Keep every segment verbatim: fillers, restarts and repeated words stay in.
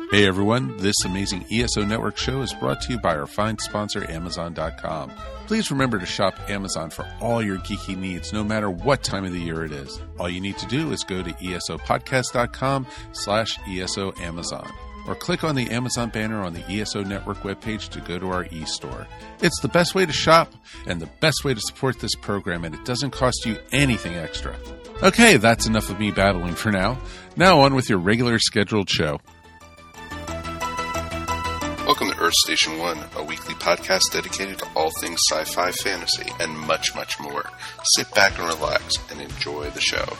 Hey everyone, this amazing E S O Network show is brought to you by our fine sponsor, Amazon dot com. Please remember to shop Amazon for all your geeky needs, no matter what time of the year it is. All you need to do is go to esopodcast.com slash ESO Amazon, or click on the Amazon banner on the E S O Network webpage to go to our e-store. It's the best way to shop and the best way to support this program, and it doesn't cost you anything extra. Okay, that's enough of me babbling for now. Now on with your regular scheduled show. Welcome to Earth Station One, a weekly podcast dedicated to all things sci-fi, fantasy, and much, much more. Sit back and relax and enjoy the show.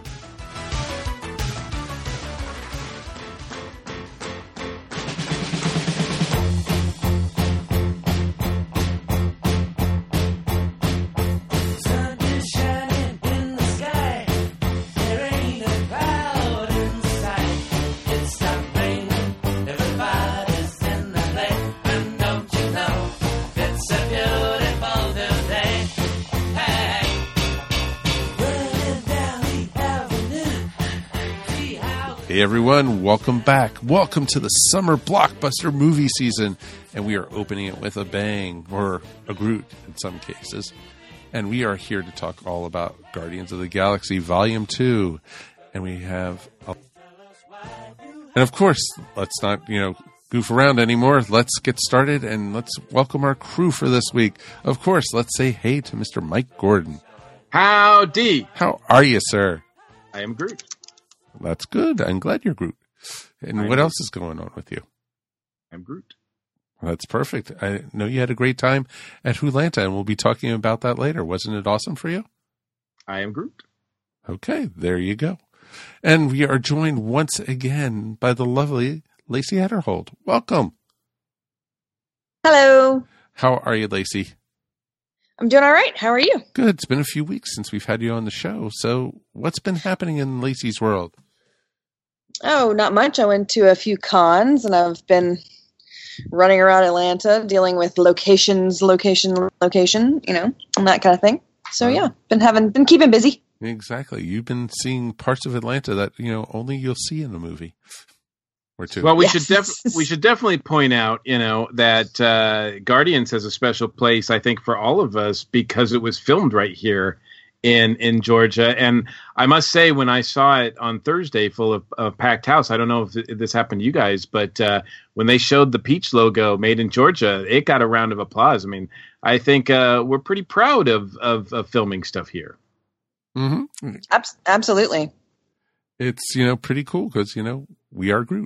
Hey everyone, welcome back. Welcome to the summer blockbuster movie season, and we are opening it with a bang, or a Groot in some cases. And we are here to talk all about Guardians of the Galaxy Volume two. And we have, a... and of course, let's not, you know, goof around anymore. Let's get started and let's welcome our crew for this week. Of course, let's say hey to Mister Mike Gordon. Howdy. How are you, sir? I am Groot. That's good. I'm glad you're Groot. And I'm what Groot. else is going on with you? I'm Groot. That's perfect. I know you had a great time at Wholanta, and we'll be talking about that later. Wasn't it awesome for you? I am Groot. Okay, there you go. And we are joined once again by the lovely Lacey Adderhold. Welcome. Hello. How are you, Lacey? I'm doing all right. How are you? Good. It's been a few weeks since we've had you on the show. So what's been happening in Lacey's world? Oh, not much. I went to a few cons, and I've been running around Atlanta dealing with locations, location, location, you know, and that kind of thing. So, yeah, been having, been keeping busy. Exactly. You've been seeing parts of Atlanta that, you know, only you'll see in a movie or two. Well, we Yes. should def- we should definitely point out, you know, that uh, Guardians has a special place, I think, for all of us because it was filmed right here in in Georgia. And I must say, when I saw it on Thursday, full of a packed house, I don't know if, if this happened to you guys, but uh, when they showed the Peach logo made in Georgia, it got a round of applause. I mean, I think uh, we're pretty proud of, of, of filming stuff here. Mm-hmm. Ab- absolutely. It's, you know, pretty cool because, you know, we are Groot.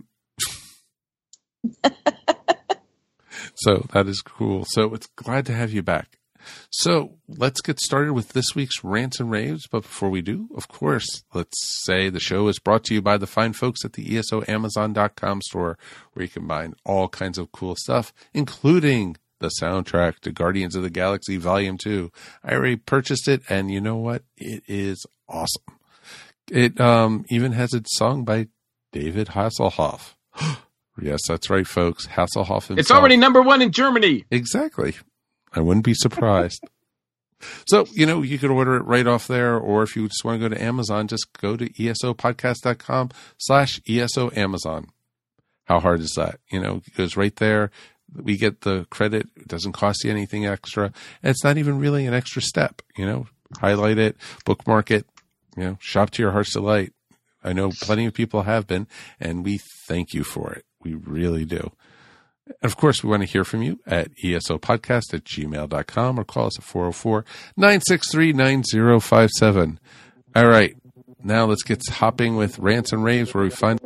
So that is cool. So it's glad to have you back. So let's get started with this week's rants and raves. But before we do, of course, let's say the show is brought to you by the fine folks at the E S O Amazon dot com store, where you can find all kinds of cool stuff, including the soundtrack to Guardians of the Galaxy Volume two. I already purchased it, and you know what? It is awesome. It um, even has a song by David Hasselhoff. Yes, that's right, folks. Hasselhoff himself. It's already number one in Germany. Exactly. I wouldn't be surprised. So, you know, you could order it right off there, or if you just want to go to Amazon, just go to esopodcast.com slash ESO Amazon. How hard is that? You know, it goes right there. We get the credit. It doesn't cost you anything extra. And it's not even really an extra step, you know. Highlight it, bookmark it, you know, shop to your heart's delight. I know plenty of people have been, and we thank you for it. We really do. And of course, we want to hear from you at esopodcast at gmail dot com, or call us at four oh four, nine six three, nine oh five seven. All right. Now let's get hopping with rants and raves, where we find...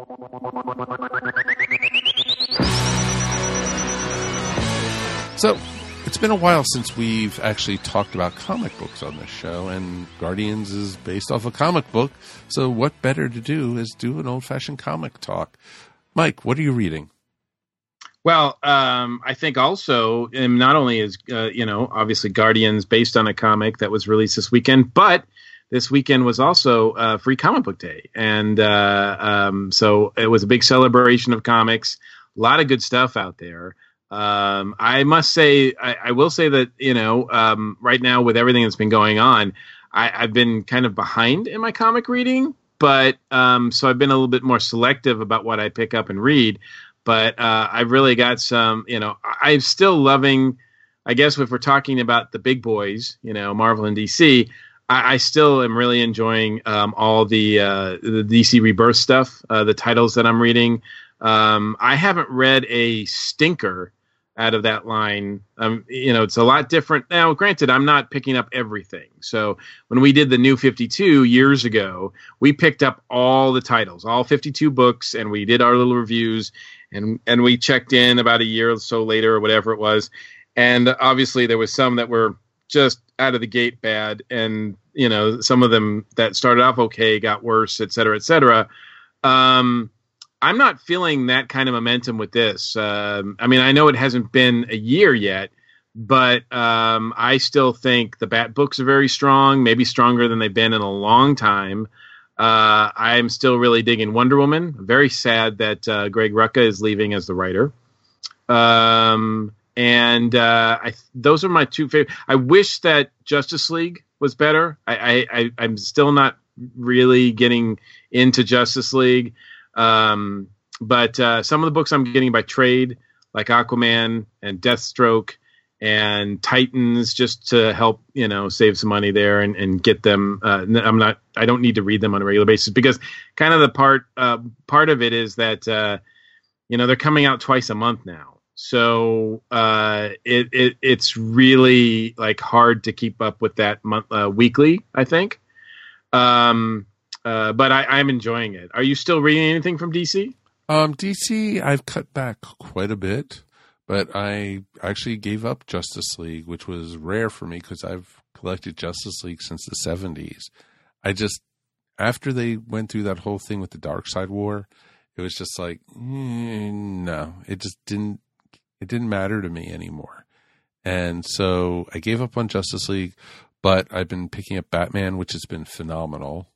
So, it's been a while since we've actually talked about comic books on this show, and Guardians is based off a comic book, so what better to do is do an old-fashioned comic talk. Mike, what are you reading? Well, um, I think also, um, not only is, uh, you know, obviously Guardians based on a comic that was released this weekend, but this weekend was also uh, Free Comic Book Day. And uh, um, so it was a big celebration of comics, a lot of good stuff out there. Um, I must say, I, I will say that, you know, um, right now with everything that's been going on, I, I've been kind of behind in my comic reading. but um, so I've been a little bit more selective about what I pick up and read. But uh, I've really got some, you know, I'm still loving, I guess if we're talking about the big boys, you know, Marvel and D C, I, I still am really enjoying um, all the uh, the D C Rebirth stuff, uh, the titles that I'm reading. Um, I haven't read a stinker out of that line. Um, you know, it's a lot different. Now, granted, I'm not picking up everything. So when we did the New fifty-two years ago, we picked up all the titles, all fifty-two books, and we did our little reviews, and, and we checked in about a year or so later or whatever it was. And obviously there was some that were just out of the gate bad. And, you know, some of them that started off okay, got worse, et cetera, et cetera. Um, I'm not feeling that kind of momentum with this. Um, I mean, I know it hasn't been a year yet, but um, I still think the Bat books are very strong, maybe stronger than they've been in a long time. Uh, I'm still really digging Wonder Woman. I'm very sad that uh, Greg Rucka is leaving as the writer. Um, and uh, I, those are my two favorite. I wish that Justice League was better. I, I, I, I'm still not really getting into Justice League. Um, but, uh, some of the books I'm getting by trade, like Aquaman and Deathstroke and Titans, just to help, you know, save some money there and, and get them. Uh, I'm not, I don't need to read them on a regular basis because kind of the part, uh, part of it is that, uh, you know, they're coming out twice a month now. So, uh, it, it, it's really like hard to keep up with that month, uh, weekly, I think. Um, Uh, but I, I'm enjoying it. Are you still reading anything from D C? Um, D C, I've cut back quite a bit, but I actually gave up Justice League, which was rare for me because I've collected Justice League since the seventies. I just, after they went through that whole thing with the Darkseid War, it was just like, mm, no, it just didn't, it didn't matter to me anymore. And so I gave up on Justice League, but I've been picking up Batman, which has been phenomenal.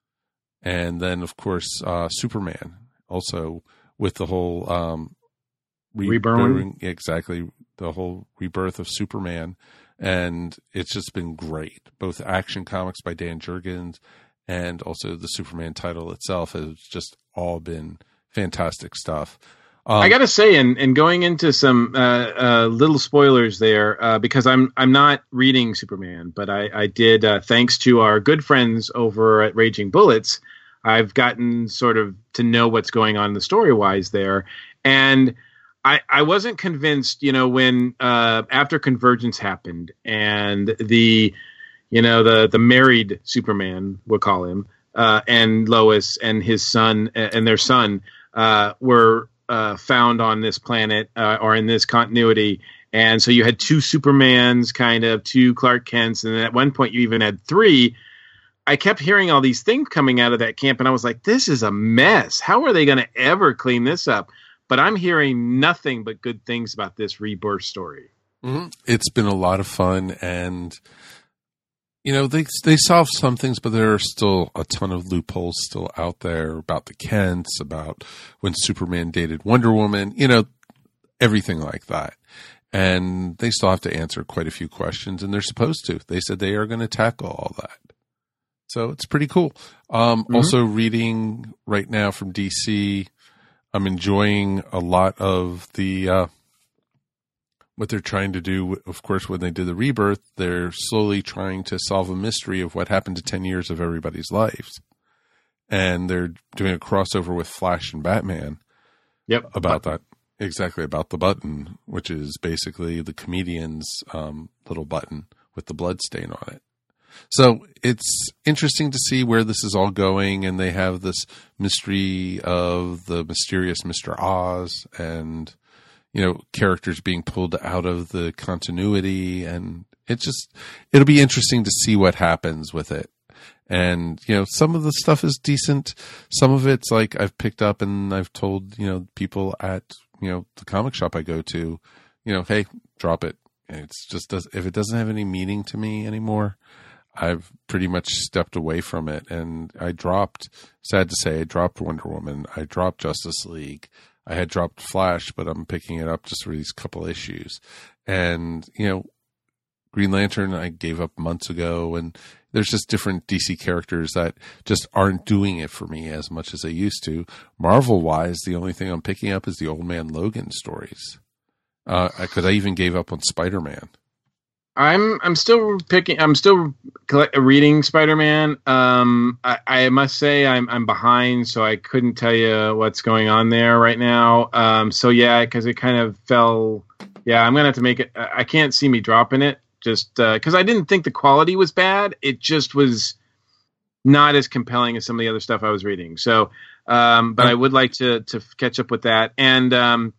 And then, of course, uh, Superman, also with the whole um, re- Reborn. Exactly, the whole rebirth of Superman. And it's just been great. Both Action Comics by Dan Jurgens and also the Superman title itself has just all been fantastic stuff. Um, I got to say, and, and going into some uh, uh, little spoilers there, uh, because I'm I'm not reading Superman, but I, I did, uh, thanks to our good friends over at Raging Bullets, I've gotten sort of to know what's going on in the story-wise there. And I, I wasn't convinced, you know, when uh, after Convergence happened and the, you know, the, the married Superman, we'll call him, uh, and Lois and his son and their son uh, were uh, found on this planet uh, or in this continuity. And so you had two Supermans, kind of, two Clark Kents, and at one point you even had three. I kept hearing all these things coming out of that camp, and I was like, this is a mess. How are they going to ever clean this up? But I'm hearing nothing but good things about this rebirth story. Mm-hmm. It's been a lot of fun, and, you know, they they solved some things, but there are still a ton of loopholes still out there about the Kents, about when Superman dated Wonder Woman, you know, everything like that. And they still have to answer quite a few questions, and they're supposed to. They said they are going to tackle all that. So it's pretty cool. Um, mm-hmm. Also reading right now from D C, I'm enjoying a lot of the uh, what they're trying to do. Of course, when they did the rebirth, they're slowly trying to solve a mystery of what happened to ten years of everybody's lives. And they're doing a crossover with Flash and Batman. Yep. About that. Exactly, about the button, which is basically the comedian's um, little button with the blood stain on it. So it's interesting to see where this is all going, and they have this mystery of the mysterious Mister Oz and, you know, characters being pulled out of the continuity, and it just, it'll be interesting to see what happens with it. And, you know, some of the stuff is decent. Some of it's like I've picked up and I've told, you know, people at, you know, the comic shop I go to, you know, hey, drop it. And it's just, does, if it doesn't have any meaning to me anymore, I've pretty much stepped away from it. And I dropped, sad to say, I dropped Wonder Woman. I dropped Justice League. I had dropped Flash, but I'm picking it up just for these couple issues. And, you know, Green Lantern I gave up months ago, and there's just different D C characters that just aren't doing it for me as much as they used to. Marvel-wise, the only thing I'm picking up is the Old Man Logan stories. Because uh, I even gave up on Spider-Man. I'm I'm still picking. I'm still collect, reading Spider-Man. Um, I, I must say I'm I'm behind, so I couldn't tell you what's going on there right now. Um, so yeah, because it kind of fell. Yeah, I'm gonna have to make it. I can't see me dropping it. Just because uh, I didn't think the quality was bad, it just was not as compelling as some of the other stuff I was reading. So, um, but I would like to to catch up with that. And um,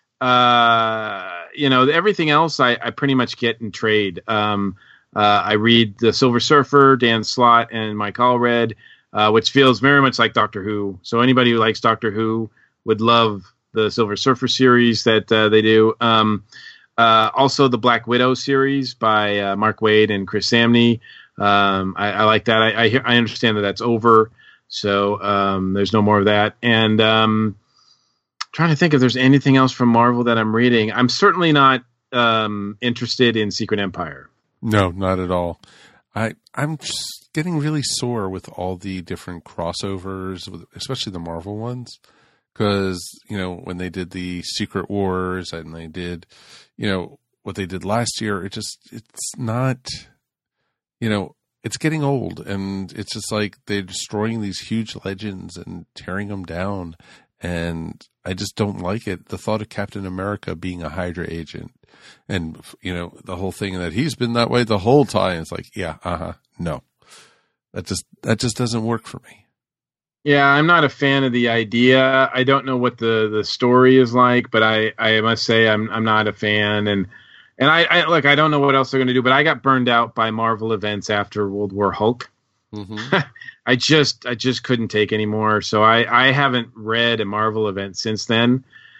uh, you know, everything else I, I pretty much get in trade. Um, uh, I read the Silver Surfer, Dan Slott, and Mike Allred, uh, which feels very much like Doctor Who. So anybody who likes Doctor Who would love the Silver Surfer series that uh, they do. Um, Uh, also, the Black Widow series by uh, Mark Waid and Chris Samney. Um, I, I like that. I, I I understand that that's over, so um, there's no more of that. And um, trying to think if there's anything else from Marvel that I'm reading. I'm certainly not um, interested in Secret Empire. No, not at all. I I'm just getting really sore with all the different crossovers, especially the Marvel ones. Because, you know, when they did the Secret Wars and they did, you know, what they did last year, it just, it's not, you know, it's getting old. And it's just like they're destroying these huge legends and tearing them down. And I just don't like it. The thought of Captain America being a Hydra agent and, you know, the whole thing that he's been that way the whole time. It's like, yeah, uh-huh, no. That just, that just doesn't work for me. Yeah, I'm not a fan of the idea. I don't know what the, the story is like, but I, I must say I'm I'm not a fan. And and I, I look, I don't know what else they're going to do, but I got burned out by Marvel events after World War Hulk. Mm-hmm. I just I just couldn't take anymore. So I, I haven't read a Marvel event since then.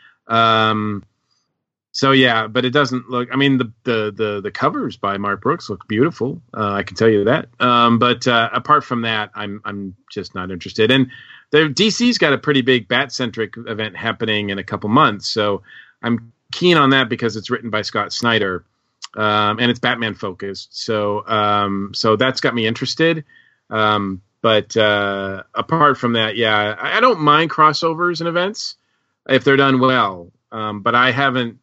Um, so yeah, but it doesn't look. I mean, the the the, the covers by Mark Brooks look beautiful. Uh, I can tell you that. Um, but uh, apart from that, I'm I'm just not interested. And the D C's got a pretty big Bat-centric event happening in a couple months, so I'm keen on that because it's written by Scott Snyder, um, and it's Batman focused. So um, so that's got me interested. Um, but uh, apart from that, yeah, I, I don't mind crossovers and events if they're done well. Um, but I haven't.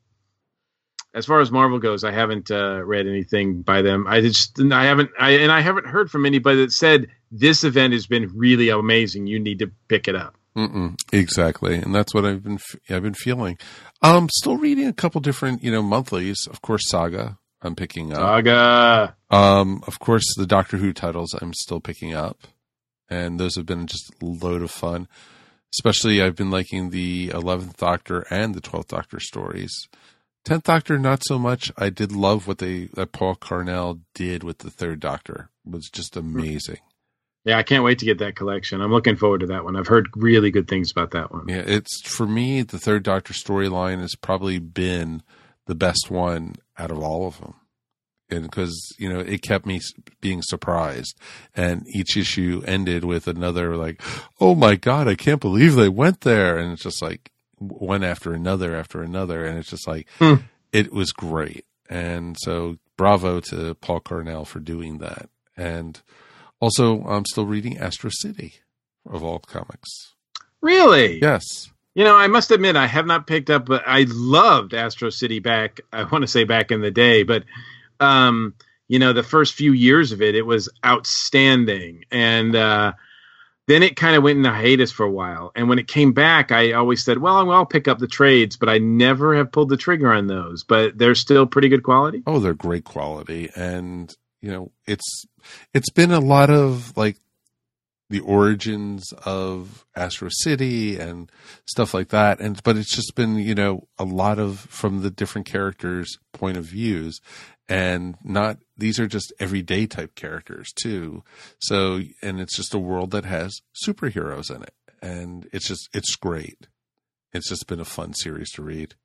As far as Marvel goes, I haven't uh, read anything by them. I just, I haven't, I, and I haven't heard from anybody that said this event has been really amazing. You need to pick it up. Mm-mm, exactly, and that's what I've been, I've been feeling. Um, still reading a couple different, you know, monthlies. Of course, Saga. I'm picking up. Saga. Um, of course, the Doctor Who titles I'm still picking up, and those have been just a load of fun. Especially, I've been liking the eleventh Doctor and the twelfth Doctor stories. tenth Doctor, not so much. I did love what they that Paul Cornell did with the third Doctor. It was just amazing. Yeah, I can't wait to get that collection. I'm looking forward to that one. I've heard really good things about that one. Yeah, it's for me, the third Doctor storyline has probably been the best one out of all of them. And because, you know, it kept me being surprised. And each issue ended with another like, oh my God, I can't believe they went there. And it's just like, one after another after another, and it's just like hmm. It was great. And so bravo to Paul Cornell for doing that. And also I'm still reading Astro City of all comics. Really? Yes. You know, I must admit I have not picked up, but I loved Astro City back, I want to say back in the day, but um you know, the first few years of it, it was outstanding. And uh then it kind of went into hiatus for a while. And when it came back, I always said, well, I'll pick up the trades, but I never have pulled the trigger on those. But they're still pretty good quality. Oh, they're great quality. And, you know, it's it's been a lot of, like, the origins of Astro City and stuff like that. And but it's just been, you know, a lot of from the different characters' point of views. And not, these are just everyday type characters too. So, and it's just a world that has superheroes in it. And it's just, it's great. It's just been a fun series to read.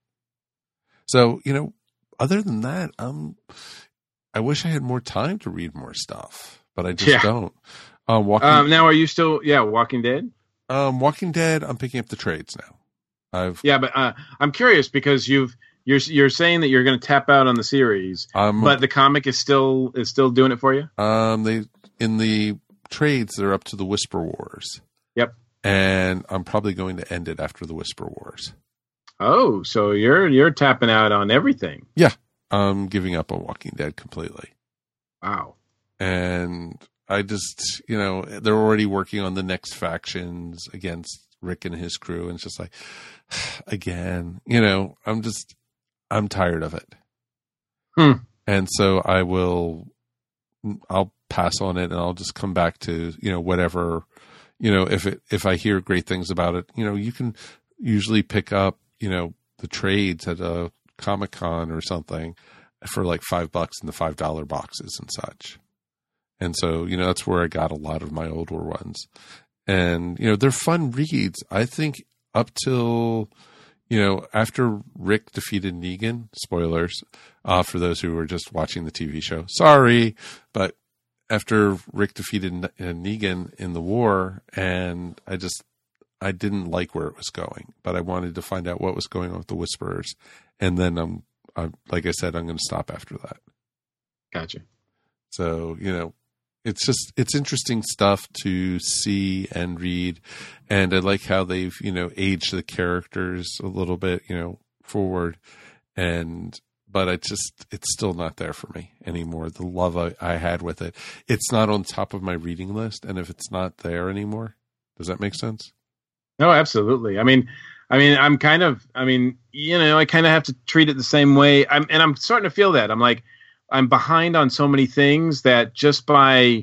So, you know, other than that, um, I wish I had more time to read more stuff, but I just yeah. don't. Um, Walking, um, now, are you still, yeah, Walking Dead? Um, Walking Dead, I'm picking up the trades now. I've, yeah, but uh, I'm curious because you've, You're you're saying that you're going to tap out on the series, Um, but the comic is still is still doing it for you. Um, they in the trades they're up to the Whisper Wars. Yep. And I'm probably going to end it after the Whisper Wars. Oh, so you're you're tapping out on everything. Yeah, I'm giving up on Walking Dead completely. Wow. And I just, you know, they're already working on the next factions against Rick and his crew, and it's just like, again, you know, I'm just, I'm tired of it. Hmm. And so I will, I'll pass on it, and I'll just come back to, you know, whatever, you know, if it, if I hear great things about it, you know, you can usually pick up, you know, the trades at a Comic-Con or something for like five bucks in the five dollar boxes and such. And so, you know, that's where I got a lot of my older ones. And, you know, they're fun reads. I think up till, you know, after Rick defeated Negan, spoilers, uh, for those who were just watching the T V show, sorry, but after Rick defeated Negan in the war, and I just, I didn't like where it was going, but I wanted to find out what was going on with the Whisperers. And then I'm, I'm like I said, I'm going to stop after that. Gotcha. So, you know, it's just, it's interesting stuff to see and read. And I like how they've, you know, aged the characters a little bit, you know, forward. And, but I just, it's still not there for me anymore. The love I, I had with it. It's not on top of my reading list. And if it's not there anymore, does that make sense? No, absolutely. I mean, I mean, I'm kind of, I mean, you know, I kind of have to treat it the same way. I'm, and I'm starting to feel that. I'm like, I'm behind on so many things that just by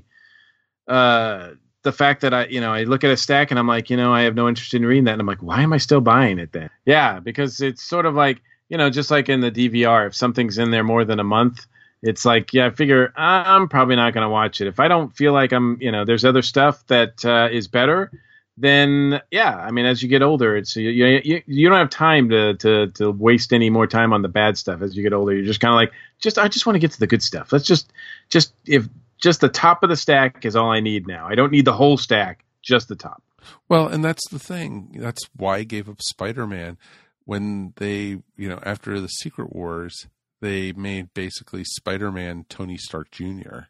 uh, the fact that I, you know, I look at a stack and I'm like, you know, I have no interest in reading that. And I'm like, why am I still buying it then? Yeah, because it's sort of like, you know, just like in the D V R, if something's in there more than a month, it's like, yeah, I figure I'm probably not going to watch it. If I don't feel like I'm, you know, there's other stuff that uh, is better, then yeah, I mean, as you get older, it's you, you you don't have time to to to waste any more time on the bad stuff. As you get older, you're just kind of like, just I just want to get to the good stuff. Let's just just if just the top of the stack is all I need now. I don't need the whole stack, just the top. Well, and that's the thing. That's why I gave up Spider-Man when they, you know, after the Secret Wars, they made basically Spider-Man Tony Stark Junior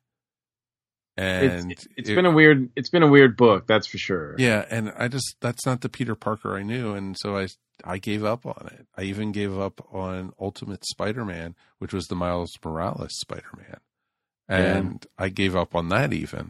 And it's, it's it, been a weird, it's been a weird book, that's for sure. Yeah. And I just, that's not the Peter Parker I knew. And so I, I gave up on it. I even gave up on Ultimate Spider-Man, which was the Miles Morales Spider-Man. And yeah. I gave up on that even.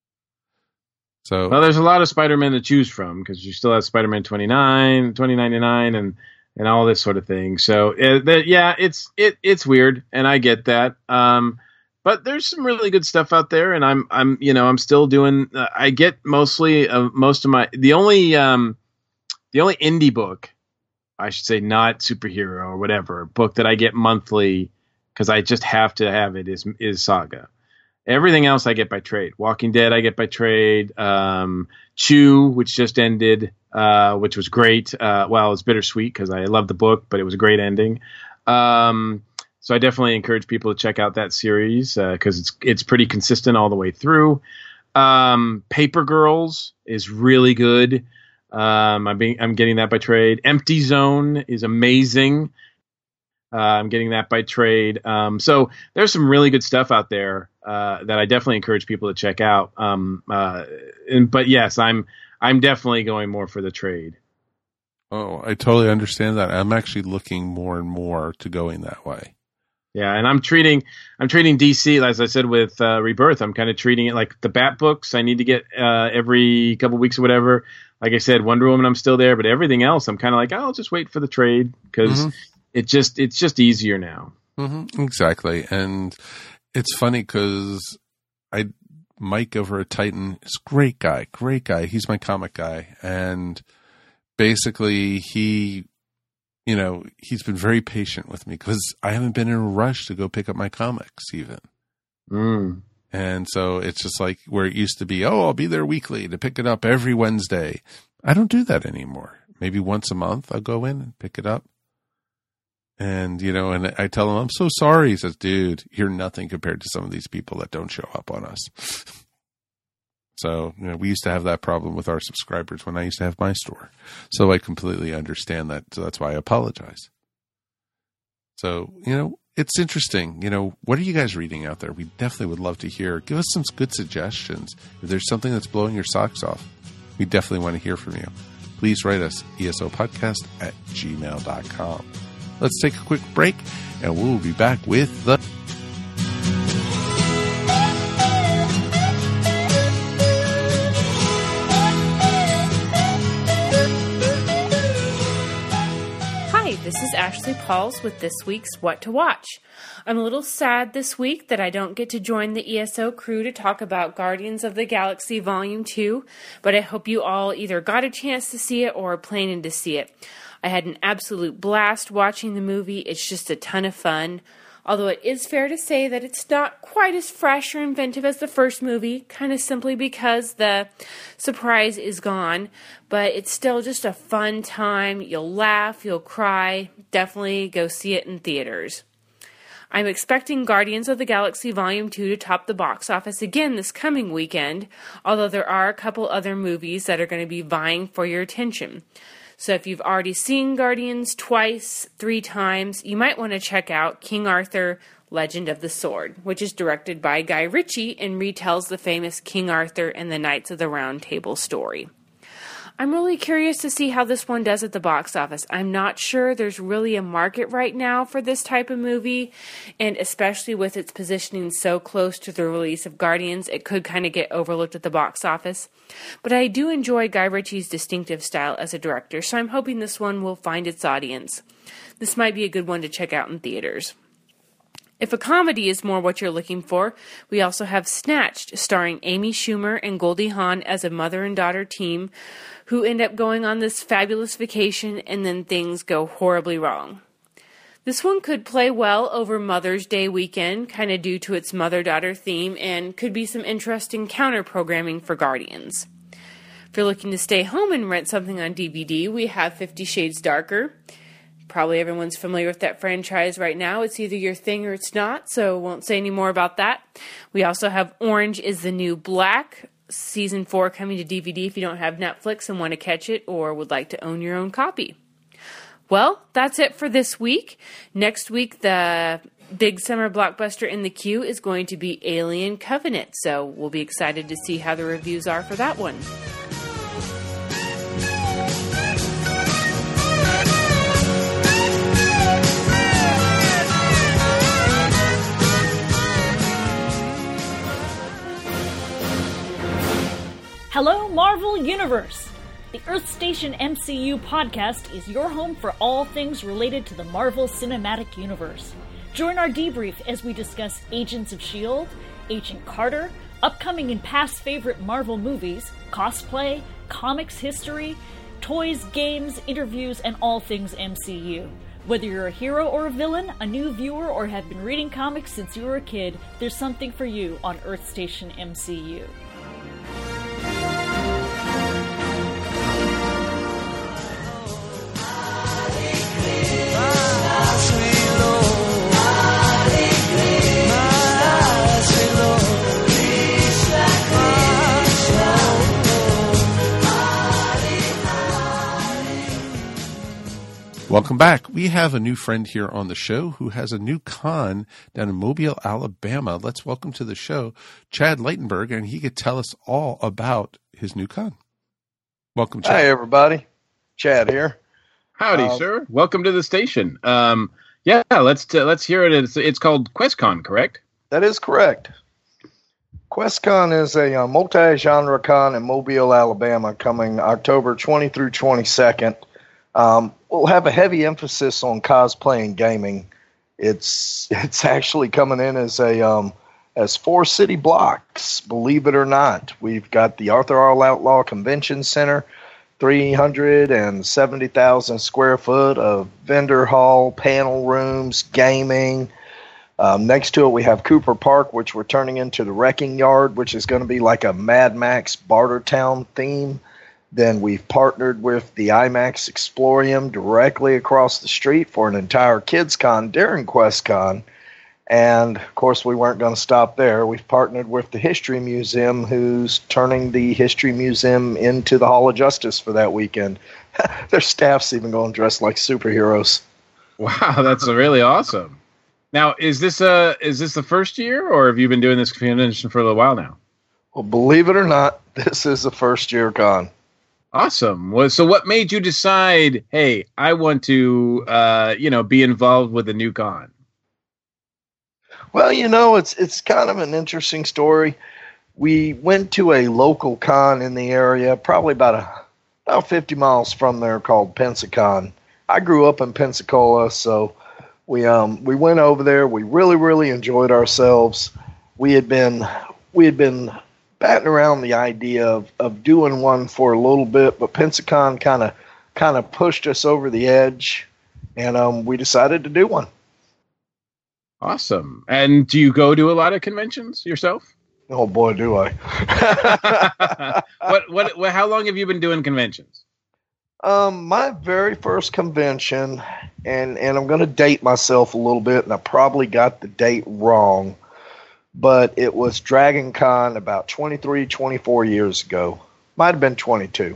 So, well, there's a lot of Spider-Man to choose from because you still have Spider-Man twenty-nine, twenty ninety-nine and, and all this sort of thing. So uh, the, yeah, it's, it, it's weird. And I get that. Um, But there's some really good stuff out there, and I'm, I'm, you know, I'm still doing. Uh, I get mostly, uh, most of my. The only, um, the only indie book, I should say, not superhero or whatever book that I get monthly because I just have to have it is is Saga. Everything else I get by trade. Walking Dead I get by trade. Um, Chew, which just ended, uh, which was great. Uh, well, it's bittersweet because I love the book, but it was a great ending. Um, So I definitely encourage people to check out that series because uh, it's it's pretty consistent all the way through. Um, Paper Girls is really good. Um, I'm being I'm getting that by trade. Empty Zone is amazing. Uh, I'm getting that by trade. Um, so there's some really good stuff out there uh, that I definitely encourage people to check out. Um, uh, and, but yes, I'm I'm definitely going more for the trade. Oh, I totally understand that. I'm actually looking more and more to going that way. Yeah, and I'm treating I'm treating D C, as I said with uh, Rebirth. I'm kind of treating it like the Bat books. I need to get uh, every couple weeks or whatever. Like I said, Wonder Woman, I'm still there, but everything else, I'm kind of like, oh, I'll just wait for the trade because mm-hmm. it just it's just easier now. Mm-hmm. Exactly, and it's funny because I Mike over at Titan is a great guy, great guy. He's my comic guy, and basically he. You know, he's been very patient with me because I haven't been in a rush to go pick up my comics even. Mm. And so it's just like where it used to be, oh, I'll be there weekly to pick it up every Wednesday. I don't do that anymore. Maybe once a month I'll go in and pick it up. And, you know, and I tell him, I'm so sorry. He says, dude, you're nothing compared to some of these people that don't show up on us. So, you know, we used to have that problem with our subscribers when I used to have my store. So I completely understand that. So that's why I apologize. So, you know, it's interesting. You know, what are you guys reading out there? We definitely would love to hear. Give us some good suggestions. If there's something that's blowing your socks off, we definitely want to hear from you. Please write us, esopodcast at gmail dot com. Let's take a quick break, and we'll be back with the... This is Ashley Pauls with this week's What to Watch. I'm a little sad this week that I don't get to join the E S O crew to talk about Guardians of the Galaxy Volume two, but I hope you all either got a chance to see it or are planning to see it. I had an absolute blast watching the movie. It's just a ton of fun. Although it is fair to say that it's not quite as fresh or inventive as the first movie, kind of simply because the surprise is gone. But it's still just a fun time. You'll laugh, you'll cry. Definitely go see it in theaters. I'm expecting Guardians of the Galaxy Volume two to top the box office again this coming weekend, although there are a couple other movies that are going to be vying for your attention. So if you've already seen Guardians twice, three times, you might want to check out King Arthur, Legend of the Sword, which is directed by Guy Ritchie and retells the famous King Arthur and the Knights of the Round Table story. I'm really curious to see how this one does at the box office. I'm not sure there's really a market right now for this type of movie, and especially with its positioning so close to the release of Guardians, it could kind of get overlooked at the box office. But I do enjoy Guy Ritchie's distinctive style as a director, so I'm hoping this one will find its audience. This might be a good one to check out in theaters. If a comedy is more what you're looking for, we also have Snatched, starring Amy Schumer and Goldie Hawn as a mother and daughter team who end up going on this fabulous vacation and then things go horribly wrong. This one could play well over Mother's Day weekend, kind of due to its mother-daughter theme, and could be some interesting counter-programming for Guardians. If you're looking to stay home and rent something on D V D, we have Fifty Shades Darker. Probably everyone's familiar with that franchise right now. It's either your thing or it's not, so won't say any more about that. We also have Orange is the New Black, Season four coming to D V D if you don't have Netflix and want to catch it or would like to own your own copy. Well, that's it for this week. Next week, the big summer blockbuster in the queue is going to be Alien Covenant, so we'll be excited to see how the reviews are for that one. Hello, Marvel Universe! The Earth Station M C U podcast is your home for all things related to the Marvel Cinematic Universe. Join our debrief as we discuss Agents of S H I E L D, Agent Carter, upcoming and past favorite Marvel movies, cosplay, comics history, toys, games, interviews, and all things M C U. Whether you're a hero or a villain, a new viewer, or have been reading comics since you were a kid, there's something for you on Earth Station M C U. Welcome back. We have a new friend here on the show who has a new con down in Mobile, Alabama. Let's welcome to the show Chad Leitenberg, and he could tell us all about his new con. Welcome, Chad. Hi, everybody. Chad here. Howdy, Uh, sir. Welcome to the station. Um, yeah, let's t- let's hear it. It's, it's called QuestCon, correct? That is correct. QuestCon is a uh, multi-genre con in Mobile, Alabama, coming October twentieth through twenty-second. Um, we'll have a heavy emphasis on cosplay and gaming. It's it's actually coming in as a um, as four city blocks. Believe it or not, we've got the Arthur R. Outlaw Convention Center, three hundred seventy thousand square foot of vendor hall, panel rooms, gaming. Um, next to it, we have Cooper Park, which we're turning into the Wrecking Yard, which is going to be like a Mad Max Bartertown theme. Then we've partnered with the IMAX Explorium directly across the street for an entire Kids Con during QuestCon. And, of course, we weren't going to stop there. We've partnered with the History Museum, who's turning the History Museum into the Hall of Justice for that weekend. Their staff's even going dressed like superheroes. Wow, that's really awesome. Now, is this a is this the first year, or have you been doing this convention for a little while now? Well, believe it or not, this is the first year con. Awesome. Well, so what made you decide, hey, I want to, uh, you know, be involved with a new con? Well, you know, it's it's kind of an interesting story. We went to a local con in the area, probably about a, about fifty miles from there, called Pensacon. I grew up in Pensacola, so we um we went over there. We really really enjoyed ourselves. We had been we had been batting around the idea of, of doing one for a little bit, but Pensacon kind of kind of pushed us over the edge, and um we decided to do one. Awesome. And do you go to a lot of conventions yourself? Oh boy, do I! what, what what how long have you been doing conventions? Um, my very first convention, and and I'm going to date myself a little bit, and I probably got the date wrong, but it was Dragon Con about twenty-three, twenty-four years ago. Might have been twenty-two.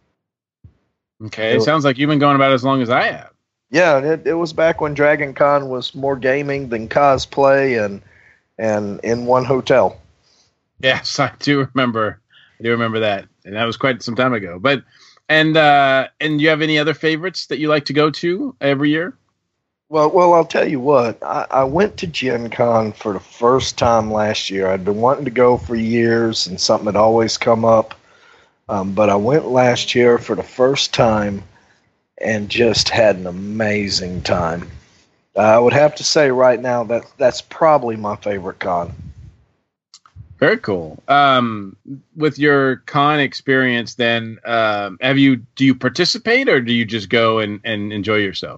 Okay, it sounds like you've been going about as long as I have. Yeah, it, it was back when Dragon Con was more gaming than cosplay, and and in one hotel. Yes, I do remember. I do remember that, and that was quite some time ago. But and uh, and do you have any other favorites that you like to go to every year? Well, well, I'll tell you what. I, I went to Gen Con for the first time last year. I'd been wanting to go for years, and something had always come up. Um, but I went last year for the first time, and just had an amazing time. Uh, I would have to say right now that that's probably my favorite con. Very cool. Um, with your con experience, then, um, have you do you participate or do you just go and, and enjoy yourself?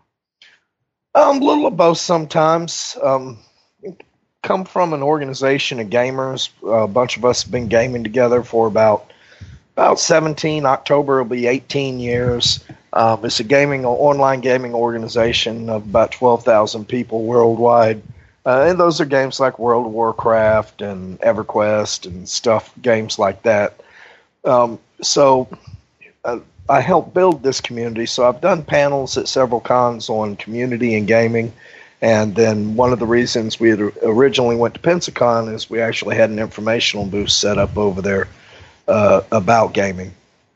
Um, a little of both sometimes. Um, come from an organization of gamers. A bunch of us have been gaming together for about about seventeen. October will be eighteen years. Um, it's a gaming online gaming organization of about twelve thousand people worldwide. Uh, and those are games like World of Warcraft and EverQuest and stuff, games like that. Um, so uh, I helped build this community. So I've done panels at several cons on community and gaming. And then one of the reasons we had originally went to Pensacon is we actually had an informational booth set up over there uh, about gaming.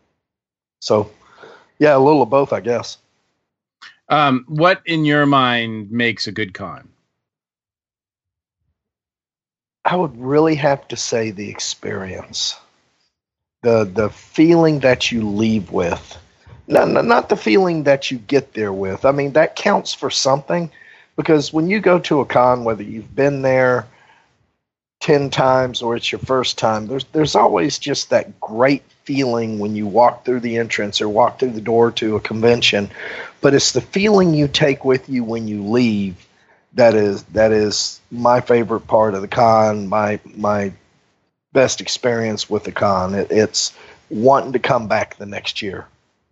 So, yeah, a little of both, I guess. Um, what, in your mind, makes a good con? I would really have to say the experience, the the feeling that you leave with, not, not the feeling that you get there with. I mean, that counts for something, because when you go to a con, whether you've been there ten times or it's your first time, there's there's always just that great feeling when you walk through the entrance or walk through the door to a convention. But it's the feeling you take with you when you leave that is that is my favorite part of the con, my my best experience with the con. It, it's wanting to come back the next year.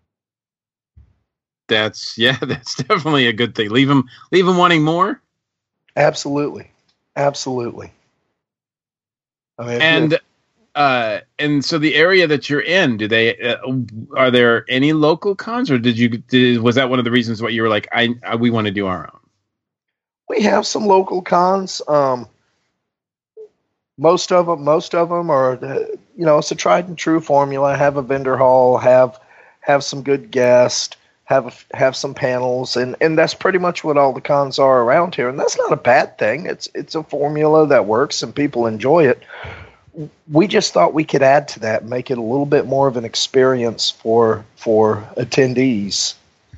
That's yeah, that's definitely a good thing. Leave them, leave them wanting more. Absolutely, absolutely. I mean, and if, uh, and so the area that you're in, do they uh, are there any local cons, or did you did, was that one of the reasons why you were like, I, I we want to do our own? We have some local cons. Um, most of them, most of them are, the, you know, it's a tried and true formula. Have a vendor hall, have have some good guests, have a, have some panels, and, and that's pretty much what all the cons are around here. And that's not a bad thing. It's it's a formula that works and people enjoy it. We just thought we could add to that, make it a little bit more of an experience for for attendees.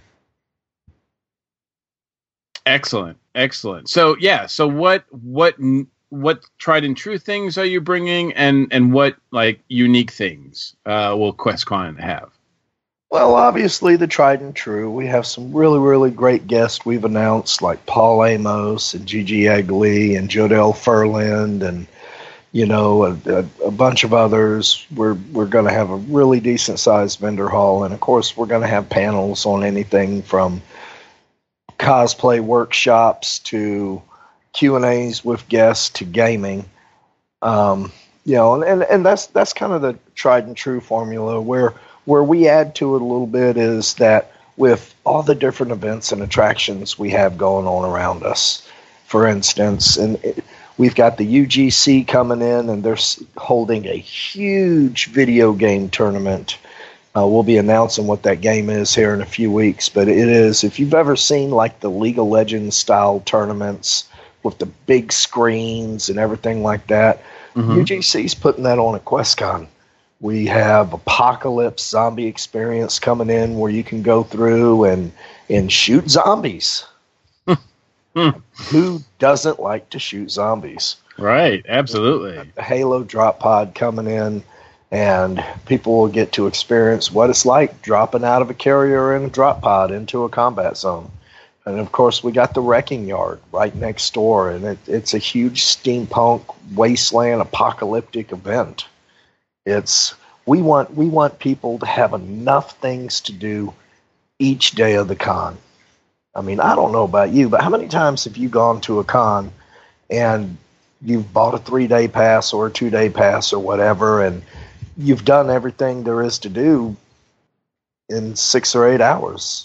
Excellent, excellent. So yeah, so what what what tried and true things are you bringing, and and what like unique things uh, will QuestCon have? Well, obviously the tried and true. We have some really really great guests we've announced, like Paul Amos and Gigi Eggley and Jodelle Furland, and you know a, a, a bunch of others. We're we're going to have a really decent sized vendor hall, and of course we're going to have panels on anything from cosplay workshops to Q and A's with guests to gaming. Um, you know, and, and that's that's kind of the tried and true formula. Where where we add to it a little bit is that with all the different events and attractions we have going on around us. For instance, and it, we've got the U G C coming in, and they're holding a huge video game tournament. Uh, we'll be announcing what that game is here in a few weeks, but it is, if you've ever seen like the League of Legends style tournaments with the big screens and everything like that, mm-hmm. U G C's putting that on at QuestCon. We have Apocalypse Zombie Experience coming in where you can go through and, and shoot zombies. Who doesn't like to shoot zombies? Right, absolutely. The Halo drop pod coming in, and people will get to experience what it's like dropping out of a carrier in a drop pod into a combat zone. And of course, we got the Wrecking Yard right next door, and it, it's a huge steampunk wasteland apocalyptic event. It's we want we want people to have enough things to do each day of the con. I mean, I don't know about you, but how many times have you gone to a con and you've bought a three-day pass or a two-day pass or whatever, and you've done everything there is to do in six or eight hours?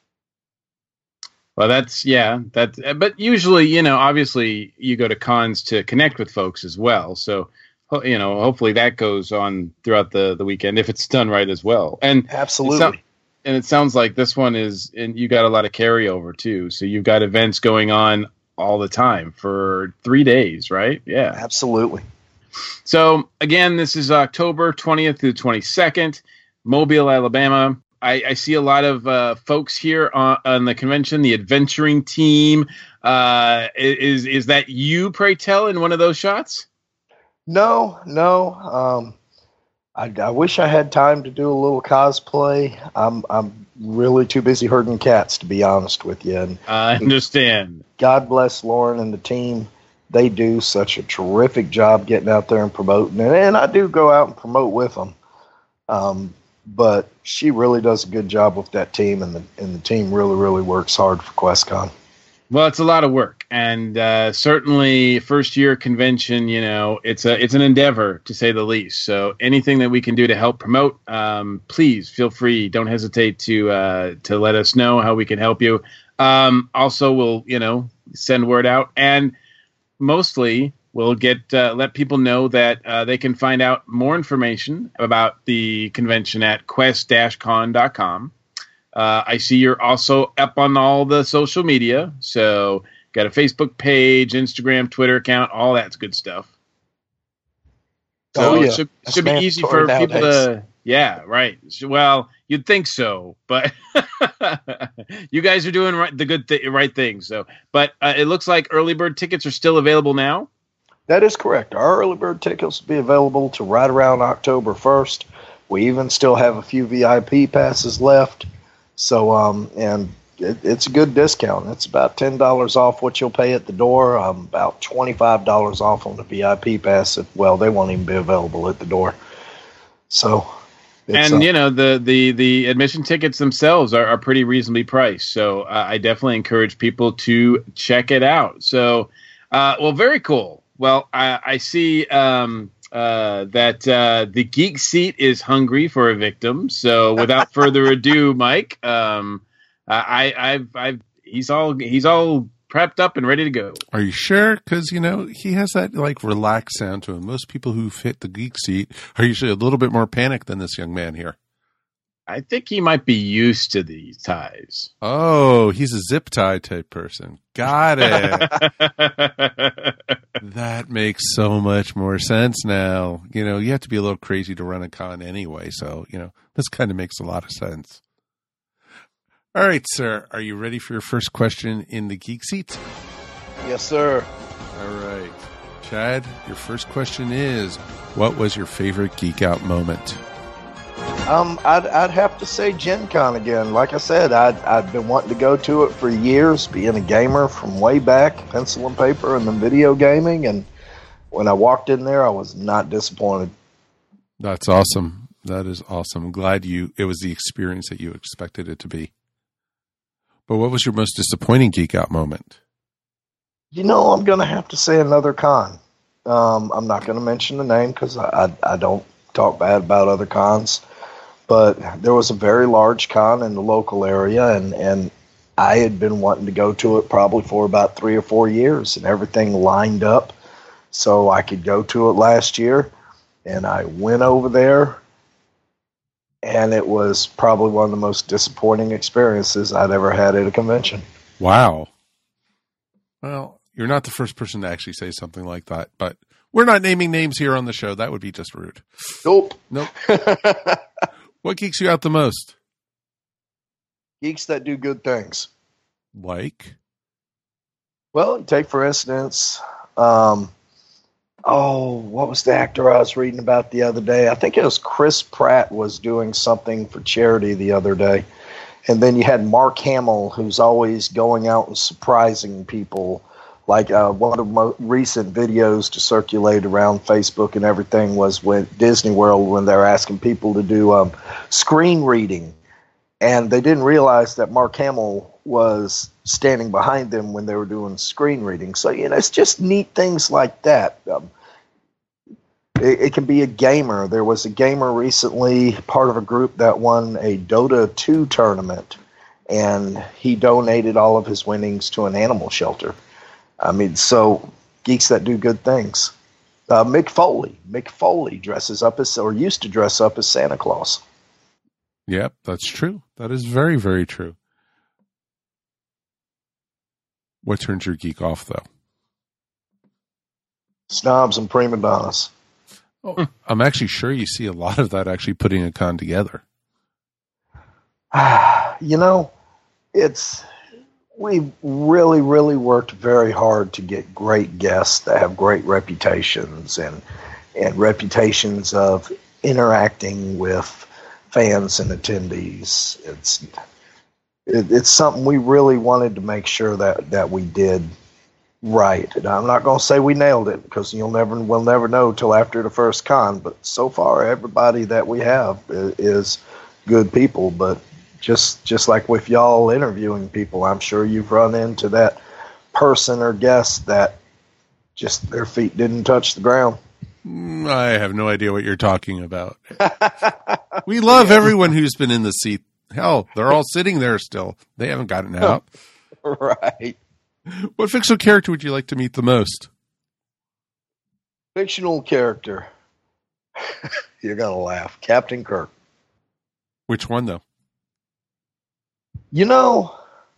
Well, that's, yeah, that's, but usually, you know, obviously you go to cons to connect with folks as well. So, you know, hopefully that goes on throughout the, the weekend if it's done right as well. And absolutely. And it sounds like this one is, and you got a lot of carryover too. So you've got events going on all the time for three days, right? Yeah, absolutely. So again, this is October twentieth through twenty-second, Mobile, Alabama. I, I see a lot of uh, folks here on, on the convention, the adventuring team. Uh, is is that you, pray tell, in one of those shots? No, no. Um, I, I wish I had time to do a little cosplay. I'm I'm really too busy herding cats, to be honest with you. And I understand. God bless Lauren and the team. They do such a terrific job getting out there and promoting it. And I do go out and promote with them. Um, but she really does a good job with that team, and the and the team really, really works hard for QuestCon. Well, it's a lot of work, and uh, certainly first year convention, you know, it's a it's an endeavor to say the least. So anything that we can do to help promote, um, please feel free. Don't hesitate to uh, to let us know how we can help you. Um, also, we'll you know send word out, and mostly we'll get uh, let people know that uh, they can find out more information about the convention at quest dash con dot com. Uh, I see you're also up on all the social media. So got a Facebook page, Instagram, Twitter account, all that's good stuff. So oh, yeah. it should, should be easy for nowadays. people to, yeah, right. Well, you'd think so, but you guys are doing right, the good, th- right thing. So, but uh, it looks like early bird tickets are still available now. That is correct. Our early bird tickets will be available to right around October first. We even still have a few V I P passes left. So, um, and it, it's a good discount. It's about ten dollars off what you'll pay at the door, um, about twenty-five dollars off on the V I P pass. If, well, they won't even be available at the door. So, and, uh, you know, the, the, the admission tickets themselves are, are pretty reasonably priced. So uh, I definitely encourage people to check it out. So, uh, well, very cool. Well, I, I see um, uh, that uh, the Geek Seat is hungry for a victim. So, without further ado, Mike, um, I, I've, I've, he's all, he's all prepped up and ready to go. Are you sure? Because you know he has that like relaxed sound to him. Most people who fit the Geek Seat are usually a little bit more panicked than this young man here. I think he might be used to these ties. Oh, he's a zip tie type person. Got it. That makes so much more sense now. You know, you have to be a little crazy to run a con anyway. So, you know, this kind of makes a lot of sense. All right, sir. Are you ready for your first question in the Geek Seat? Yes, sir. All right. Chad, your first question is, what was your favorite Geek Out moment? Um, I'd I'd have to say Gen Con again. Like I said, I'd I'd been wanting to go to it for years, being a gamer from way back, pencil and paper, and then video gaming. And when I walked in there, I was not disappointed. That's awesome. That is awesome. I'm glad you. It was the experience that you expected it to be. But what was your most disappointing Geek Out moment? You know, I'm going to have to say another con. Um, I'm not going to mention the name because I, I I don't talk bad about other cons. but there was a very large con in the local area, and, and I had been wanting to go to it probably for about three or four years, and everything lined up so I could go to it last year. And I went over there, and it was probably one of the most disappointing experiences I'd ever had at a convention. Wow. Well, you're not the first person to actually say something like that, but we're not naming names here on the show. That would be just rude. Nope. Nope. What geeks you out the most? Geeks that do good things. Like? Well, take for instance, um, oh, what was the actor I was reading about the other day? I think it was Chris Pratt was doing something for charity the other day. And then you had Mark Hamill, who's always going out and surprising people. Like uh, one of the most recent videos to circulate around Facebook and everything was when Disney World, when they're asking people to do um, screen reading. And they didn't realize that Mark Hamill was standing behind them when they were doing screen reading. So, you know, it's just neat things like that. Um, it, it can be a gamer. There was a gamer recently, part of a group that won a Dota two tournament, and he donated all of his winnings to an animal shelter. I mean, so geeks that do good things. Uh, Mick Foley. Mick Foley dresses up as, or used to dress up as Santa Claus. Yep, that's true. That is very, very true. What turns your geek off, though? Snobs and prima donnas. Oh, I'm actually sure you see a lot of that actually putting a con together. You know, it's... we really, really worked very hard to get great guests that have great reputations and and reputations of interacting with fans and attendees. It's it, it's something we really wanted to make sure that, that we did right. And I'm not going to say we nailed it, because you'll never we'll never know till after the first con. But so far, everybody that we have is, is good people. But Just just like with y'all interviewing people, I'm sure you've run into that person or guest that just their feet didn't touch the ground. I have no idea what you're talking about. We love everyone who's been in the seat. Hell, they're all sitting there still. They haven't gotten out. Right. What fictional character would you like to meet the most? Fictional character. You're going to laugh. Captain Kirk. Which one, though? You know,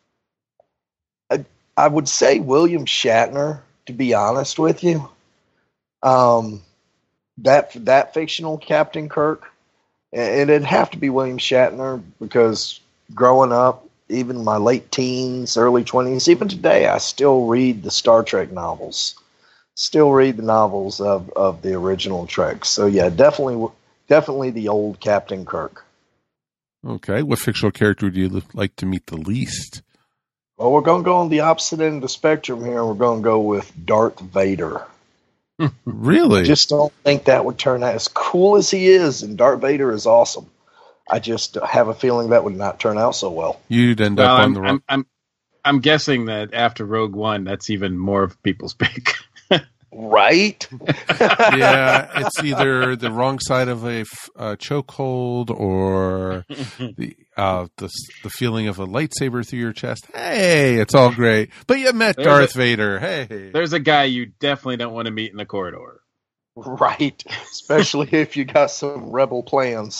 I, I would say William Shatner, to be honest with you. Um, that that fictional Captain Kirk, and it'd have to be William Shatner, because growing up, even my late teens, early twenties, even today, I still read the Star Trek novels. Still read the novels of, of the original Trek. So yeah, definitely, definitely the old Captain Kirk. Okay. What fictional character would you like to meet the least? Well, we're going to go on the opposite end of the spectrum here. We're going to go with Darth Vader. Really? I just don't think that would turn out as cool as he is, and Darth Vader is awesome. I just have a feeling that would not turn out so well. You'd end well, up I'm, on the wrong. I'm, I'm, I'm guessing that after Rogue One, that's even more of people's pick. Right? Yeah, it's either the wrong side of a, a chokehold or the, uh, the the feeling of a lightsaber through your chest. Hey, it's all great. But you met There's Darth a, Vader. Hey. There's a guy you definitely don't want to meet in the corridor. Right. Especially if you got some rebel plans.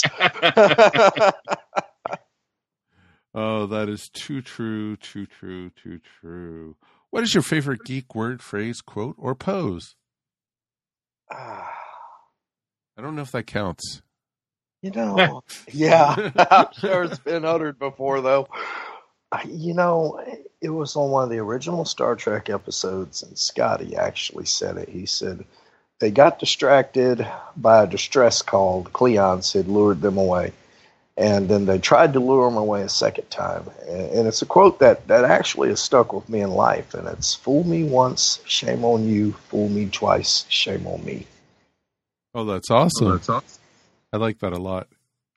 Oh, that is too true, too true, too true. What is your favorite geek word, phrase, quote, or pose? I don't know if that counts. You know, yeah, I'm sure it's been uttered before, though. You know, it was on one of the original Star Trek episodes, and Scotty actually said it. He said they got distracted by a distress call. Cleons had lured them away. And then they tried to lure him away a second time. And it's a quote that, that actually has stuck with me in life. And it's, fool me once, shame on you. Fool me twice, shame on me. Oh, that's awesome. Oh, that's awesome. I like that a lot.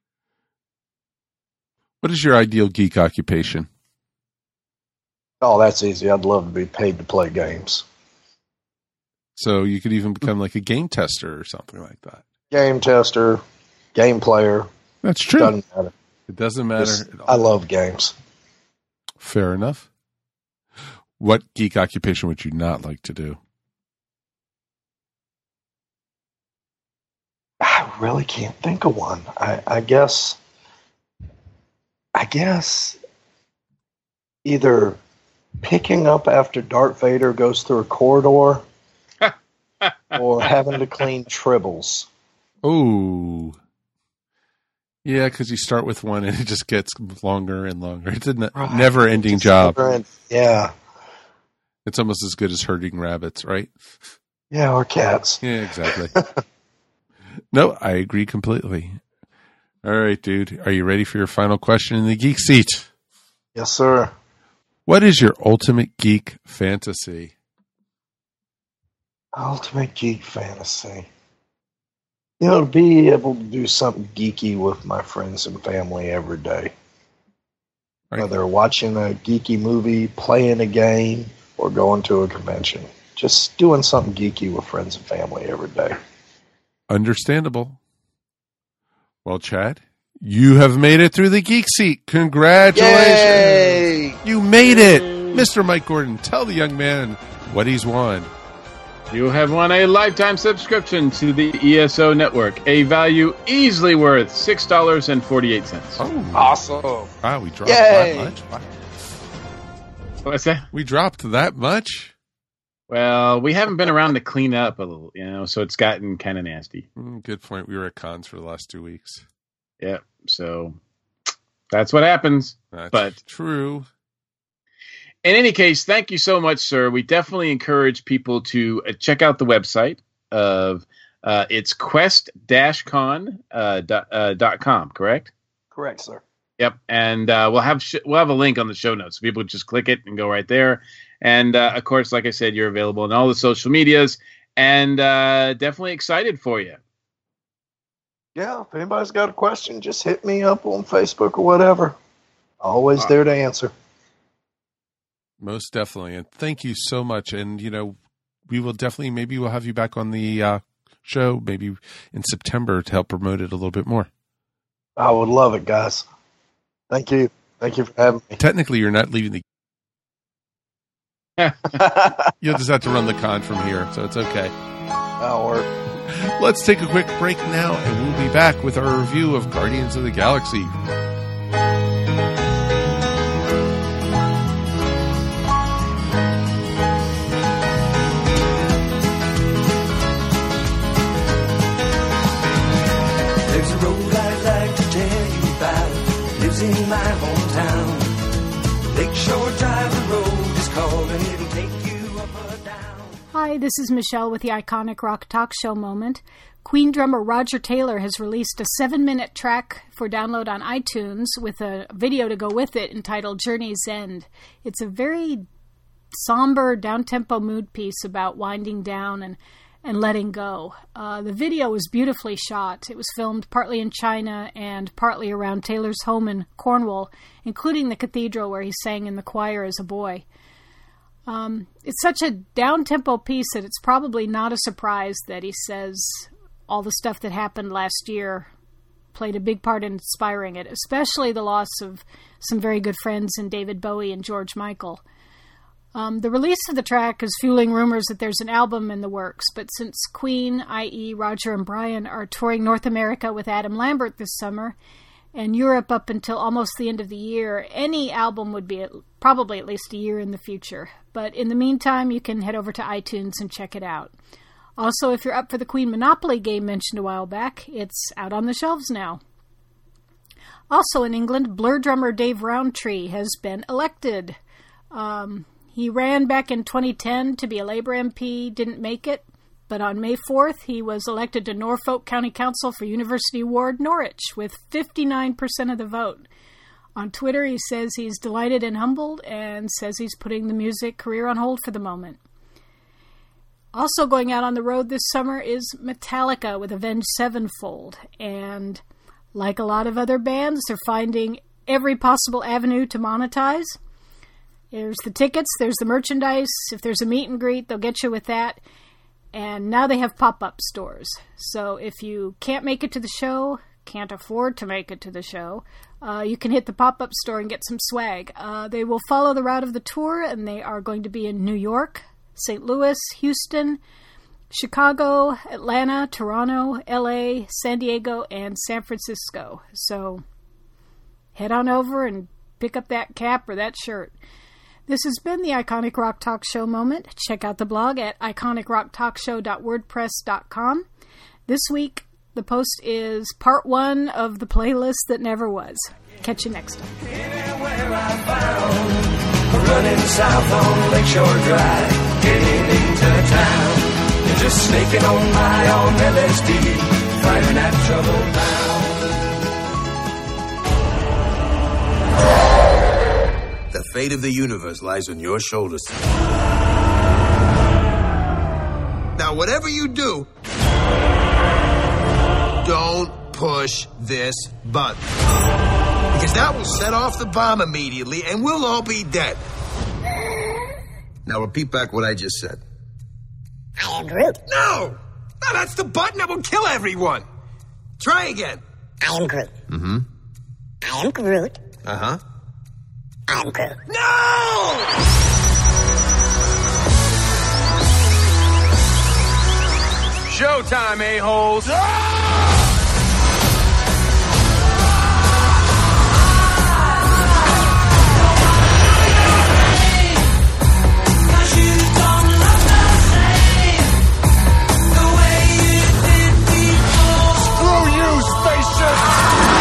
What is your ideal geek occupation? Oh, that's easy. I'd love to be paid to play games. So you could even become like a game tester or something like that. Game tester, game player. That's true. Doesn't matter. It doesn't matter. Just, at all. I love games. Fair enough. What geek occupation would you not like to do? I really can't think of one. I, I guess, I guess either picking up after Darth Vader goes through a corridor or having to clean tribbles. Oh, yeah, because you start with one and it just gets longer and longer. It's a ne- Right. never-ending It's job. never end- Yeah. It's almost as good as herding rabbits, right? Yeah, or cats. Yeah, exactly. No, I agree completely. All right, dude. Are you ready for your final question in the geek seat? Yes, sir. What is your ultimate geek fantasy? Ultimate geek fantasy. You know, to be able to do something geeky with my friends and family every day. Right. Whether watching a geeky movie, playing a game, or going to a convention. Just doing something geeky with friends and family every day. Understandable. Well, Chad, you have made it through the geek seat. Congratulations. Yay! You made it. Mister Mike Gordon, tell the young man what he's won. You have won a lifetime subscription to the E S O network, a value easily worth six dollars and forty-eight cents. Oh, Awesome. wow, we dropped Yay. that much? Wow. What's that? We dropped that much? Well, we haven't been around to clean up a little, you know, so it's gotten kind of nasty. Mm, good point. We were at cons for the last two weeks. Yeah, so that's what happens. That's But- true. In any case, thank you so much, sir. We definitely encourage people to uh, check out the website of uh, it's quest dash con uh, dot, uh, dot com, correct? Correct, sir. Yep, and uh, we'll have sh- we'll have a link on the show notes. So people just click it and go right there. And uh, of course, like I said, you're available on all the social medias, and uh, definitely excited for you. Yeah, if anybody's got a question, just hit me up on Facebook or whatever. Always there to answer. Most definitely. And thank you so much. And, you know, we will definitely, maybe we'll have you back on the uh, show maybe in September to help promote it a little bit more. I would love it, guys. Thank you. Thank you for having me. Technically, you're not leaving the... You'll just have to run the con from here, so it's okay. That'll work. Let's take a quick break now, and we'll be back with our review of Guardians of the Galaxy. There's a road I'd like to tell you about. Lives in my hometown. Lakeshore Drive, the road is called, and it'll take you up or down. Hi, this is Michelle with the Iconic Rock Talk Show Moment. Queen drummer Roger Taylor has released a seven-minute track for download on iTunes with a video to go with it entitled Journey's End. It's a very somber, down-tempo mood piece about winding down and and letting go. Uh, the video was beautifully shot. It was filmed partly in China and partly around Taylor's home in Cornwall, including the cathedral where he sang in the choir as a boy. Um, it's such a down-tempo piece that it's probably not a surprise that he says all the stuff that happened last year played a big part in inspiring it, especially the loss of some very good friends in David Bowie and George Michael. Um, the release of the track is fueling rumors that there's an album in the works, but since Queen, that is. Roger and Brian, are touring North America with Adam Lambert this summer, and Europe up until almost the end of the year, any album would be at, probably at least a year in the future. But in the meantime, you can head over to iTunes and check it out. Also, if you're up for the Queen Monopoly game mentioned a while back, it's out on the shelves now. Also in England, Blur drummer Dave Rowntree has been elected. Um... He ran back in twenty ten to be a Labour M P, didn't make it, but on May fourth he was elected to Norfolk County Council for University Ward, Norwich, with fifty-nine percent of the vote. On Twitter he says he's delighted and humbled and says he's putting the music career on hold for the moment. Also going out on the road this summer is Metallica with Avenged Sevenfold, and like a lot of other bands, they're finding every possible avenue to monetize. There's the tickets, there's the merchandise. If there's a meet and greet, they'll get you with that. And now they have pop-up stores. So if you can't make it to the show, can't afford to make it to the show, uh, you can hit the pop-up store and get some swag. Uh, they will follow the route of the tour, and they are going to be in New York, Saint Louis, Houston, Chicago, Atlanta, Toronto, L A, San Diego, and San Francisco. So head on over and pick up that cap or that shirt. This has been the Iconic Rock Talk Show moment. Check out the blog at iconic rock talk show dot wordpress dot com. This week, the post is part one of the playlist that never was. Catch you next time. Anywhere I found, running south on Lakeshore Drive, getting into town. You're just snaking on by on L S D, fighting that trouble down. The fate of the universe lies on your shoulders. Now, whatever you do, don't push this button. Because that will set off the bomb immediately, and we'll all be dead. Now, repeat back what I just said. I am Groot. No! No, that's the button that will kill everyone. Try again. I am Groot. Mm-hmm. I am Groot. Uh-huh. I'm Groot. No! Showtime, a-holes. Screw you, spaceship!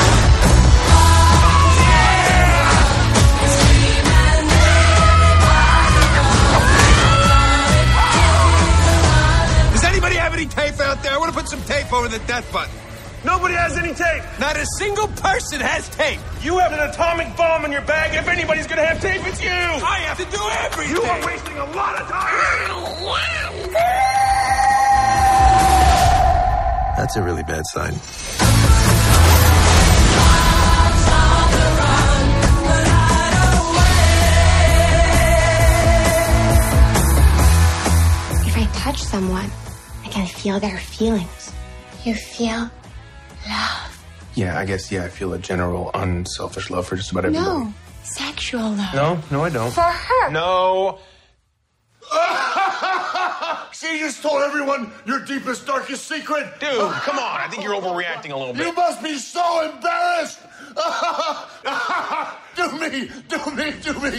Tape out there. I want to put some tape over the death button. Nobody has any tape. Not a single person has tape. You have an atomic bomb in your bag. If anybody's going to have tape, it's you. I have to do everything. You are wasting a lot of time. That's a really bad sign. If I touch someone, I can feel their feelings. You feel love. Yeah, I guess, yeah, I feel a general unselfish love for just about everybody. No, sexual love. No, no, I don't. For her. No. See, you just told everyone your deepest, darkest secret. Dude, come on. I think you're overreacting a little bit. You must be so embarrassed. Do me, do me, do me.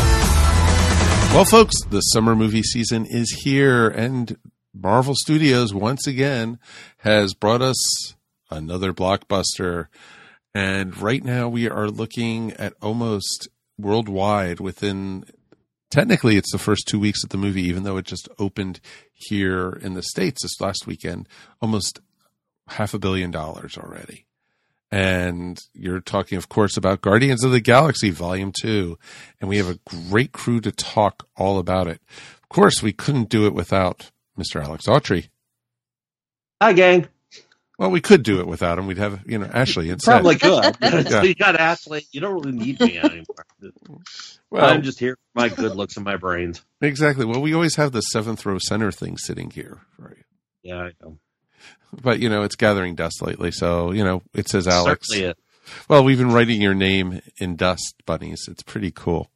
Well, folks, the summer movie season is here, and Marvel Studios once again has brought us another blockbuster. And right now we are looking at almost worldwide within, technically it's the first two weeks of the movie, even though it just opened here in the States this last weekend, almost half a billion dollars already. And you're talking, of course, about Guardians of the Galaxy Volume two. And we have a great crew to talk all about it. Of course, we couldn't do it without Mister Alex Autry. Hi, gang. Well, we could do it without him. We'd have, you know, Ashley instead. Probably could. Yeah. You got Ashley. You don't really need me anymore. Well, I'm just here for my good looks and my brains. Exactly. Well, we always have the seventh row center thing sitting here. Right. Yeah, I know. But, you know, it's gathering dust lately. So, you know, it says Alex. Certainly is. Well, we've been writing your name in dust, bunnies. It's pretty cool.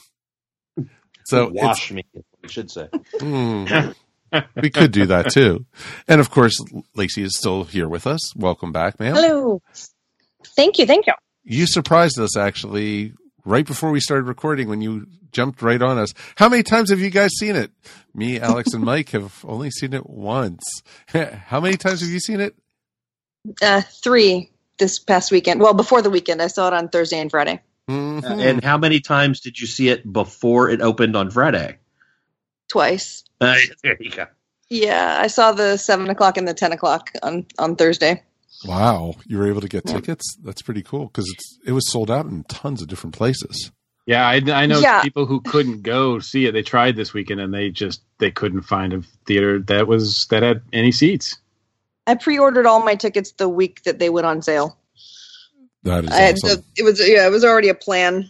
So Wash me, you should say. Mm, we could do that too. And of course, Lacey is still here with us. Welcome back, ma'am. Hello. Thank you. Thank you. You surprised us actually right before we started recording when you jumped right on us. How many times have you guys seen it? Me, Alex, and Mike have only seen it once. How many times have you seen it? Uh, three this past weekend. Well, before the weekend. I saw it on Thursday and Friday. Mm-hmm. And how many times did you see it before it opened on Friday? Twice. Uh, there you go. Yeah, I saw the seven o'clock and the ten o'clock on, on Thursday. Wow. You were able to get tickets? That's pretty cool because it's it was sold out in tons of different places. Yeah, I, I know Yeah. people who couldn't go see it. They tried this weekend and they just they couldn't find a theater that was that had any seats. I pre-ordered all my tickets the week that they went on sale. That is I had awesome. to, it was yeah, it was already a plan.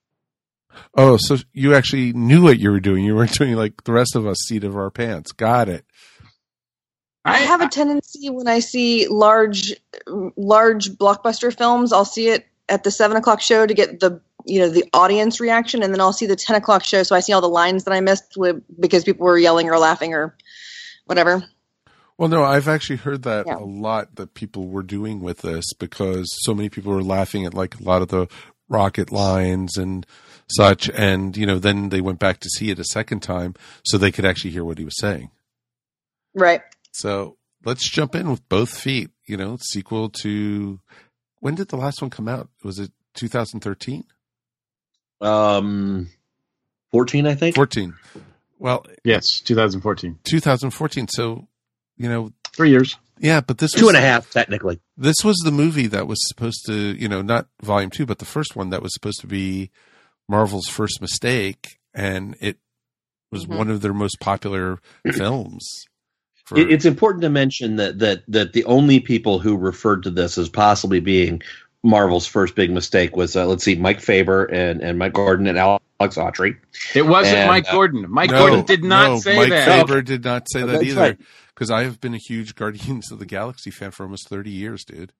Oh, so you actually knew what you were doing. You weren't doing like the rest of us, seat of our pants. Got it. I have a tendency when I see large, large blockbuster films, I'll see it at the seven o'clock show to get the, you know, the audience reaction, and then I'll see the ten o'clock show, so I see all the lines that I missed with, because people were yelling or laughing or whatever. Well, no, I've actually heard that Yeah. a lot that people were doing with this because so many people were laughing at like a lot of the rocket lines and such, and you know, then they went back to see it a second time so they could actually hear what he was saying. Right. So let's jump in with both feet. You know, sequel to, when did the last one come out? Was it two thousand thirteen? Um, fourteen, I think. fourteen. Well, yes, two thousand fourteen. two thousand fourteen. So, you know, three years. Yeah, but this two was, and a half technically. This was the movie that was supposed to, you know, not volume two, but the first one that was supposed to be Marvel's first mistake, and it was Mm-hmm. one of their most popular films. For, It, it's important to mention that that that the only people who referred to this as possibly being Marvel's first big mistake was, uh, let's see, Mike Faber and, and Mike Gordon and Alex Autry. It wasn't And, Mike uh, Gordon. Mike no, Gordon did not no, say Mike that. Faber did not say Oh, that that's either. right. Because I have been a huge Guardians of the Galaxy fan for almost thirty years, dude.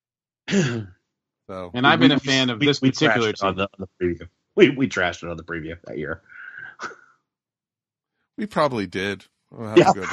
So, And I've been a fan of we, this we particular trashed it on the, on the preview. We we trashed it on the preview that year. we probably did. We'll have Yeah. to go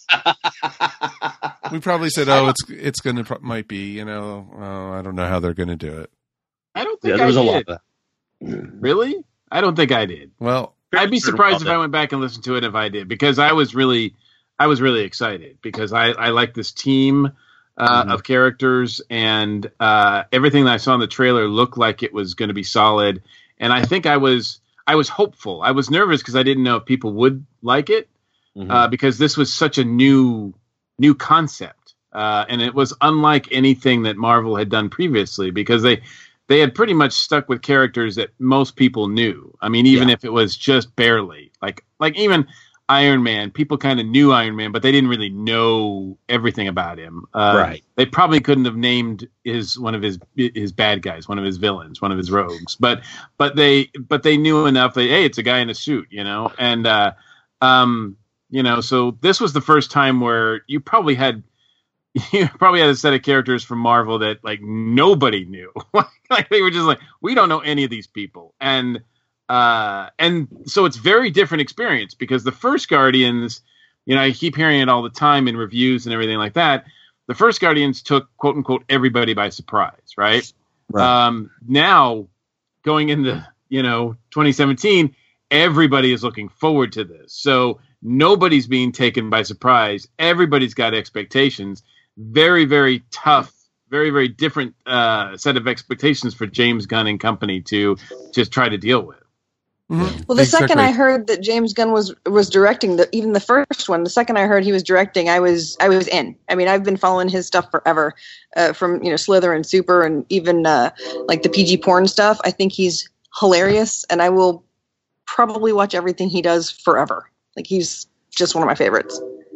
back. We probably said, "Oh, it's it's going to might be," you know. Oh, I don't know how they're going to do it. I don't think Yeah, there I was a did. lot of that. Really? I don't think I did. Well, I'd be Sure, surprised if well I went back and listened to it if I did, because I was really, I was really excited because I, I like this team uh, Mhm. of characters, and uh, everything that I saw in the trailer looked like it was going to be solid. And I think I was, I was hopeful. I was nervous because I didn't know if people would like it Mhm. uh, because this was such a new, new concept, uh, and it was unlike anything that Marvel had done previously because they. They had pretty much stuck with characters that most people knew. I mean, even Yeah. if it was just barely, like like even Iron Man, people kind of knew Iron Man, but they didn't really know everything about him. Uh, Right. They probably couldn't have named his one of his his bad guys, one of his villains, one of his rogues. But but they but they knew enough that hey, it's a guy in a suit, you know. And uh, um, you know, so this was the first time where you probably had. You probably had a set of characters from Marvel that like nobody knew. Like they were just like, we don't know any of these people, and uh, and so it's very different experience because the first Guardians, you know, I keep hearing it all the time in reviews and everything like that. The first Guardians took quote unquote everybody by surprise, right? Right. Um, now going into you know twenty seventeen, everybody is looking forward to this, so nobody's being taken by surprise. Everybody's got expectations. Very, very tough, very, very different uh, set of expectations for James Gunn and company to just try to deal with. Mm-hmm. Well, the Exactly. second I heard that James Gunn was was directing the even the first one, the second I heard he was directing, I was I was in. I mean, I've been following his stuff forever, uh, from you know Slither and Super, and even uh, like the P G porn stuff. I think he's hilarious, and I will probably watch everything he does forever. Like he's just one of my favorites.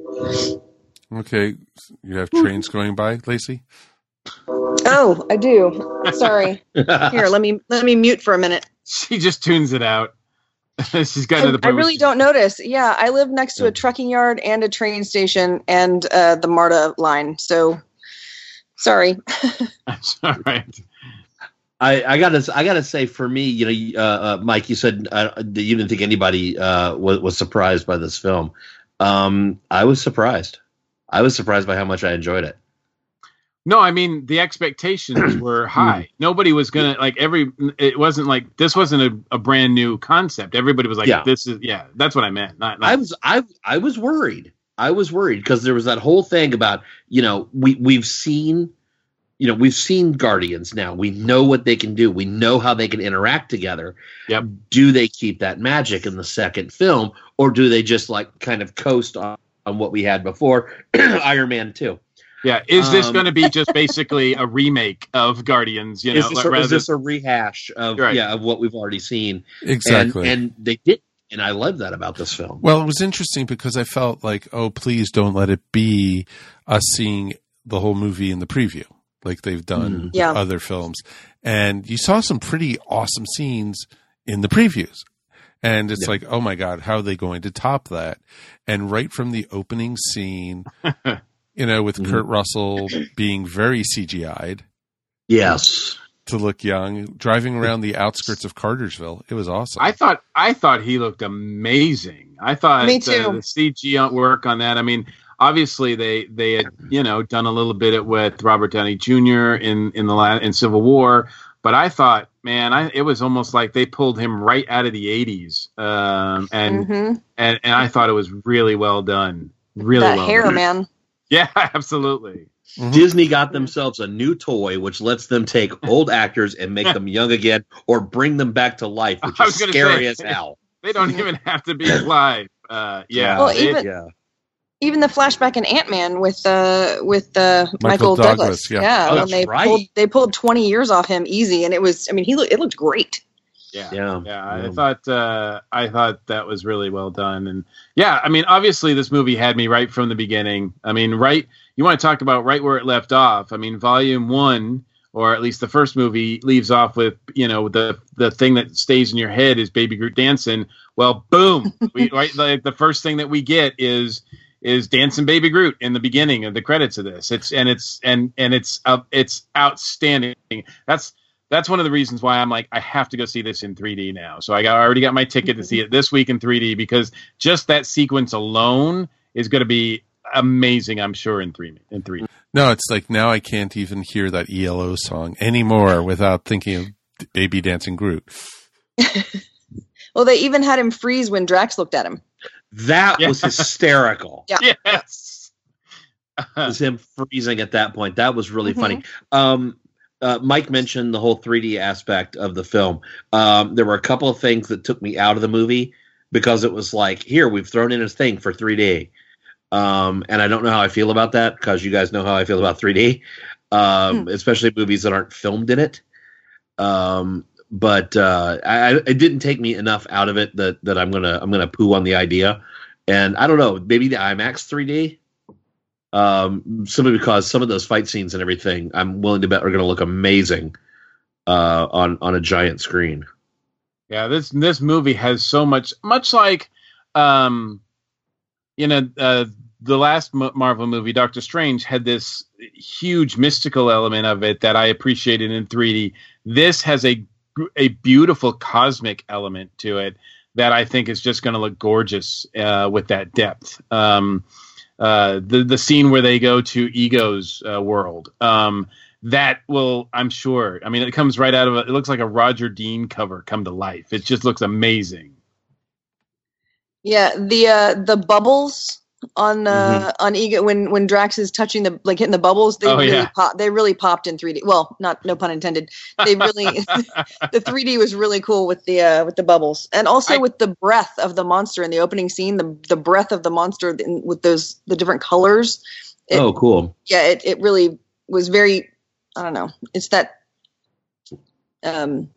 Okay, you have trains going by, Lacey? Oh, I do. Sorry. Here, let me let me mute for a minute. She just tunes it out. She's gotten I, to the I point. where really she- don't notice. Yeah, I live next to a trucking yard and a train station and uh, the MARTA line. So, sorry. That's all right. I, I gotta I gotta say for me, you know, uh, uh, Mike, you said uh, that you didn't think anybody uh, was, was surprised by this film. Um, I was surprised. I was surprised by how much I enjoyed it. No, I mean the expectations were high. Nobody was gonna like every. It wasn't like this wasn't a, a brand new concept. Everybody was like, Yeah. "This is yeah." That's what I meant. Not, not I was I I was worried. I was worried because there was that whole thing about, you know, we we've seen, you know, we've seen Guardians now. We know what they can do. We know how they can interact together. Yep. Do they keep that magic in the second film, or do they just like kind of coast on, on what we had before? Iron Man two. Yeah, is this Um, going to be just basically a remake of Guardians? You know, is, this a, rather is this a rehash of Right. yeah of what we've already seen? Exactly. And, and they did, and I love that about this film. Well, it was interesting because I felt like, oh, please don't let it be us seeing the whole movie in the preview like they've done with Yeah. other films. And you saw some pretty awesome scenes in the previews. And it's Yeah. like, oh my God, how are they going to top that? And right from the opening scene, You know, with Mhm. Kurt Russell being very C G I'd. Yes. To look young, driving around the outskirts of Cartersville. It was awesome. I thought I thought he looked amazing. I thought Me too. Uh, the C G work on that. I mean, obviously they they had you know done a little bit it with Robert Downey Junior in in the la- in Civil War, but I thought, man, I, it was almost like they pulled him right out of the eighties, um, and, Mm-hmm. and and I thought it was really well done. Really That well hair, done. man. Yeah, absolutely. Disney got themselves a new toy which lets them take old actors and make them young again or bring them back to life, which I is was gonna scary say, as hell. They don't even have to be alive. Uh, yeah. Well, they- even- yeah. Even the flashback in Ant-Man with uh, with uh, Michael Michael, Douglas, Douglas, yeah. Oh, when that's they right. pulled they pulled twenty years off him easy, and it was I mean he looked it looked great. Yeah, Yeah. yeah. I Yeah. thought uh, I thought that was really well done, and yeah, I mean, obviously, this movie had me right from the beginning. I mean, right. You want to talk about right where it left off? I mean, Volume One, or at least the first movie, leaves off with you know the the thing that stays in your head is Baby Groot dancing. Well, boom, we, right. Like the first thing that we get is is dancing Baby Groot in the beginning of the credits of this. It's and it's and and it's uh, it's outstanding. That's That's one of the reasons why I'm like, I have to go see this in three D now. So I got I already got my ticket to see it this week in three D because just that sequence alone is going to be amazing, I'm sure, in three in three D. No, it's like now I can't even hear that E L O song anymore without thinking of Baby Dancing Groot. Well, they even had him freeze when Drax looked at him. That Yeah. was hysterical. Yeah. Yes. It was him freezing at that point. That was really Mhm. funny. Um, uh, Mike mentioned the whole three D aspect of the film. Um, there were a couple of things that took me out of the movie because it was like, here, we've thrown in a thing for three D. Um, and I don't know how I feel about that because you guys know how I feel about three D, um, Hmm. especially movies that aren't filmed in it. Um, but uh, I, it didn't take me enough out of it that, that I'm gonna I'm gonna poo on the idea. And I don't know, maybe the IMAX three D. Um, simply because some of those fight scenes and everything, I'm willing to bet are going to look amazing uh, on on a giant screen. Yeah, this this movie has so much, much like, um, you know, uh, the last M- Marvel movie, Doctor Strange, had this huge mystical element of it that I appreciated in three D. This has a a beautiful cosmic element to it that I think is just going to look gorgeous uh, with that depth. Um, uh, the the scene where they go to Ego's uh, world. Um, That will, I'm sure. I mean, it comes right out of a, it looks like a Roger Dean cover come to life. It just looks amazing. Yeah, the uh, the bubbles on uh, Mm-hmm. on Ego when when Drax is touching the like hitting the bubbles, they Oh, really yeah. pop, they really popped in three D. Well, not no pun intended. They really the three D was really cool with the uh, with the bubbles and also I- with the breath of the monster in the opening scene. The the breath of the monster in, with those the different colors. It, Oh, cool. Yeah, it it really was very. I don't know. It's that. Um.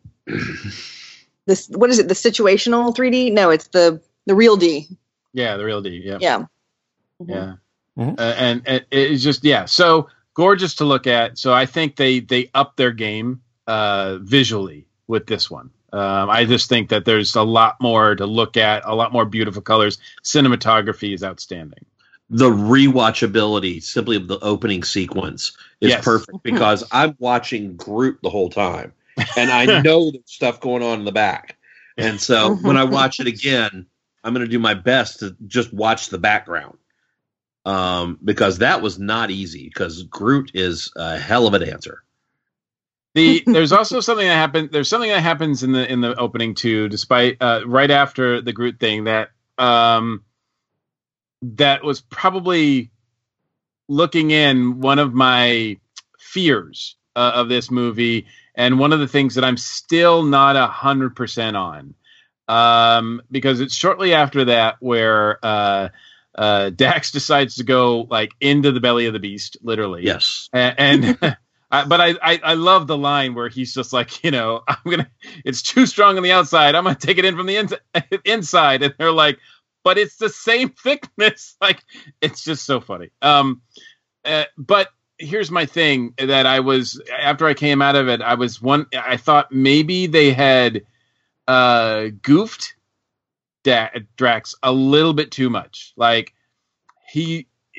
This what is it? The situational three D? No, it's the the real D. Yeah, the real D. Yeah. Yeah. Yeah. Mhm. Uh, and, and it's just, yeah. So gorgeous to look at. So I think they, they up their game uh, visually with this one. Um, I just think that there's a lot more to look at, a lot more beautiful colors. Cinematography is outstanding. The rewatchability simply of the opening sequence is Yes. perfect because I'm watching Groot the whole time and I know there's stuff going on in the back. And so when I watch it again, I'm going to do my best to just watch the background. Um, because that was not easy because Groot is a hell of a dancer. The there's also something that happened. There's something that happens in the in the opening too, despite uh, right after the Groot thing that um, that was probably looking in one of my fears uh, of this movie, and one of the things that I'm still not a hundred percent on, um, because it's shortly after that where uh, uh, Dax decides to go like into the belly of the beast, literally. Yes. A- and. I, but I, I, I love the line where he's just like, you know, I'm going to, it's too strong on the outside. I'm going to take it in from the in, inside. And they're like, but it's the same thickness. Like, it's just so funny. Um, uh, but here's my thing that I was, after I came out of it, I was one, I thought maybe they had uh, goofed da- Drax a little bit too much. Like he,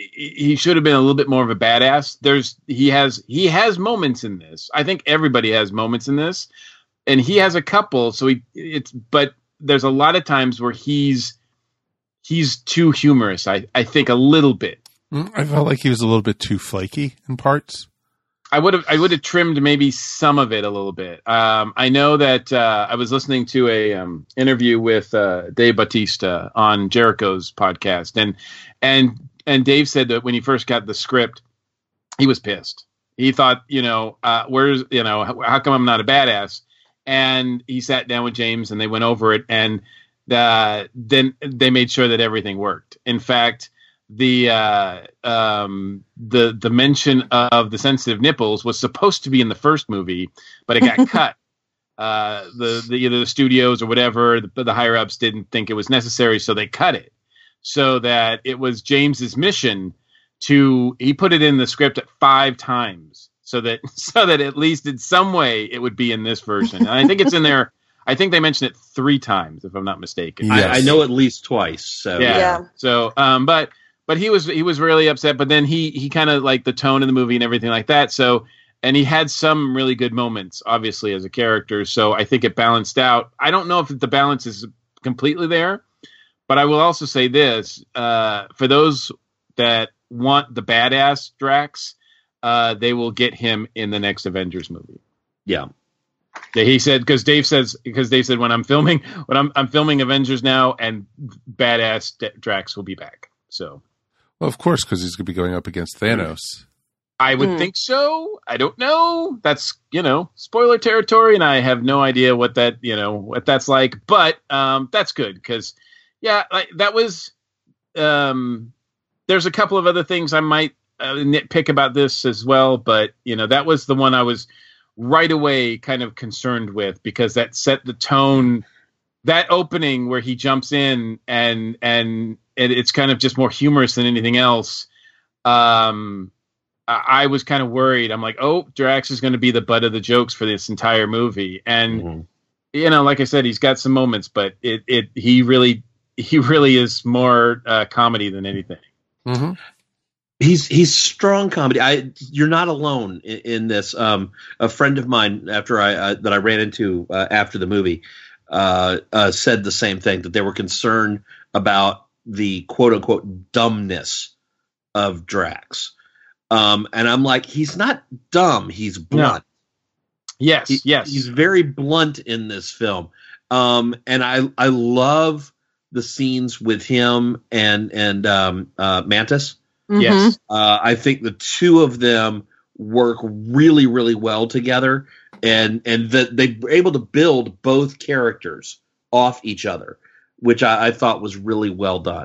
he should have been a little bit more of a badass. There's he has he has moments in this. I think everybody has moments in this, and he has a couple. So he it's but there's a lot of times where he's he's too humorous. I I think a little bit. I felt like he was a little bit too flaky in parts. I would have I would have trimmed maybe some of it a little bit. Um, I know that uh, I was listening to a um, interview with uh, Dave Bautista on Jericho's podcast, and and and Dave said that when he first got the script, he was pissed. He thought, you know, uh, where's you know how, how come I'm not a badass? And he sat down with James, and they went over it, and uh, then they made sure that everything worked. In fact, the uh, um, the the mention of the sensitive nipples was supposed to be in the first movie, but it got cut. Uh, the the either the studios or whatever the, the higher ups didn't think it was necessary, so they cut it. So that it was James's mission to he put it in the script at five times, so that so that at least in some way it would be in this version. And I think it's in there. I think they mentioned it three times, if I'm not mistaken. Yes. I, I know at least twice. So yeah. Yeah. So um, but. But he was he was really upset. But then he he kind of liked the tone of the movie and everything like that. So and he had some really good moments, obviously, as a character. So I think it balanced out. I don't know if the balance is completely there, but I will also say this: uh, for those that want the badass Drax, uh, they will get him in the next Avengers movie. Yeah. Yeah, he said because Dave says because Dave said when I'm filming when I'm I'm filming Avengers now and badass D- Drax will be back. So. Well, of course, because he's going to be going up against Thanos. I would mm. think so. I don't know. That's, you know, spoiler territory, and I have no idea what that, you know, what that's like. But um, that's good because, yeah, like that was. Um, there's a couple of other things I might uh, nitpick about this as well, but you know, that was the one I was right away kind of concerned with because that set the tone. That opening where he jumps in and and. And it's kind of just more humorous than anything else. Um, I, I was kind of worried. I'm like, oh, Drax is going to be the butt of the jokes for this entire movie. And, mm-hmm. you know, like I said, he's got some moments, but it, it he really he really is more uh, comedy than anything. Mm-hmm. He's he's strong comedy. I you're not alone in, in this. Um, a friend of mine after I uh, that I ran into uh, after the movie uh, uh, said the same thing, that they were concerned about the quote unquote dumbness of Drax. Um, and I'm like, he's not dumb. He's blunt. No. Yes. He, yes. He's very blunt in this film. Um, and I, I love the scenes with him and, and, um, uh, Mantis. Mm-hmm. Yes. Uh, I think the two of them work really, really well together, and, and that they were able to build both characters off each other, which I, I thought was really well done.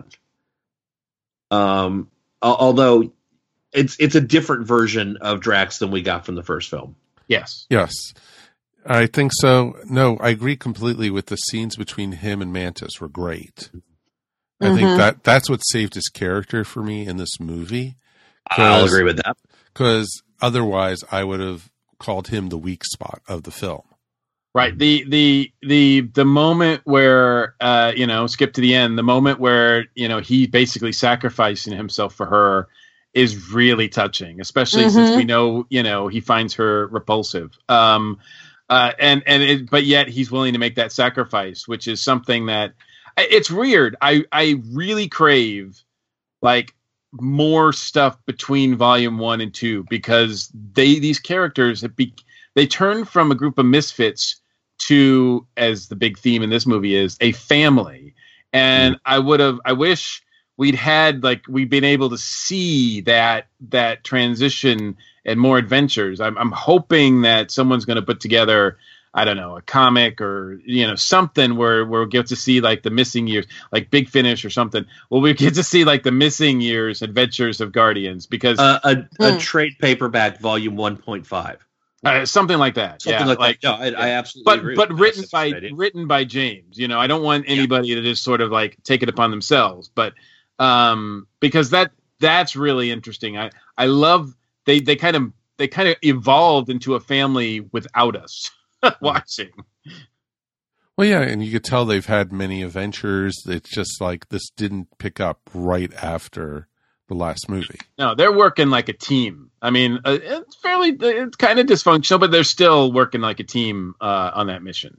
Um, although it's it's a different version of Drax than we got from the first film. Yes. Yes. I think so. No, I agree completely with the scenes between him and Mantis were great. I mm-hmm. think that that's what saved his character for me in this movie. I'll agree with that. Because otherwise I would have called him the weak spot of the film. Right. The the the the moment where uh, you know, skip to the end, the moment where, you know, he basically sacrificing himself for her is really touching, especially mm-hmm. since we know, you know, he finds her repulsive. Um, uh, and and it, but yet he's willing to make that sacrifice, which is something that it's weird. I I really crave like more stuff between volume one and two, because they these characters have be, they turn from a group of misfits to, as the big theme in this movie is, a family. And mm. I would have, I wish we'd had, like, we'd been able to see that, that transition and more adventures. I'm, I'm hoping that someone's going to put together, I don't know, a comic or, you know, something where, where we'll get to see like the missing years, like Big Finish or something. Well, we get to see like the missing years adventures of Guardians, because uh, a, a mm. trade paperback volume one point five. Uh, something like that. Something yeah, like, like that. No, I, I absolutely but, agree. But with written that. by written by James. You know, I don't want anybody yeah. to just sort of like take it upon themselves. But um, because that that's really interesting. I, I love they they kind of they kind of evolved into a family without us watching. Well, yeah, and you could tell they've had many adventures. It's just like this didn't pick up right after the last movie. No, they're working like a team. I mean, uh, it's fairly, it's kind of dysfunctional, but they're still working like a team uh, on that mission.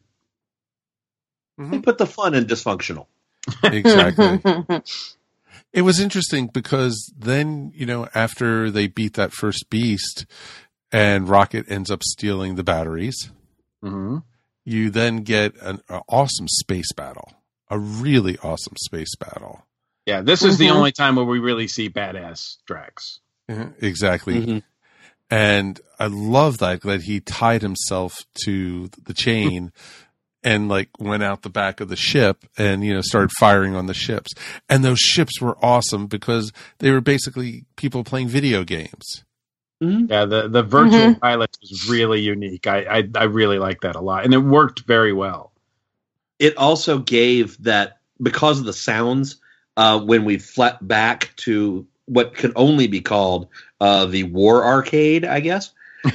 They put the fun in dysfunctional. Exactly. It was interesting because then, you know, after they beat that first beast and Rocket ends up stealing the batteries, mm-hmm. you then get an, an awesome space battle, a really awesome space battle. Yeah, this is mm-hmm. the only time where we really see badass Drax. Mm-hmm. Exactly. Mm-hmm. And I love that, that he tied himself to the chain and like went out the back of the ship and, you know, started firing on the ships. And those ships were awesome because they were basically people playing video games. Mm-hmm. Yeah, the, the virtual mm-hmm. pilot was really unique. I, I I really like that a lot. And it worked very well. It also gave that, because of the sounds, uh, when we flip back to what could only be called uh, the War Arcade, I guess.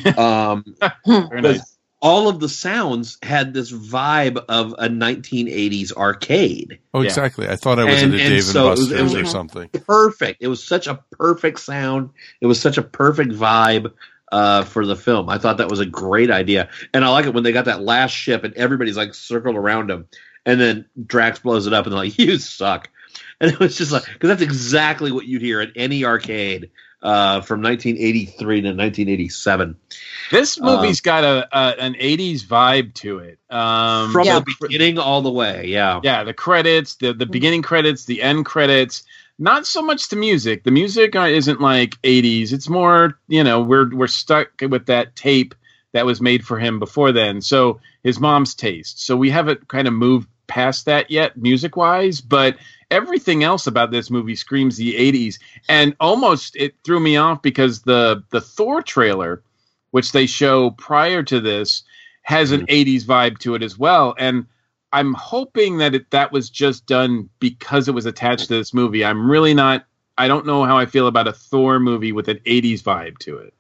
Um, very nice. All of the sounds had this vibe of a nineteen eighties arcade. Oh, exactly. I thought I was and, at a and Dave so and Buster's it was, it or was something. Perfect. It was such a perfect sound. It was such a perfect vibe uh, for the film. I thought that was a great idea. And I like it when they got that last ship and everybody's like circled around him. And then Drax blows it up and they're like, you suck. And it was just like, because that's exactly what you'd hear at any arcade uh, from nineteen eighty-three to nineteen eighty-seven. This movie's um, got a, a an eighties vibe to it. Um, from yeah. the beginning all the way, yeah. Yeah, the credits, the, the beginning credits, the end credits. Not so much the music. The music isn't like eighties. It's more, you know, we're we're stuck with that tape that was made for him before then. So his mom's taste. So we haven't kind of moved past that yet, music-wise, but everything else about this movie screams the eighties. And almost it threw me off because the the Thor trailer, which they show prior to this, has an eighties vibe to it as well. And I'm hoping that it, that was just done because it was attached to this movie. I'm really not, I don't know how I feel about a Thor movie with an eighties vibe to it.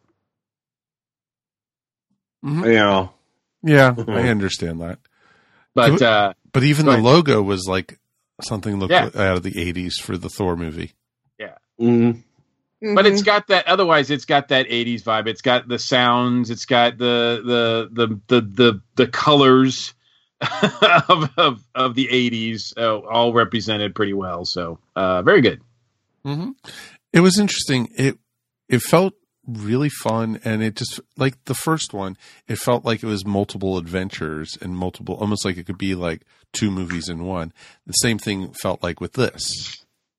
Mm-hmm. Yeah. Yeah, mm-hmm. I understand that. But, uh, but even the ahead. logo was like something looked yeah. out of the eighties for the Thor movie. Yeah. Mm-hmm. Mm-hmm. But it's got that. Otherwise, it's got that eighties vibe. It's got the sounds. It's got the the the the the, the colors of, of of the eighties, uh, all represented pretty well. So uh, very good. Mm-hmm. It was interesting. It it felt really fun, and it just like the first one. It felt like it was multiple adventures and multiple, almost like it could be like two movies in one. The same thing felt like with this.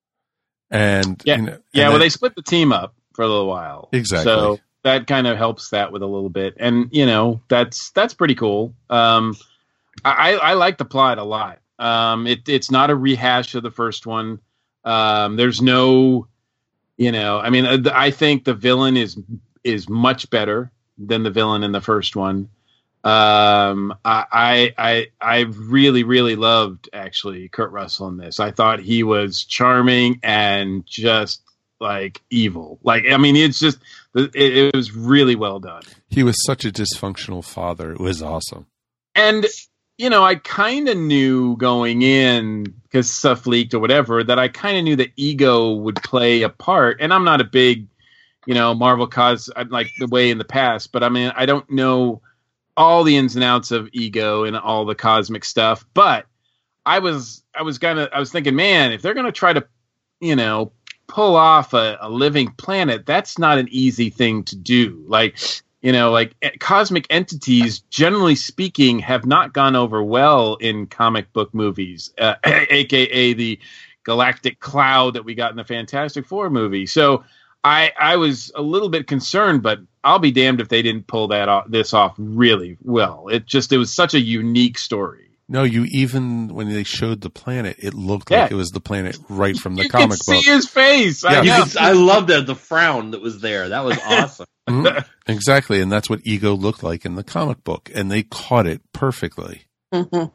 And yeah, you know, yeah. and Well, that, they split the team up for a little while, exactly. So that kind of helps that with a little bit, and you know that's that's pretty cool. Um, I, I like the plot a lot. Um, it it's not a rehash of the first one. Um, there's no, you know, I mean, I think the villain is is much better than the villain in the first one. Um, I, I, I really, really loved actually Kurt Russell in this. I thought he was charming and just like evil. Like, I mean, it's just, it, it was really well done. He was such a dysfunctional father. It was awesome. And, you know, I kind of knew going in, because stuff leaked or whatever, that I kind of knew that ego would play a part. And I'm not a big, you know, Marvel cause like the way in the past, but I mean, I don't know all the ins and outs of ego and all the cosmic stuff, but I was, I was gonna, I was thinking, man, if they're gonna try to, you know, pull off a, a living planet, that's not an easy thing to do. Like, you know, like cosmic entities, generally speaking, have not gone over well in comic book movies, uh, aka the galactic cloud that we got in the Fantastic Four movie. So I, I was a little bit concerned, but I'll be damned if they didn't pull that off, this off really well. It just, it was such a unique story. No, you even when they showed the planet, it looked Yeah. like it was the planet right from the You comic could book. see his face. I Yeah. You know. could, I love that the frown that was there. That was awesome. Mhm. Exactly, and that's what ego looked like in the comic book, and they caught it perfectly. Uh,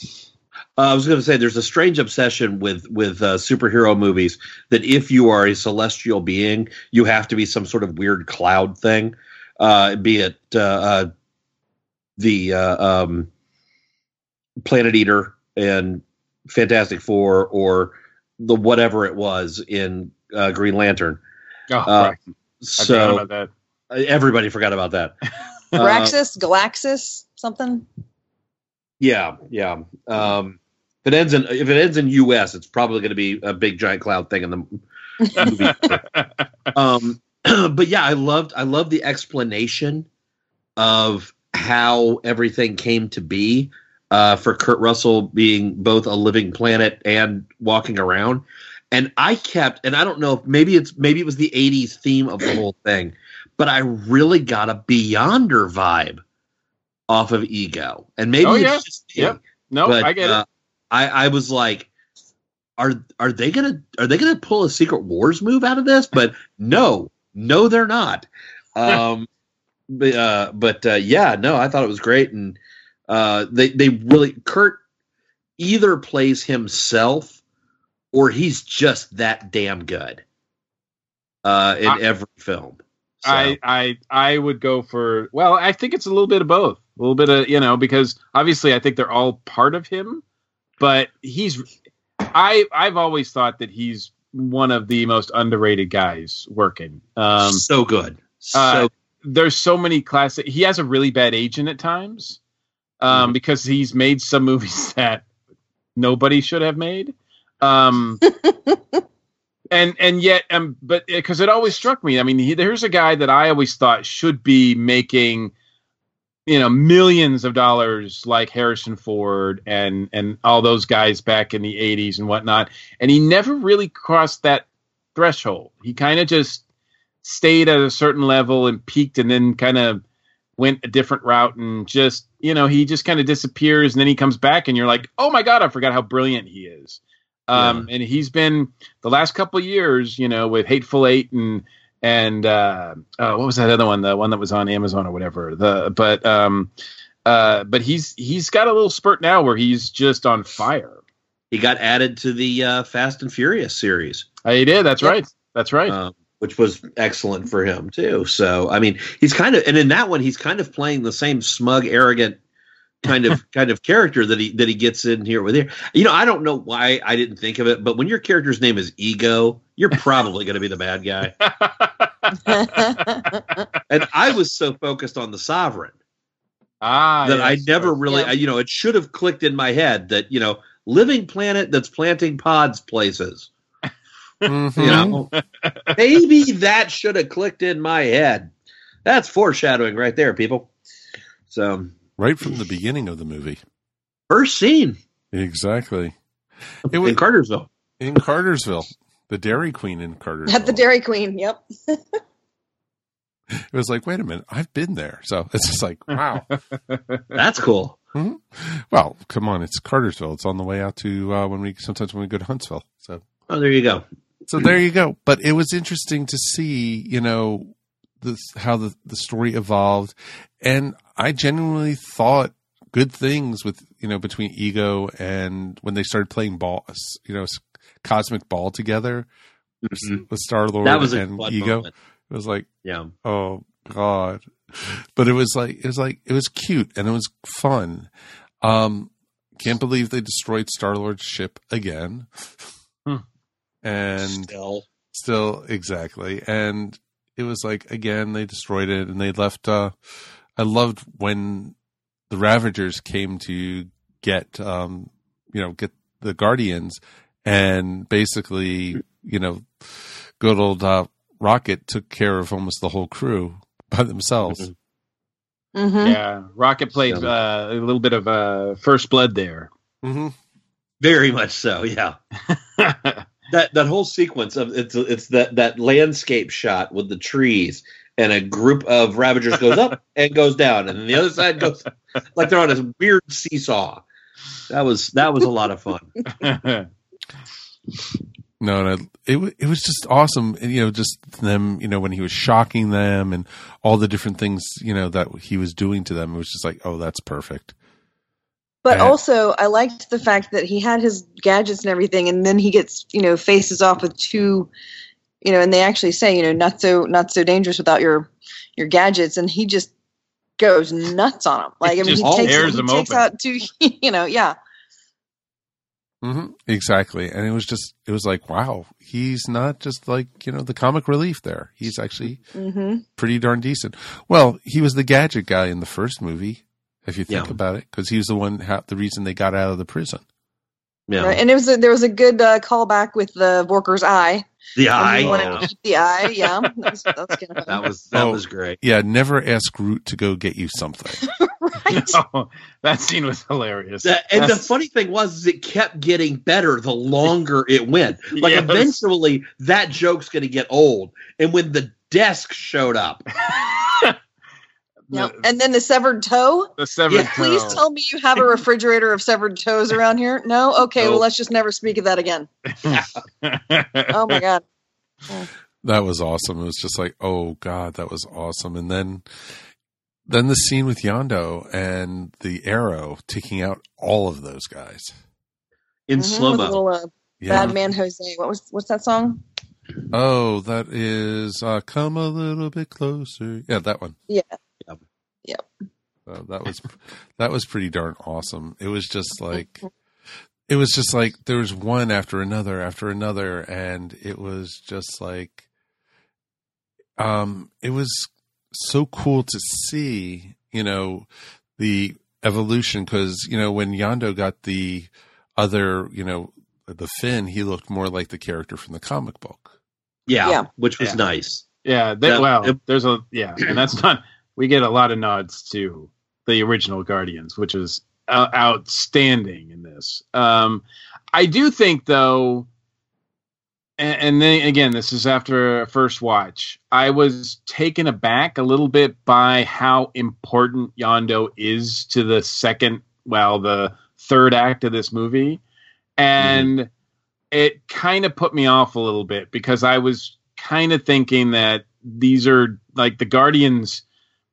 I was going to say, there's a strange obsession with with uh, superhero movies that if you are a celestial being, you have to be some sort of weird cloud thing, uh, be it uh, uh, the uh, um, Planet Eater and Fantastic Four or the whatever it was in uh, Green Lantern. Oh, Uh, right. I so forgot about that. everybody forgot about that. Uh, Braxis, Galaxis, something. yeah, yeah. Um, if it ends in if it ends in U S, it's probably going to be a big giant cloud thing in the movie. um, but yeah, I loved I loved the explanation of how everything came to be uh, for Kurt Russell being both a living planet and walking around. And I kept, and I don't know if maybe it's maybe it was the eighties theme of the whole thing, but I really got a Beyonder vibe off of Ego. And maybe Oh, it's yeah. just me, Yep. No, but, I get uh, it. I, I was like, are are they gonna are they gonna pull a Secret Wars move out of this? But no, no, they're not. Um, but uh, but uh, yeah, no, I thought it was great, and uh, they they really Kurt either plays himself or he's just that damn good uh, in I- every film. So, I, I I would go for well, I think it's a little bit of both. A little bit of, you know, because obviously I think they're all part of him, but he's I I've always thought that he's one of the most underrated guys working. Um so good. So uh, there's so many classic he has a really bad agent at times. Um Mhm. because he's made some movies that nobody should have made. Um And and yet, um, but because it always struck me. I mean, he, there's a guy that I always thought should be making, you know, millions of dollars like Harrison Ford and and all those guys back in the eighties and whatnot. And he never really crossed that threshold. He kind of just stayed at a certain level and peaked, and then kind of went a different route, and just, you know, he just kind of disappears, and then he comes back, and you're like, oh my God, I forgot how brilliant he is. Um, and he's been the last couple of years, you know, with Hateful Eight and and uh, uh, what was that other one? The one that was on Amazon or whatever. The but um, uh, but he's he's got a little spurt now where he's just on fire. he got added to the uh, Fast and Furious series. Uh, he did. That's right. That's right. Um, which was excellent for him too. So I mean, he's kind of, and in that one, he's kind of playing the same smug, arrogant kind of kind of character that he that he gets in here with here. You know, I don't know why I didn't think of it, but when your character's name is Ego, you're probably going to be the bad guy. And I was so focused on the Sovereign ah, that yes, I never right. really, Yeah. I, you know, it should have clicked in my head that, you know, living planet that's planting pods places. Mhm. You know, maybe that should have clicked in my head. That's foreshadowing right there, people. So Right from the beginning of the movie. first scene Exactly. It in was Cartersville. in Cartersville. The Dairy Queen in Cartersville. At the Dairy Queen. Yep. It was like, wait a minute, I've been there. So it's just like, wow. That's cool. Mhm. Well, come on, it's Cartersville. It's on the way out to uh, when we sometimes when we go to Huntsville. So Oh, there you go. so there you go. But it was interesting to see, you know, this how the the story evolved, and I genuinely thought good things with, you know, between Ego and when they started playing ball, you know, cosmic ball together Mhm. with Star Lord That was a and fun Ego. moment. It was like, Yeah. oh God. But it was like, it was like, it was cute and it was fun. Um, can't believe they destroyed Star-Lord's ship again. Hmm. And Still. still, exactly. And it was like, again, they destroyed it and they left, uh, I loved when the Ravagers came to get, um, you know, get the Guardians, and basically, you know, good old, uh, Rocket took care of almost the whole crew by themselves. Mhm. Mm-hmm. Yeah, Rocket played uh, a little bit of uh, First Blood there. Mm-hmm. Very much so. Yeah. that that whole sequence of it's it's that that landscape shot with the trees and a group of Ravagers goes up and goes down, and then the other side goes like they're on this weird seesaw. That was that was a lot of fun. No, no, it wa- it was just awesome. And, you know, just them, you know, when he was shocking them and all the different things, you know, that he was doing to them. It was just like, oh, that's perfect. But And- also, I liked the fact that he had his gadgets and everything, and then he gets, you know, faces off with two, you know, and they actually say, you know, not so not so dangerous without your your gadgets, and he just goes nuts on them. Like, I mean, Just he takes, tears he them takes open. out two, you know, yeah. Mm-hmm. Exactly. And it was just, it was like, wow, he's not just like, you know, the comic relief there. He's actually mm-hmm. pretty darn decent. Well, he was the gadget guy in the first movie, if you think Yeah. about it, because he was the one, ha- the reason they got out of the prison. Yeah. Right. And it was a, there was a good uh, callback with the Vorker's eye. The When eye. he wanted Oh. to eat the eye. Yeah, that was, that was kind of fun. That was that Oh. was great. Yeah, never ask Groot to go get you something. right. No, that scene was hilarious. That- and the That's- funny thing was, is it kept getting better the longer it went. Like Yes. eventually, that joke's going to get old. And when the desk showed up, Yep. And then the severed toe. the severed Yeah, toe. Please tell me you have a refrigerator of severed toes around here. No? Okay, well, Nope. let's just never speak of that again. Oh, my God. That was awesome. It was just like, oh God, that was awesome. And then, then the scene with Yondu and the arrow taking out all of those guys. in Mhm, slow with a mo. little uh, Yeah. Bad Man Jose. What was what's that song? Oh, that is uh, "Come a Little Bit Closer." Yeah, that one. Yeah. Yep. Yep. Uh, that was that was pretty darn awesome. It was just like it was just like there was one after another after another, and it was just like um, it was so cool to see, you know, the evolution, because you know when Yondu got the other, you know, the fin, he looked more like the character from the comic book. Yeah, Yeah. which was Yeah. nice. Yeah, they, That- well, it- there's a yeah, and that's not. We get a lot of nods to the original Guardians, which is uh, outstanding in this. Um, I do think, though, and, and then again, this is after a first watch. I was taken aback a little bit by how important Yondu is to the second, well, the third act of this movie, and it kind of put me off a little bit because I was kind of thinking that these are like the Guardians.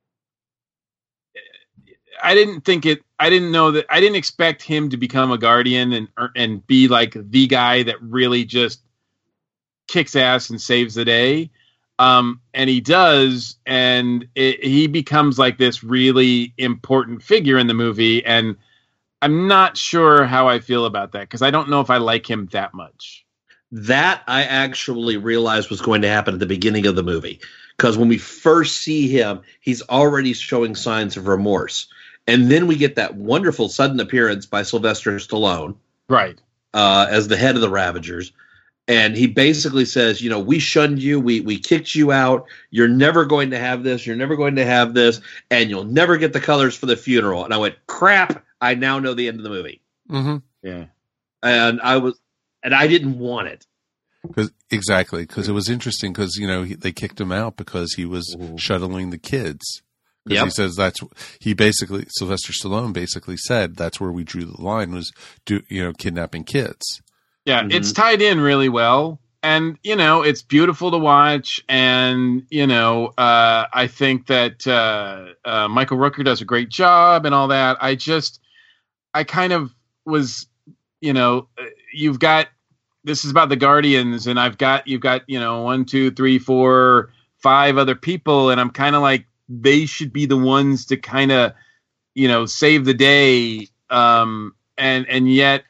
I didn't think it. I didn't know that. I didn't expect him to become a Guardian and and be like the guy that really just kicks ass and saves the day. Um, and he does, and it, he becomes like this really important figure in the movie. And I'm not sure how I feel about that because I don't know if I like him that much. That I actually realized was going to happen at the beginning of the movie. Because when we first see him, he's already showing signs of remorse. And then we get that wonderful sudden appearance by Sylvester Stallone Right. uh, as the head of the Ravagers. And he basically says, you know, we shunned you. We we kicked you out. You're never going to have this. You're never going to have this. And you'll never get the colors for the funeral. And I went, crap. I now know the end of the movie. Mm-hmm. Yeah. And I was, and I didn't want it. Cause, exactly, because it was interesting because, you know, he, they kicked him out because he was Mhm. shuttling the kids. Because Yep. he says that's, he basically, Sylvester Stallone basically said that's where we drew the line was, do you know, kidnapping kids. Yeah, Mhm. it's tied in really well. And, you know, it's beautiful to watch. And, you know, uh, I think that uh, uh, Michael Rooker does a great job and all that. I just, I kind of was, you know, uh, you've got, this is about the Guardians, and I've got, you've got, you know, one, two, three, four, five other people. And I'm kind of like, they should be the ones to kind of, you know, save the day. Um, and, and yet,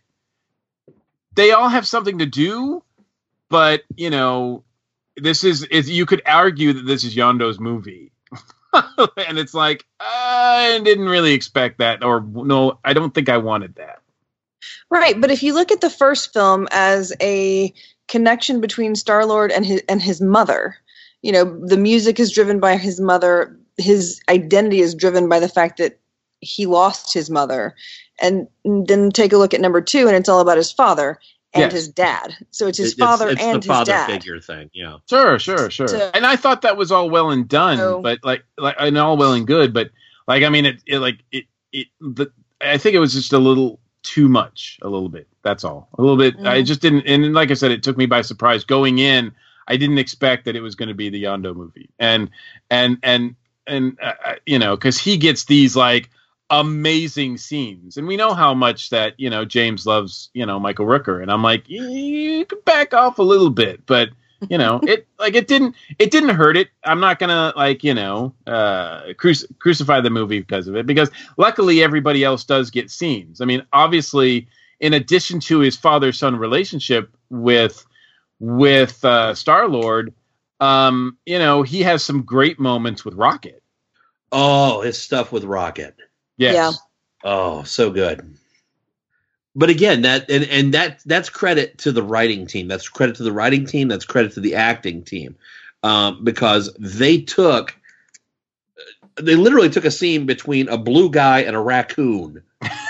they all have something to do, but you know, this is, is you could argue that this is Yondu's movie, and it's like I didn't really expect that, or no, I don't think I wanted that. Right, but if you look at the first film as a connection between Star-Lord and his and his mother, you know, the music is driven by his mother. His identity is driven by the fact that he lost his mother. And then take a look at number two, and it's all about his father and Yes. his dad. So it's his It- it's- father it's and the his father dad. figure thing. Yeah. Sure, sure, sure. So- and I thought that was all well and done, So- but like, like, and all well and good, but like, I mean, it, it like it, it. The, I think it was just a little too much, a little bit. That's all. A little bit. I Mhm. just didn't. And like I said, it took me by surprise going in. I didn't expect that it was going to be the Yondu movie, and and and and uh, you know, because he gets these like amazing scenes, and we know how much that, you know, James loves, you know, Michael Rooker, and I'm like, you can back off a little bit, but you know, it like it didn't it didn't hurt it. I'm not gonna like, you know, uh, cruci- crucify the movie because of it, because luckily everybody else does get scenes. I mean, obviously in addition to his father-son relationship with with uh, Star-Lord, um, you know, he has some great moments with Rocket. Oh, his stuff with Rocket. Yes. Yeah. Oh, so good. But again, that and, and that that's credit to the writing team. That's credit to the writing team. That's credit to the acting team, um, because they took, they literally took a scene between a blue guy and a raccoon,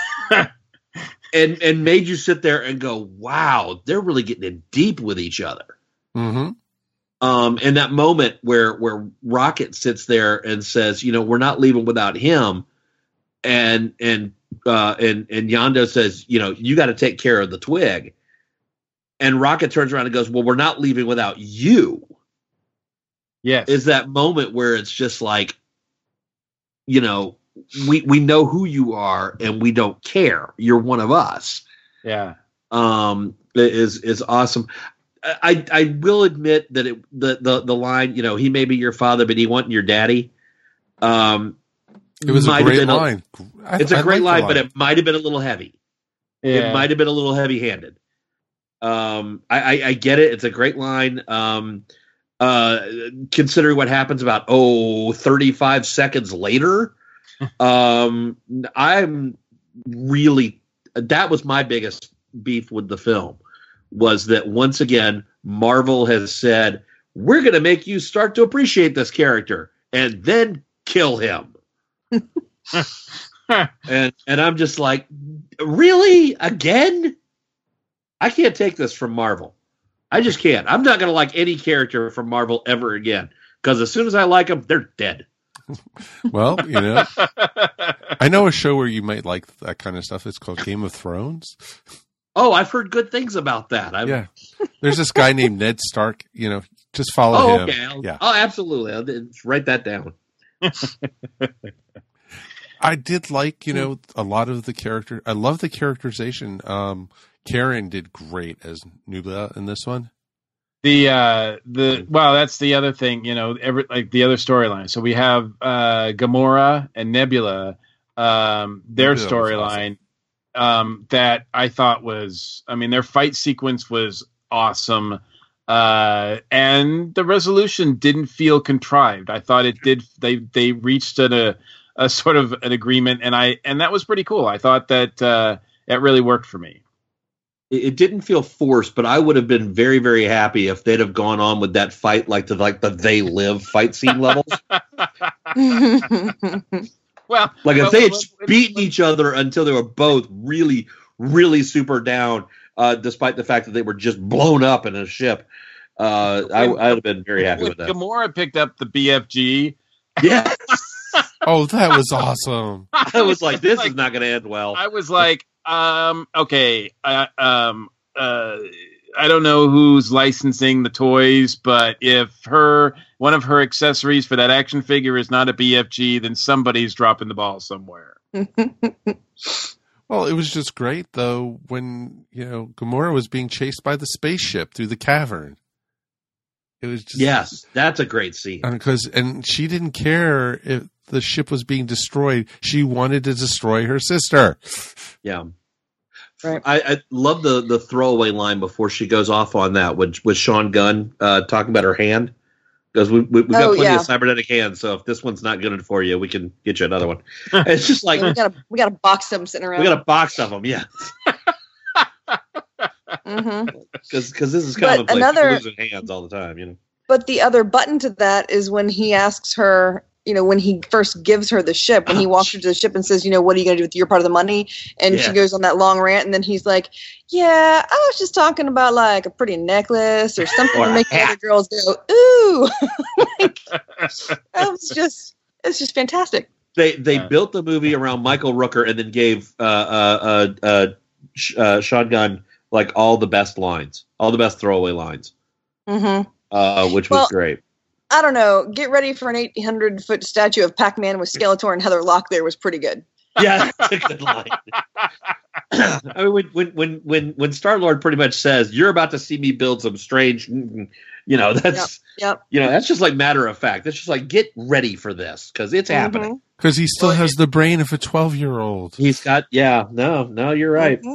and and made you sit there and go, "Wow, they're really getting in deep with each other." Mm-hmm. Um, and that moment where where Rocket sits there and says, "You know, we're not leaving without him," and and uh, and and Yondu says, "You know, you got to take care of the twig," and Rocket turns around and goes, "Well, we're not leaving without you." Yes, is that moment where it's just like, you know, we we know who you are and we don't care. You're one of us. Yeah, um, is is awesome. I I will admit that it the the the line, you know, he may be your father, but he wasn't your daddy. Um, it was a great line. A, it's a I great line, line, but it might have been a little heavy. Yeah. It might have been a little heavy-handed. Um, I, I, I get it. It's a great line. Um, uh, considering what happens about oh thirty-five seconds later, um, I'm really that was my biggest beef with the film. Was that once again, Marvel has said, we're going to make you start to appreciate this character and then kill him. and and I'm just like, really? Again? I can't take this from Marvel. I just can't. I'm not going to like any character from Marvel ever again. Because as soon as I like them, they're dead. Well, you know, I know a show where you might like that kind of stuff. It's called Game of Thrones. Oh, I've heard good things about that. I've... Yeah, there's this guy named Ned Stark. You know, just follow oh, him. Okay. I'll, yeah. Oh, absolutely. I'll just write that down. I did like, you know, a lot of the character. I love the characterization. Um, Karen did great as Nubla in this one. The uh, the well, that's the other thing. You know, every like the other storyline. So we have uh, Gamora and Nebula. Um, their storyline. Um, that I thought was, I mean, their fight sequence was awesome. Uh, and the resolution didn't feel contrived. I thought it did. They, they reached a, a sort of an agreement and I, and that was pretty cool. I thought that, uh, it really worked for me. It, it didn't feel forced, but I would have been very, very happy if they'd have gone on with that fight, like the, like the They Live fight scene levels. Well, like if well, they had well, beaten well, each other until they were both really, really super down, uh, despite the fact that they were just blown up in a ship, uh, I, I would have been very happy with that. Gamora picked up the B F G. Yeah. Oh, that was awesome. I was like, this like, is not going to end well. I was like, um, okay, uh, um, uh, I don't know who's licensing the toys, but if her one of her accessories for that action figure is not a B F G, then somebody's dropping the ball somewhere. Well, it was just great though when, you know, Gamora was being chased by the spaceship through the cavern. It was just yes, that's a great scene. Because and she didn't care if the ship was being destroyed; she wanted to destroy her sister. Yeah. Right. I, I love the, the throwaway line before she goes off on that with, with Sean Gunn uh, talking about her hand. Because we, we, we've got oh, plenty yeah. of cybernetic hands, so if this one's not good for you, we can get you another one. It's just like... we got a, we got a box of them sitting around. We got a box of them, yeah. Because mm-hmm. this is commonplace. Another, losing hands all the time, you know. But the other button to that is when he asks her... You know, when he first gives her the ship, when he walks her to the ship and says, you know, what are you going to do with your part of the money? And yeah. she goes on that long rant, and then he's like, yeah, I was just talking about, like, a pretty necklace or something or to make the other girls go, ooh. Like, that was just, it's just fantastic. They they yeah. built the movie around Michael Rooker and then gave uh, uh, uh, uh, uh, Sean Gunn, like, all the best lines, all the best throwaway lines, Mm-hmm. uh, which was Well, great. I don't know. Get ready for an eight hundred foot statue of Pac-Man with Skeletor and Heather Locke there was pretty good. Yeah, that's a good line. I mean, when when when when when Star-Lord pretty much says, "You're about to see me build some strange," you know, that's Yep. yep. you know, that's just like matter of fact. That's just like get ready for this because it's Mm-hmm. happening. Because he still has the brain of a twelve year old. He's got yeah, no, no, you're right. Mm-hmm.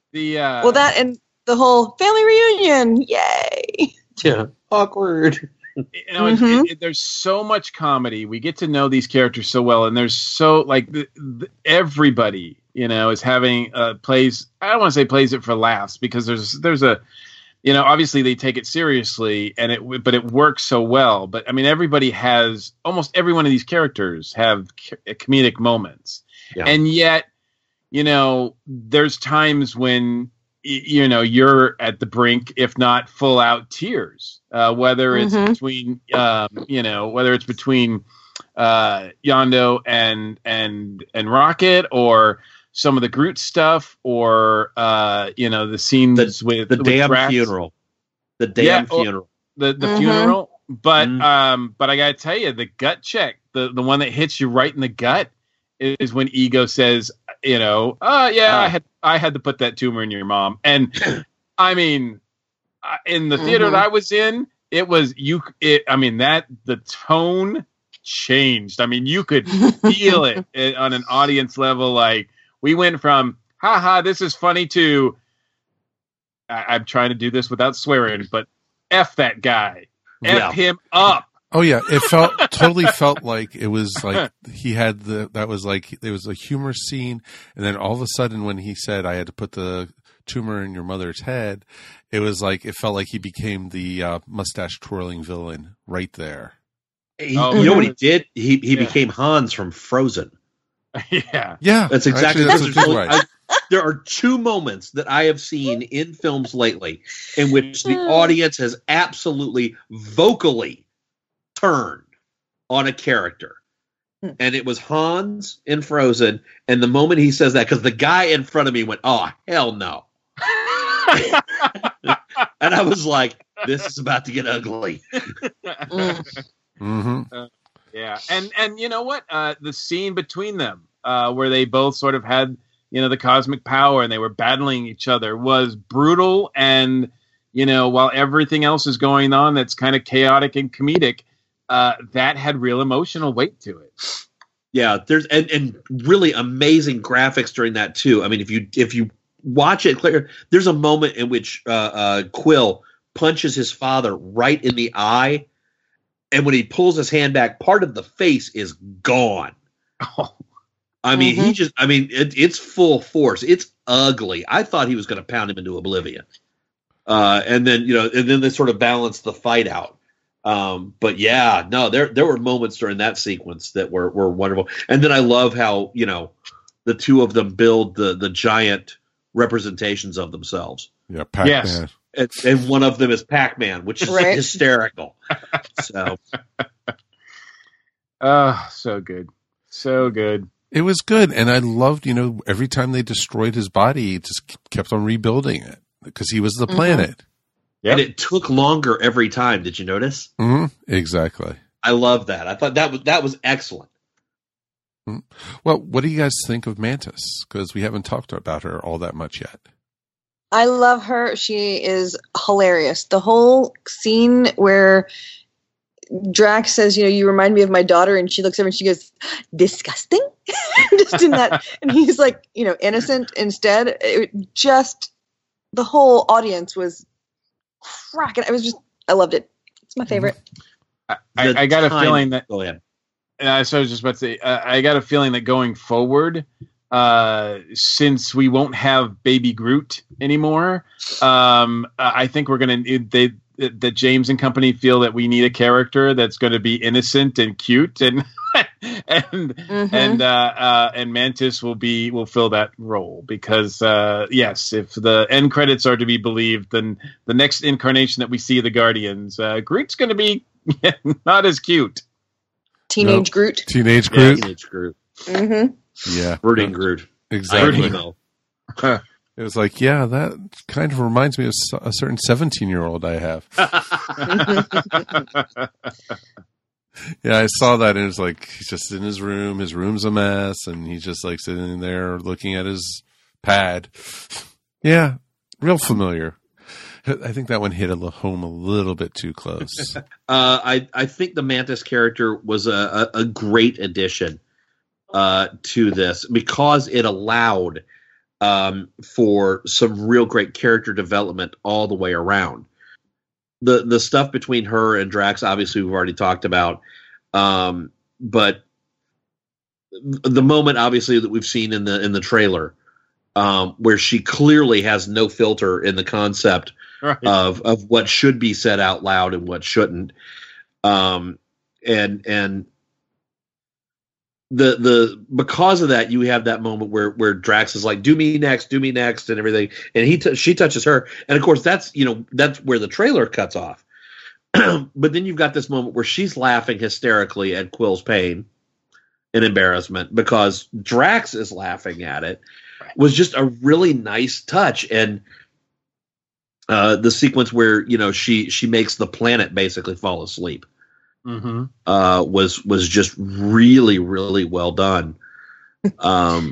The uh, well, that and the whole family reunion, yay! Yeah, awkward. You know, it's- Mhm. it, it, there's so much comedy. We get to know these characters so well, and there's so like the, the, everybody, you know, is having uh, plays. I don't want to say plays it for laughs because there's there's a, you know, obviously they take it seriously, and it but it works so well. But I mean, everybody has almost every one of these characters have c- comedic moments, Yeah. and yet, you know, there's times when y- you know you're at the brink, if not full out tears. Uh, whether it's Mhm. between, um, you know, whether it's between uh, Yondo and and and Rocket, or some of the Groot stuff, or uh, you know, the scenes with The with damn Drax. funeral. The damn Yeah, or- funeral. the the Mhm. funeral. But Mhm. um, but I gotta tell you, the gut check, the the one that hits you right in the gut, is when Ego says, you know, oh yeah, Ah. I had I had to put that tumor in your mom, and I mean, I- in the theater Mhm. that I was in, it was you. It, I mean that the tone changed. I mean, you could feel it, it on an audience level. Like we went from haha, this is funny to I, I'm trying to do this without swearing, but F that guy. F Yeah. him up. Oh yeah, it felt totally felt like it was like he had the that was like it was a humor scene, and then all of a sudden when he said I had to put the tumor in your mother's head, it was like it felt like he became the uh, mustache twirling villain right there. He- Oh, you know what he yeah. did? He he Yeah. became Hans from Frozen. Yeah. Yeah, That's exactly actually, that's that's there's a good only- way. I- there are two moments that I have seen in films lately in which the audience has absolutely vocally turned on a character. Hmm. And it was Hans in Frozen, and the moment he says that, because the guy in front of me went, "Oh hell no," and I was like, "This is about to get ugly." Mm. hmm Yeah, and and you know what? Uh, the scene between them, uh, where they both sort of had, you know, the cosmic power and they were battling each other, was brutal. And you know, while everything else is going on, that's kind of chaotic and comedic, uh, that had real emotional weight to it. Yeah, there's and, and really amazing graphics during that too. I mean, if you if you watch it clear, there's a moment in which uh, uh, Quill punches his father right in the eye, and when he pulls his hand back, part of the face is gone. Oh. I mean, he Mhm. just I mean, it, it's full force. It's ugly. I thought he was going to pound him into oblivion, uh, and then you know, and then they sort of balanced the fight out. Um, but yeah, no, there there were moments during that sequence that were were wonderful. And then I love how, you know, the two of them build the the giant representations of themselves. Yeah, Pac-Man. Yes. And, and one of them is Pac-Man, which is Right. hysterical. So Oh, so good, so good. It was good, and I loved, you know, every time they destroyed his body, it just kept on rebuilding it because he was the Mhm. planet. Yep. and it took longer every time. Did you notice? hmm Exactly. I love that. I thought that was that was excellent. Well, what do you guys think of Mantis? Because we haven't talked about her all that much yet. I love her. She is hilarious. The whole scene where Drax says, you know, you remind me of my daughter, and she looks over and she goes, disgusting? Just in that. And he's like, you know, innocent instead. It just, the whole audience was cracking. I was just, I loved it. It's my favorite. I, I, The I got a time- feeling that. Go ahead. Uh, so I was just about to say, uh, I got a feeling that going forward, uh, since we won't have Baby Groot anymore, um, uh, I think we're gonna they that James and company feel that we need a character that's going to be innocent and cute, and and Mhm. and uh, uh, and Mantis will be will fill that role because uh, yes, if the end credits are to be believed, then the next incarnation that we see of the Guardians, uh, Groot's going to be not as cute. Teenage Nope. Groot. Teenage Yeah, Groot. Teenage Groot. Mm-hmm. Yeah. Brooding Groot. Exactly. Emo. It was like, yeah, that kind of reminds me of s- a certain seventeen-year-old I have. Yeah, I saw that, and it was like he's just in his room. His room's a mess, and he's just like sitting there looking at his pad. Yeah, real familiar. I think that one hit a li- home a little bit too close. Uh, I I think the Mantis character was a, a, a great addition uh, to this because it allowed um, for some real great character development all the way around. The the stuff between her and Drax, obviously, we've already talked about. Um, but the moment, obviously, that we've seen in the in the trailer, um, where she clearly has no filter in the concept right. of of what should be said out loud and what shouldn't, um, and and the the because of that, you have that moment where where Drax is like, "Do me next, do me next," and everything, and he t- she touches her, and of course that's you know that's where the trailer cuts off. But then you've got this moment where she's laughing hysterically at Quill's pain and embarrassment because Drax is laughing at it. Was just a really nice touch, and uh, the sequence where you know she she makes the planet basically fall asleep. Mm-hmm. Uh, was was just really really well done. Um,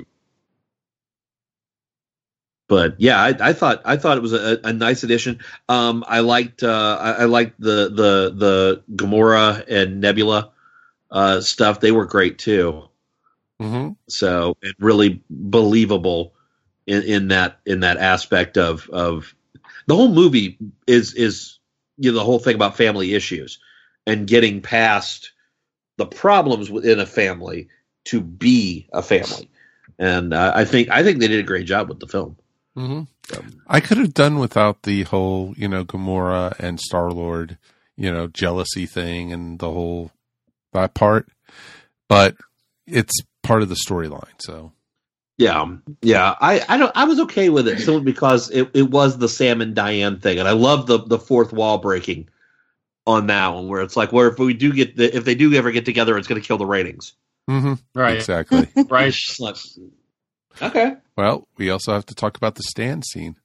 but yeah, I, I thought I thought it was a, a nice addition. Um, I liked uh, I, I liked the the the Gamora and Nebula uh, stuff. They were great too. Mm-hmm. So it really believable in, in that in that aspect of of the whole movie is is you know the whole thing about family issues. And getting past the problems within a family to be a family, and uh, I think I think they did a great job with the film. Mm-hmm. So. I could have done without the whole, you know, Gamora and Star-Lord, you know, jealousy thing and the whole that part, but it's part of the storyline. So, yeah, yeah, I I don't I was okay with it simply because it, it was the Sam and Diane thing, and I love the the fourth wall breaking on that one, where it's like, well, if we do get the, if they do ever get together, it's going to kill the ratings. Mm-hmm. Right. Exactly. Right. Okay. Well, we also have to talk about the Stan scene.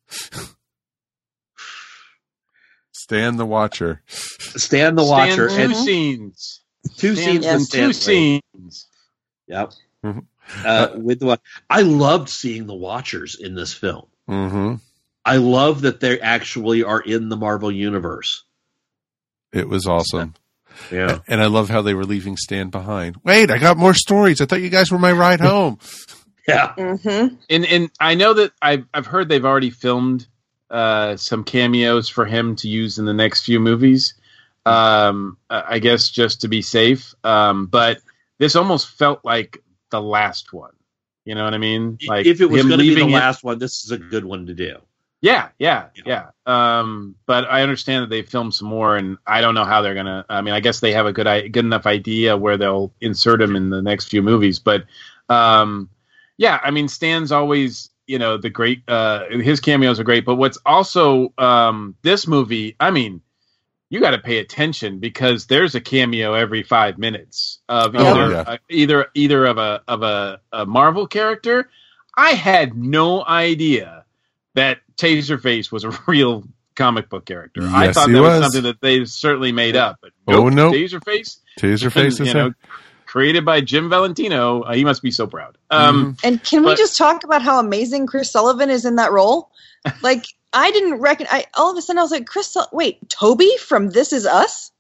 Stan the Watcher. Stan the Watcher. Stan two and scenes. Two Stan, scenes. yeah, with two scenes. Yep. Mm-hmm. Uh, with the, I loved seeing the Watchers in this film. Mm-hmm. I love that they actually are in the Marvel Universe. It was awesome. Yeah. And I love how they were leaving Stan behind. Wait, I got more stories. I thought you guys were my ride home. Yeah. Mm-hmm. And and I know that I've I've heard they've already filmed uh, some cameos for him to use in the next few movies. Um, I guess just to be safe. Um, but this almost felt like the last one. You know what I mean? Like if it was going to be the it, last one, this is a good one to do. Yeah, yeah, yeah. Um, but I understand that they filmed some more, and I don't know how they're gonna. I mean, I guess they have a good, good enough idea where they'll insert him in the next few movies. But um, yeah, I mean, Stan's always, you know, the great. Uh, his cameos are great, but what's also um, this movie? I mean, you got to pay attention because there's a cameo every five minutes of either oh, yeah. uh, either either of a of a, a Marvel character. I had no idea that Taserface was a real comic book character. Yes, I thought he that was, was something that they certainly made up. But oh nope, no, Taserface. Taserface is you know, created by Jim Valentino. Uh, he must be so proud. Um, mm-hmm. And can but, we just talk about how amazing Chris Sullivan is in that role? Like, I didn't reckon. I all of a sudden I was like, Chris. Sul- wait, Toby from This Is Us.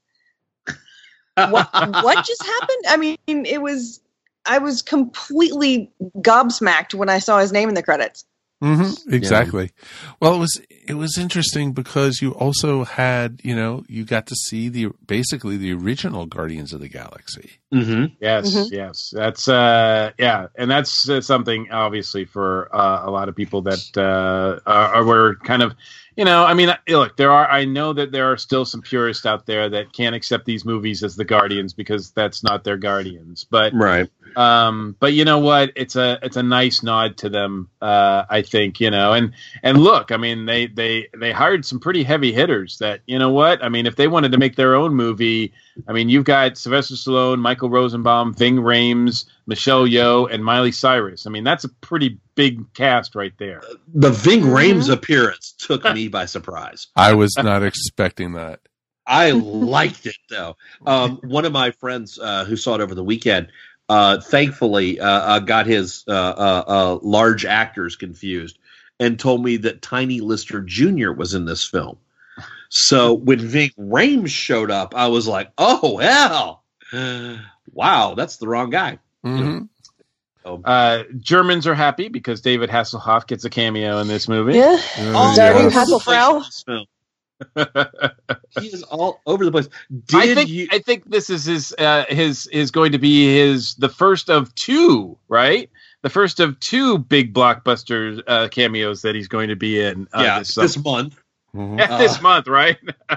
What? What just happened? I mean, it was. I was completely gobsmacked when I saw his name in the credits. Mm-hmm, exactly. Yeah. Well, it was it was interesting because you also had, you know, you got to see the basically the original Guardians of the Galaxy. Mm-hmm. Yes, mm-hmm. yes, that's uh, yeah, and that's uh, something obviously for uh, a lot of people that uh, are, were kind of, you know, I mean, look, there are. I know that there are still some purists out there that can't accept these movies as the Guardians because that's not their Guardians. But right. Um, but you know what? It's a it's a nice nod to them. Uh, I think you know, and and look, I mean, they they they hired some pretty heavy hitters. That you know what? I mean, if they wanted to make their own movie, I mean, you've got Sylvester Stallone, Michael Rosenbaum, Ving Rhames, Michelle Yeoh, and Miley Cyrus. I mean, that's a pretty big cast right there. The Ving Rhames mm-hmm. appearance took me by surprise. I was not expecting that. I liked it though. Um, one of my friends uh, who saw it over the weekend. Uh, thankfully, uh, uh, got his uh, uh, uh, large actors confused and told me that Tiny Lister Junior was in this film. So when Ving Rhames showed up, I was like, "Oh hell, wow, that's the wrong guy." Mm-hmm. Oh. Uh, Germans are happy because David Hasselhoff gets a cameo in this movie. Yeah. All Starting over the Hasselfrau. place in this film. He is all over the place. Did I think you? I think this is his uh, his is going to be his the first of two, right? The first of two big blockbuster uh, cameos that he's going to be in. Uh, yeah, this, this month. Mhm. Yeah, this Uh, month, right?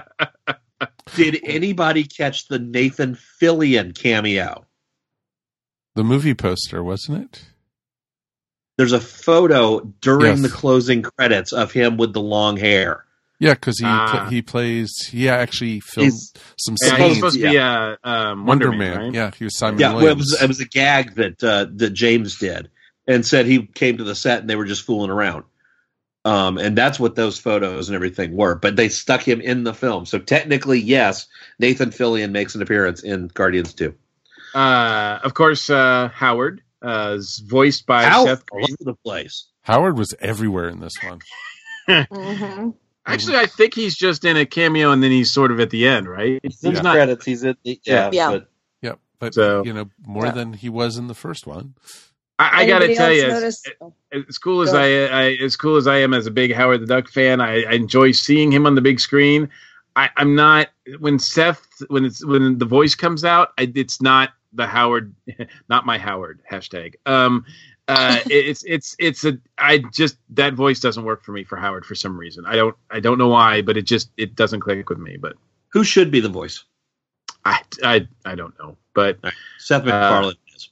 Did anybody catch the Nathan Fillion cameo? The movie poster, wasn't it? There's a photo during Yes. the closing credits of him with the long hair. Yeah, because he Ah. pla he plays. He actually filmed He's- some Yeah, he's scenes. supposed to be uh, um, Wonder, Wonder, Man. right? Yeah, he was Simon Yeah, well, it Williams. was it was a gag that uh, that James did, and said he came to the set and they were just fooling around. Um, and that's what those photos and everything were. But they stuck him in the film, so technically, yes, Nathan Fillion makes an appearance in Guardians two. Uh, of course, uh, Howard uh, is voiced by How Seth all Green. over the place. Howard was everywhere in this one. Mm-hmm. Actually, I think he's just in a cameo and then he's sort of at the end, right? He's in He's the not. credits. He's in the, yeah, Yeah. But Yep, but So- you know more Yeah. than he was in the first one. I, I got to Anybody tell else you, as, notice- as cool as Go I, I as cool as I am as a big Howard the Duck fan, I, I enjoy seeing him on the big screen. I, I'm not when Seth when it's when the voice comes out, I, it's not the Howard, not my Howard hashtag. Um, uh, it's it's it's a I just that voice doesn't work for me for Howard for some reason. I don't I don't know why, but it just it doesn't click with me. But who should be the voice? I I, I don't know. But Seth MacFarlane is.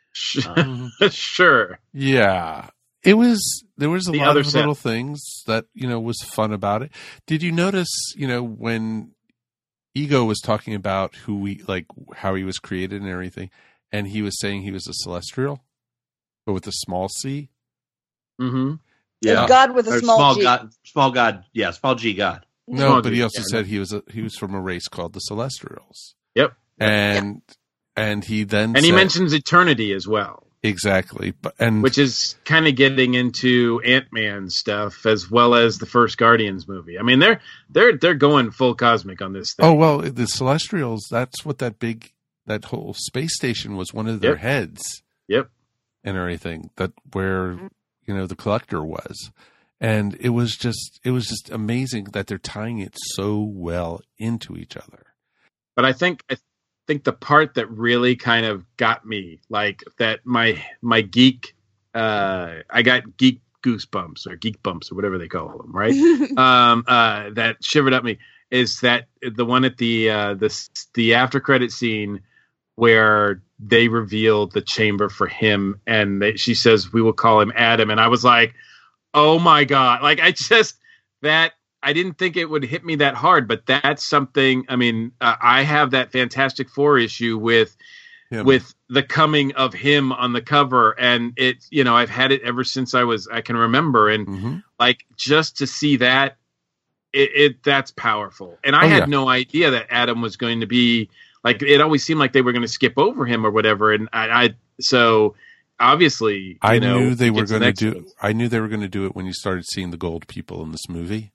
sure. Yeah, it was. There was a The lot other of Seth. little things that you know was fun about it. Did you notice? You know when Ego was talking about who we like, how he was created and everything, and he was saying he was a celestial, but with a small c. Mm-hmm. Yeah, God with a Or small, small G. god, small god, yeah, small G god. No, Small but G, he also yeah, said he was a, he was from a race called the Celestials. Yep. And and he then And he said- mentions eternity as well, exactly, but and which is kind of getting into Ant-Man stuff as well as the first Guardians movie. I mean, they're they're they're going full cosmic on this thing. oh well, the Celestials. That's what that big that whole space station was. One of their Yep. heads Yep. and everything. That where you know the Collector was, and it was just it was just amazing that they're tying it so well into each other. But I think I think the part that really kind of got me, like that my my geek, uh, I got geek goosebumps or geek bumps or whatever they call them, right? um, uh, that shivered up me is that the one at the uh, the the after credit scene where they reveal the chamber for him, and they, she says we will call him Adam, and I was like, oh my god, like I just that. I didn't think it would hit me that hard, but that's something. I mean, uh, I have that Fantastic Four issue with Him. with the coming of him on the cover, and it. You know, I've had it ever since I was I can remember, and Mhm. like just to see that, it, it that's powerful. And I Oh, had yeah. no idea that Adam was going to be like. It always seemed like they were going to skip over him or whatever, and I, I so obviously you I know, knew they he were gets an going to do. excellence. I knew they were going to do it when you started seeing the gold people in this movie.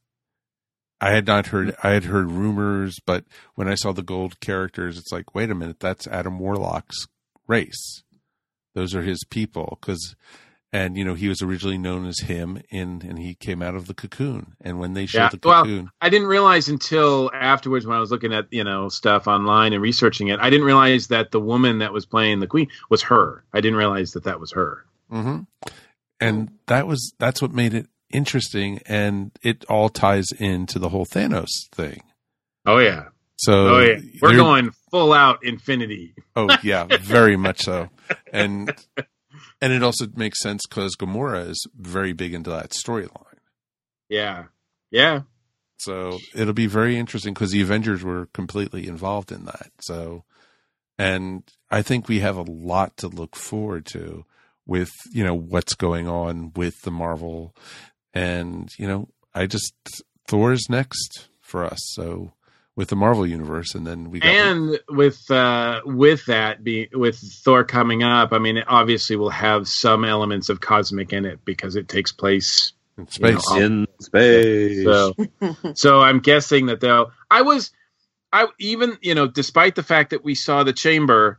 I had not heard. I had heard rumors, but when I saw the gold characters, it's like, wait a minute, that's Adam Warlock's race. Those are his people, because, and you know, he was originally known as him, in and he came out of the cocoon. And when they showed Yeah, the well, cocoon, I didn't realize until afterwards when I was looking at, you know, stuff online and researching it. I didn't realize that the woman that was playing the queen was her. I didn't realize that that was her. hmm and that was that's what made it interesting, and it all ties into the whole Thanos thing. Oh yeah. So Oh yeah. We're they're- going full out Infinity. Oh yeah, very much so, and and it also makes sense because Gamora is very big into that storyline. Yeah. Yeah. So it'll be very interesting because the Avengers were completely involved in that. So, and I think we have a lot to look forward to with you know what's going on with the Marvel, and you know I just Thor's next for us. So. With the Marvel universe, and then we got And with uh, with that be with Thor coming up, I mean, it obviously will have some elements of cosmic in it because it takes place in space. You know, In space. So, so I'm guessing that they'll. I was, I even you know, despite the fact that we saw the chamber,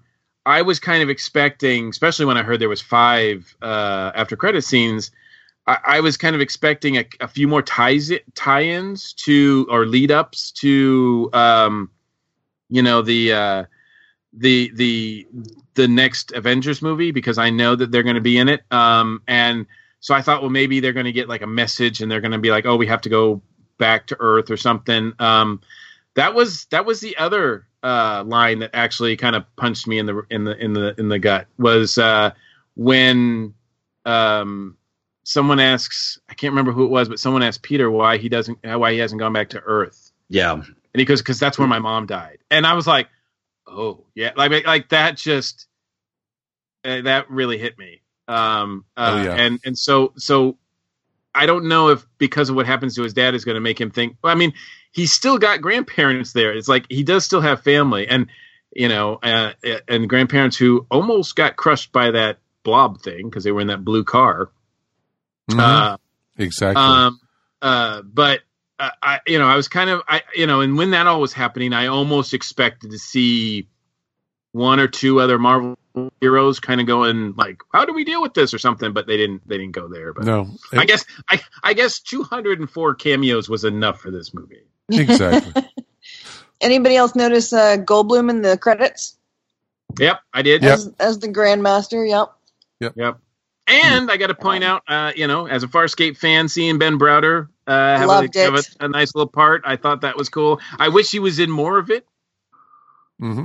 I was kind of expecting, especially when I heard there was five uh, after credit scenes, I, I was kind of expecting a, a few more ties, tie-ins to or lead-ups to, um, you know, the uh, the the the next Avengers movie, because I know that they're going to be in it, um, and so I thought, well, maybe they're going to get like a message, and they're going to be like, oh, we have to go back to Earth or something. Um, that was that was the other uh, line that actually kind of punched me in the in the in the in the gut was uh, when um, someone asks, I can't remember who it was, but someone asked Peter why he doesn't why he hasn't gone back to Earth. Yeah, and he goes, because that's where my mom died, and I was like, oh yeah, like like that just uh, that really hit me. Um, uh, oh, yeah. and and so so I don't know if because of what happens to his dad is going to make him think. Well, I mean, he's still got grandparents there. It's like he does still have family, and you know, uh, and grandparents who almost got crushed by that blob thing because they were in that blue car. Mm-hmm. Uh, exactly. Um, uh, but uh, I, you know, I was kind of, I, you know, and when that all was happening, I almost expected to see one or two other Marvel heroes kind of going like, how do we deal with this or something, but they didn't they didn't go there. But no, it, I guess I I guess two hundred four cameos was enough for this movie. Exactly. Anybody else notice uh, Goldblum in the credits? Yep, I did. As, yep. as the Grandmaster, yep. Yep. Yep. And I got to point out, uh, you know, as a Farscape fan, seeing Ben Browder uh, have, Loved a, have it. a, a nice little part, I thought that was cool. I wish he was in more of it. Mm-hmm.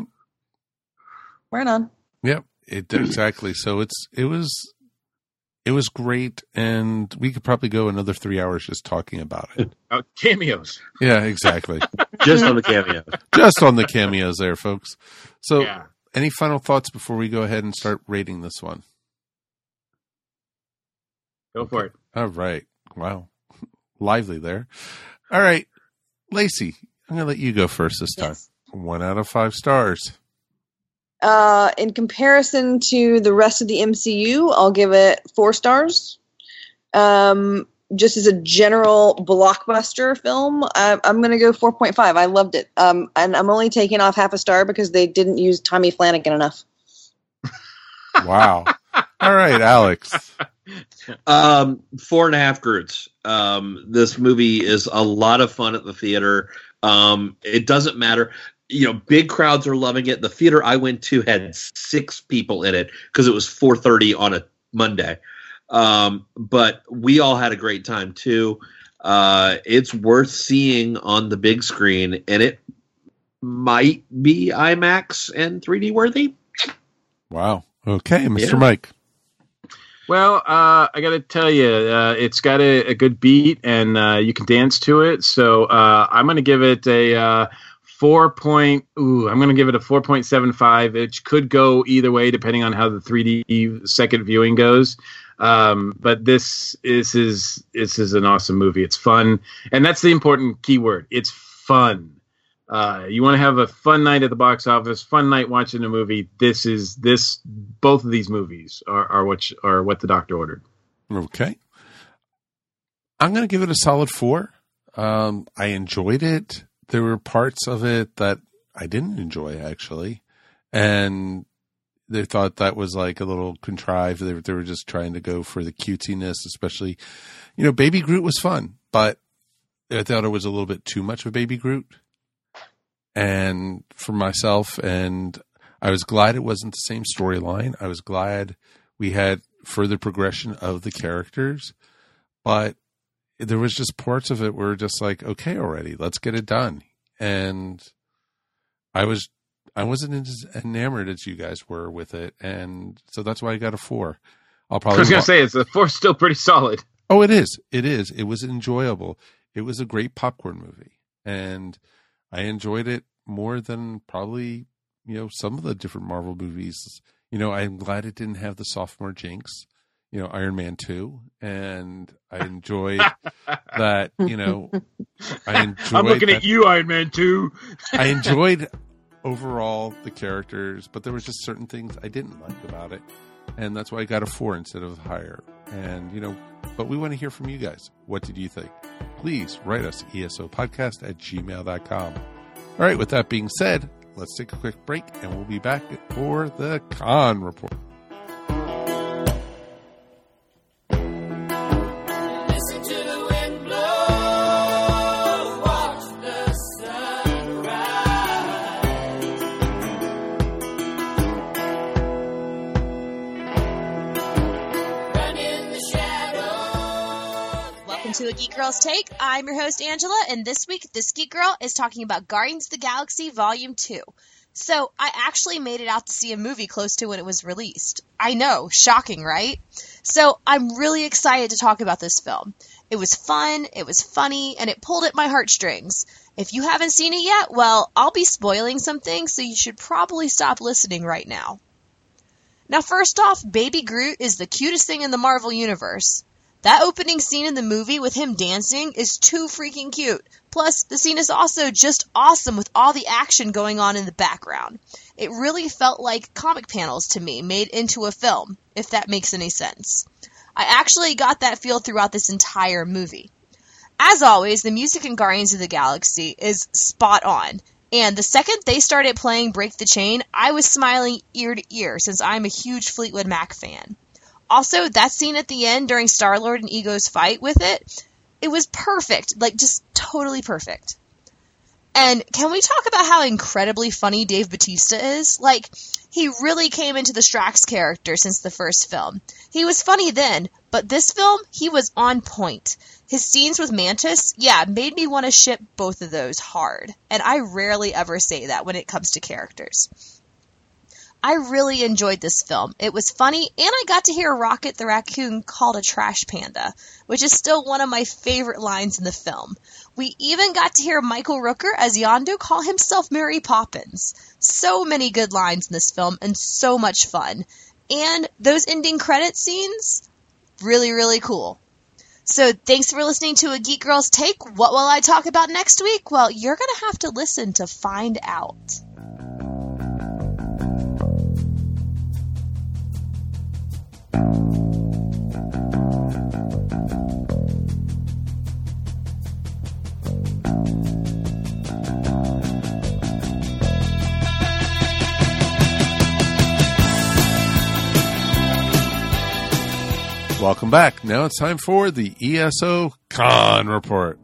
Right on. Yep, it exactly. So it's it was it was great, and we could probably go another three hours just talking about it. Uh, cameos. Yeah, exactly. Just on the cameos. Just on the cameos, there, folks. So, yeah. Any final thoughts before we go ahead and start rating this one? Go for it. All right. Wow, lively there. All right, Lacey, I'm gonna let you go first this time. Yes. One out of five stars. Uh, in comparison to the rest of the M C U, I'll give it four stars. Um, just as a general blockbuster film, I, I'm going to go four point five. I loved it. Um, and I'm only taking off half a star because they didn't use Tommy Flanagan enough. Wow. All right, Alex. Um, four and a half Groots. Um, this movie is a lot of fun at the theater. Um, it doesn't matter. You know, big crowds are loving it. The theater I went to had six people in it because it was four thirty on a Monday. Um, but we all had a great time too. Uh, it's worth seeing on the big screen, and it might be IMAX and three D worthy. Wow. Okay, Mister Yeah. Mike. Well, uh, I got to tell you, uh, it's got a, a good beat, and uh, you can dance to it. So uh, I'm going to give it a uh, four point. Ooh, I'm going to give it a four point seven five. It could go either way depending on how the three D second viewing goes. Um, but this is is this is an awesome movie. It's fun, and that's the important key word. It's fun. Uh, you want to have a fun night at the box office, fun night watching a movie. This is this. Both of these movies are, are what are what the doctor ordered. Okay, I'm going to give it a solid four. Um, I enjoyed it. There were parts of it that I didn't enjoy actually, and they thought that was like a little contrived. They, they were just trying to go for the cutesiness, especially, you know, Baby Groot was fun, but I thought it was a little bit too much of Baby Groot. And for myself, and I was glad it wasn't the same storyline. I was glad we had further progression of the characters, but there was just parts of it where just like, okay, already, let's get it done. And I was, I wasn't as enamored as you guys were with it. And so that's why I got a four. I'll probably, I was going to say, it's the four still pretty solid. Oh, it is. It is. It was enjoyable. It was a great popcorn movie. And I enjoyed it more than probably, you know, some of the different Marvel movies. You know, I'm glad it didn't have the sophomore jinx, you know, Iron Man two. And I enjoyed that, you know, I enjoyed I'm looking that, at you, Iron Man two. I enjoyed overall the characters, but there was just certain things I didn't like about it. And that's why I got a four instead of higher. And, you know, but we want to hear from you guys. What did you think? Please write us, E S O podcast at gmail dot com. All right, with that being said, let's take a quick break, and we'll be back for the con report. Listen to the wind blow, watch the sun rise. Run in the shadows. Welcome to A Geek Girl's Take. I'm your host, Angela, and this week, this Geek Girl is talking about Guardians of the Galaxy Volume two. So, I actually made it out to see a movie close to when it was released. I know, shocking, right? So, I'm really excited to talk about this film. It was fun, it was funny, and it pulled at my heartstrings. If you haven't seen it yet, well, I'll be spoiling some things, so you should probably stop listening right now. Now, first off, Baby Groot is the cutest thing in the Marvel Universe. That opening scene in the movie with him dancing is too freaking cute. Plus, the scene is also just awesome with all the action going on in the background. It really felt like comic panels to me, made into a film, if that makes any sense. I actually got that feel throughout this entire movie. As always, the music in Guardians of the Galaxy is spot on. And the second they started playing Break the Chain, I was smiling ear to ear since I'm a huge Fleetwood Mac fan. Also, that scene at the end during Star-Lord and Ego's fight with it, it was perfect. Like, just totally perfect. And can we talk about how incredibly funny Dave Bautista is? Like, he really came into the Strax character since the first film. He was funny then, but this film, he was on point. His scenes with Mantis, yeah, made me want to ship both of those hard. And I rarely ever say that when it comes to characters. I really enjoyed this film. It was funny, and I got to hear Rocket the Raccoon called a trash panda, which is still one of my favorite lines in the film. We even got to hear Michael Rooker as Yondu call himself Mary Poppins. So many good lines in this film, and so much fun. And those ending credit scenes, really, really cool. So thanks for listening to A Geek Girl's Take. What will I talk about next week? Well, you're going to have to listen to find out. Welcome back. Now it's time for the E S O Con Report.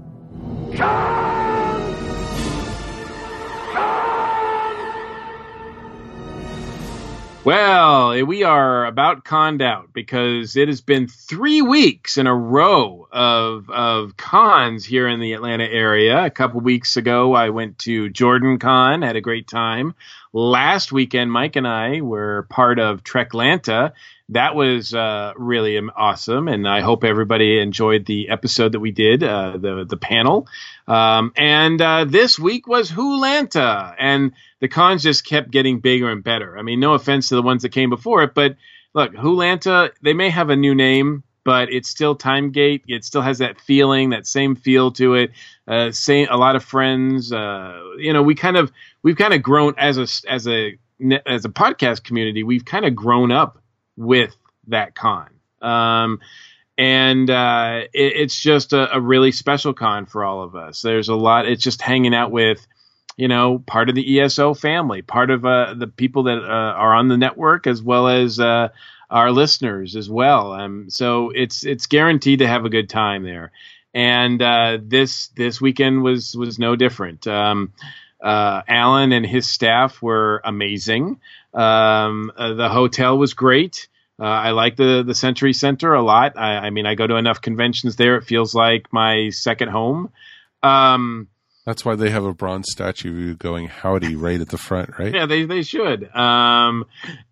Well, we are about conned out because it has been three weeks in a row of of cons here in the Atlanta area. A couple weeks ago, I went to Jordan Con, had a great time. Last weekend, Mike and I were part of Treklanta. That was uh, really awesome, and I hope everybody enjoyed the episode that we did, uh, the the panel. Um, and uh, this week was Wholanta, and the cons just kept getting bigger and better. I mean, no offense to the ones that came before it, but look, Wholanta, they may have a new name, but it's still Timegate. It still has that feeling, that same feel to it. Uh, same, a lot of friends. Uh, you know, we kind of we've kind of grown as a as a as a podcast community. We've kind of grown up with that con. Um, and uh, it, it's just a, a really special con for all of us. There's a lot. It's just hanging out with, you know, part of the E S O family, part of uh, the people that uh, are on the network, as well as uh, our listeners as well. Um, so it's it's guaranteed to have a good time there. And uh, this this weekend was was no different. Um, uh, Alan and his staff were amazing. Um, uh, the hotel was great. Uh, I like the, the Century Center a lot. I, I mean, I go to enough conventions there. It feels like my second home. Um, That's why they have a bronze statue of you going howdy right at the front, right? Yeah, they, they should. Um,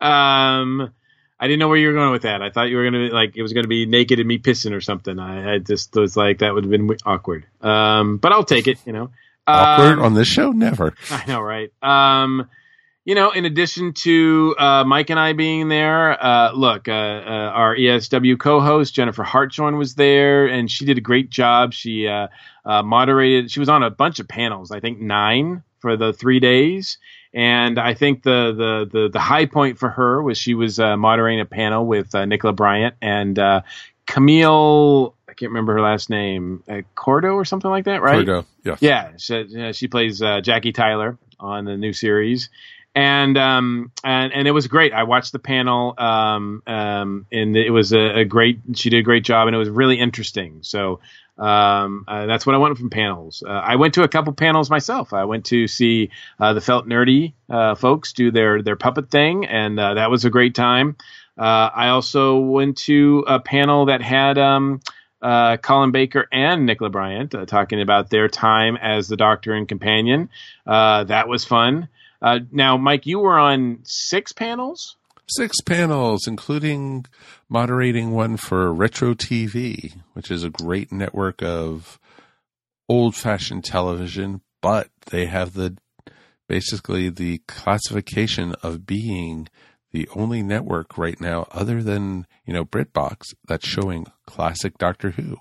um, I didn't know where you were going with that. I thought you were going to be like, it was going to be naked and me pissing or something. I, I just was like, that would have been awkward. Um, but I'll take it, you know. Awkward um, on this show? Never. I know, right? Um, You know, in addition to uh, Mike and I being there, uh, look, uh, uh, our E S W co-host, Jennifer Hartshorn, was there, and she did a great job. She uh, uh, moderated. She was on a bunch of panels, I think nine for the three days. And I think the the the, the high point for her was she was uh, moderating a panel with uh, Nicola Bryant and uh, Camille I can't remember her last name, uh, Cordo or something like that, right? Cordo, yeah. Yeah, she, yeah, she plays uh, Jackie Tyler on the new series. And um and and it was great. I watched the panel, um um and it was a, a great. She did a great job, and it was really interesting. So um uh, that's what I wanted from panels. Uh, I went to a couple panels myself. I went to see uh, the Felt Nerdy uh, folks do their their puppet thing, and uh, that was a great time. Uh, I also went to a panel that had um uh, Colin Baker and Nicola Bryant uh, talking about their time as the Doctor and Companion. Uh, that was fun. Uh, now, Mike, you were on six panels? Six panels, including moderating one for Retro T V, which is a great network of old-fashioned television, but they have the basically the classification of being the only network right now, other than, you know, BritBox, that's showing classic Doctor Who.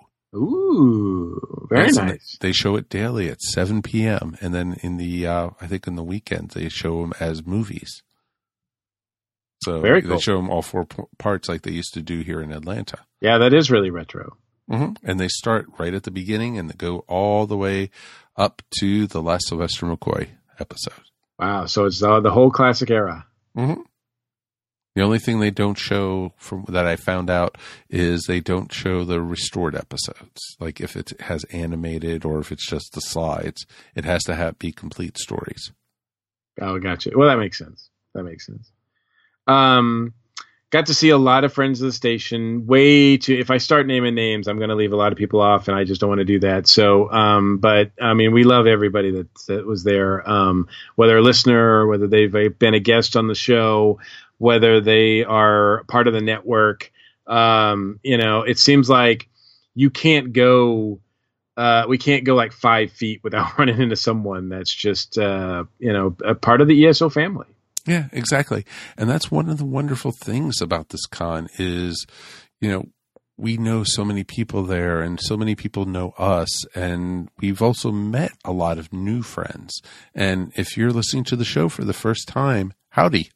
Ooh, very Yes, nice. They show it daily at seven p.m. And then in the, uh, I think in the weekends, they show them as movies. So Very they cool. show them all four p- parts like they used to do here in Atlanta. Yeah, that is really retro. Mm-hmm. And they start right at the beginning and they go all the way up to the last Sylvester McCoy episode. Wow, so it's uh, the whole classic era. Mm-hmm. The only thing they don't show from that I found out is they don't show the restored episodes. Like if it has animated or if it's just the slides, it has to have be complete stories. Oh, gotcha. Well, that makes sense. That makes sense. Um, got to see a lot of friends of the station. Way too. If I start naming names, I'm going to leave a lot of people off, and I just don't want to do that. So, um, but I mean, we love everybody that that was there, um, whether a listener or whether they've been a guest on the show, whether they are part of the network. Um, you know, it seems like you can't go. Uh, we can't go like five feet without running into someone that's just, uh, you know, a part of the E S O family. Yeah, exactly. And that's one of the wonderful things about this con is, you know, we know so many people there and so many people know us. And we've also met a lot of new friends. And if you're listening to the show for the first time, howdy.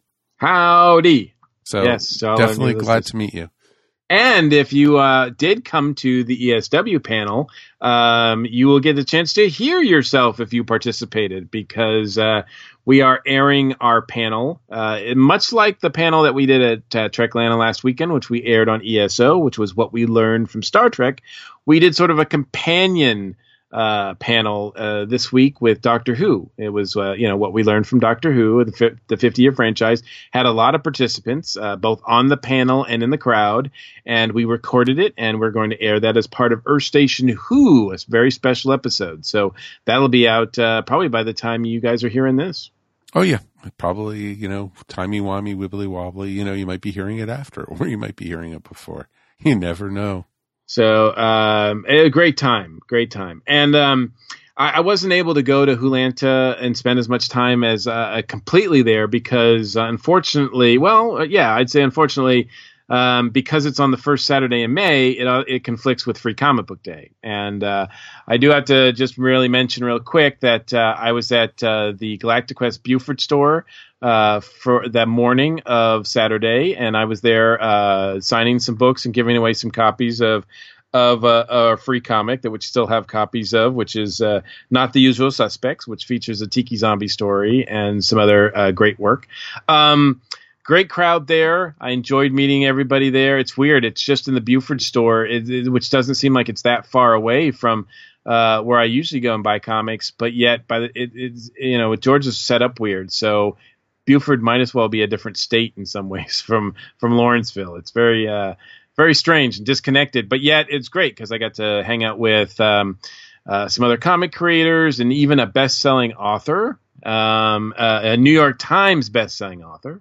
Howdy. So yes, so definitely glad to meet you. And if you uh, did come to the E S W panel, um, you will get the chance to hear yourself if you participated, because uh, we are airing our panel, uh, much like the panel that we did at uh, Treklanta last weekend, which we aired on E S O, which was what we learned from Star Trek. We did sort of a companion uh, panel uh, this week with Doctor Who. It was, uh, you know, what we learned from Doctor Who, the, fi- the fifty-year franchise, had a lot of participants, uh, both on the panel and in the crowd, and we recorded it, and we're going to air that as part of Earth Station Who, a very special episode. So that'll be out uh, probably by the time you guys are hearing this. Oh, yeah. Probably, you know, timey-wimey, wibbly-wobbly. You know, you might be hearing it after, or you might be hearing it before. You never know. So, um, a great time, great time. And um, I, I wasn't able to go to Hulanta and spend as much time as uh, completely there because, uh, unfortunately, well, uh, yeah, I'd say unfortunately, um, because it's on the first Saturday in May, it uh, it conflicts with Free Comic Book Day. And uh, I do have to just really mention real quick that uh, I was at uh, the Galactic Quest Beaufort store uh, for the morning of Saturday, and I was there uh, signing some books and giving away some copies of of uh, a free comic that we still have copies of, which is uh, Not the Usual Suspects, which features a Tiki Zombie story and some other uh, great work. Um, great crowd there. I enjoyed meeting everybody there. It's weird. It's just in the Beaufort store, it, it, which doesn't seem like it's that far away from uh, where I usually go and buy comics, but yet by the, it, it's, you know, Georgia's set up weird. So Beaufort might as well be a different state in some ways from, from Lawrenceville. It's very, uh, very strange and disconnected, but yet it's great because I got to hang out with um, uh, some other comic creators and even a best-selling author, um, uh, a New York Times best-selling author.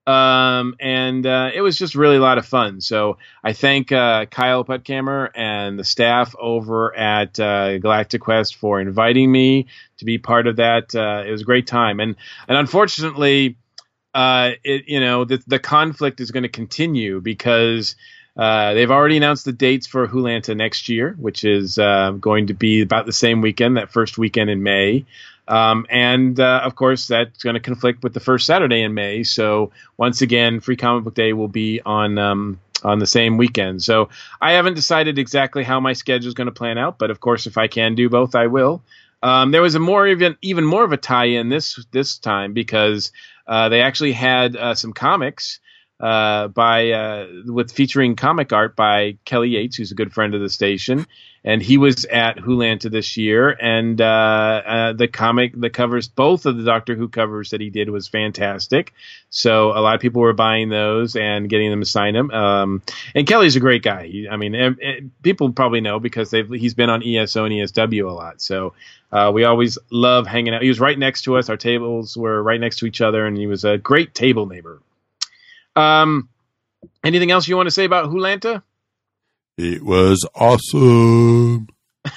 Um, and uh, it was just really a lot of fun. So I thank uh, Kyle Puttkammer and the staff over at uh, Galactic Quest for inviting me to be part of that. Uh, it was a great time. And, and unfortunately, uh, it, you know, the, the conflict is going to continue because Uh, they've already announced the dates for Hulanta next year, which is uh, going to be about the same weekend, that first weekend in May. Um, and, uh, of course, that's going to conflict with the first Saturday in May. So, once again, Free Comic Book Day will be on um, on the same weekend. So I haven't decided exactly how my schedule is going to plan out, but of course, if I can do both, I will. Um, there was a more even even more of a tie-in this this time because uh, they actually had uh, some comics uh, by uh, with featuring comic art by Kelly Yates, who's a good friend of the station, and he was at Wholanta this year. And uh, uh, the comic, the covers, both of the Doctor Who covers that he did was fantastic. So a lot of people were buying those and getting them to sign them. Um, and Kelly's a great guy. He, I mean, and, and people probably know because they've he's been on E S O and E S W a lot. So. Uh, we always love hanging out. He was right next to us. Our tables were right next to each other, and he was a great table neighbor. Um, anything else you want to say about Wholanta? It was awesome.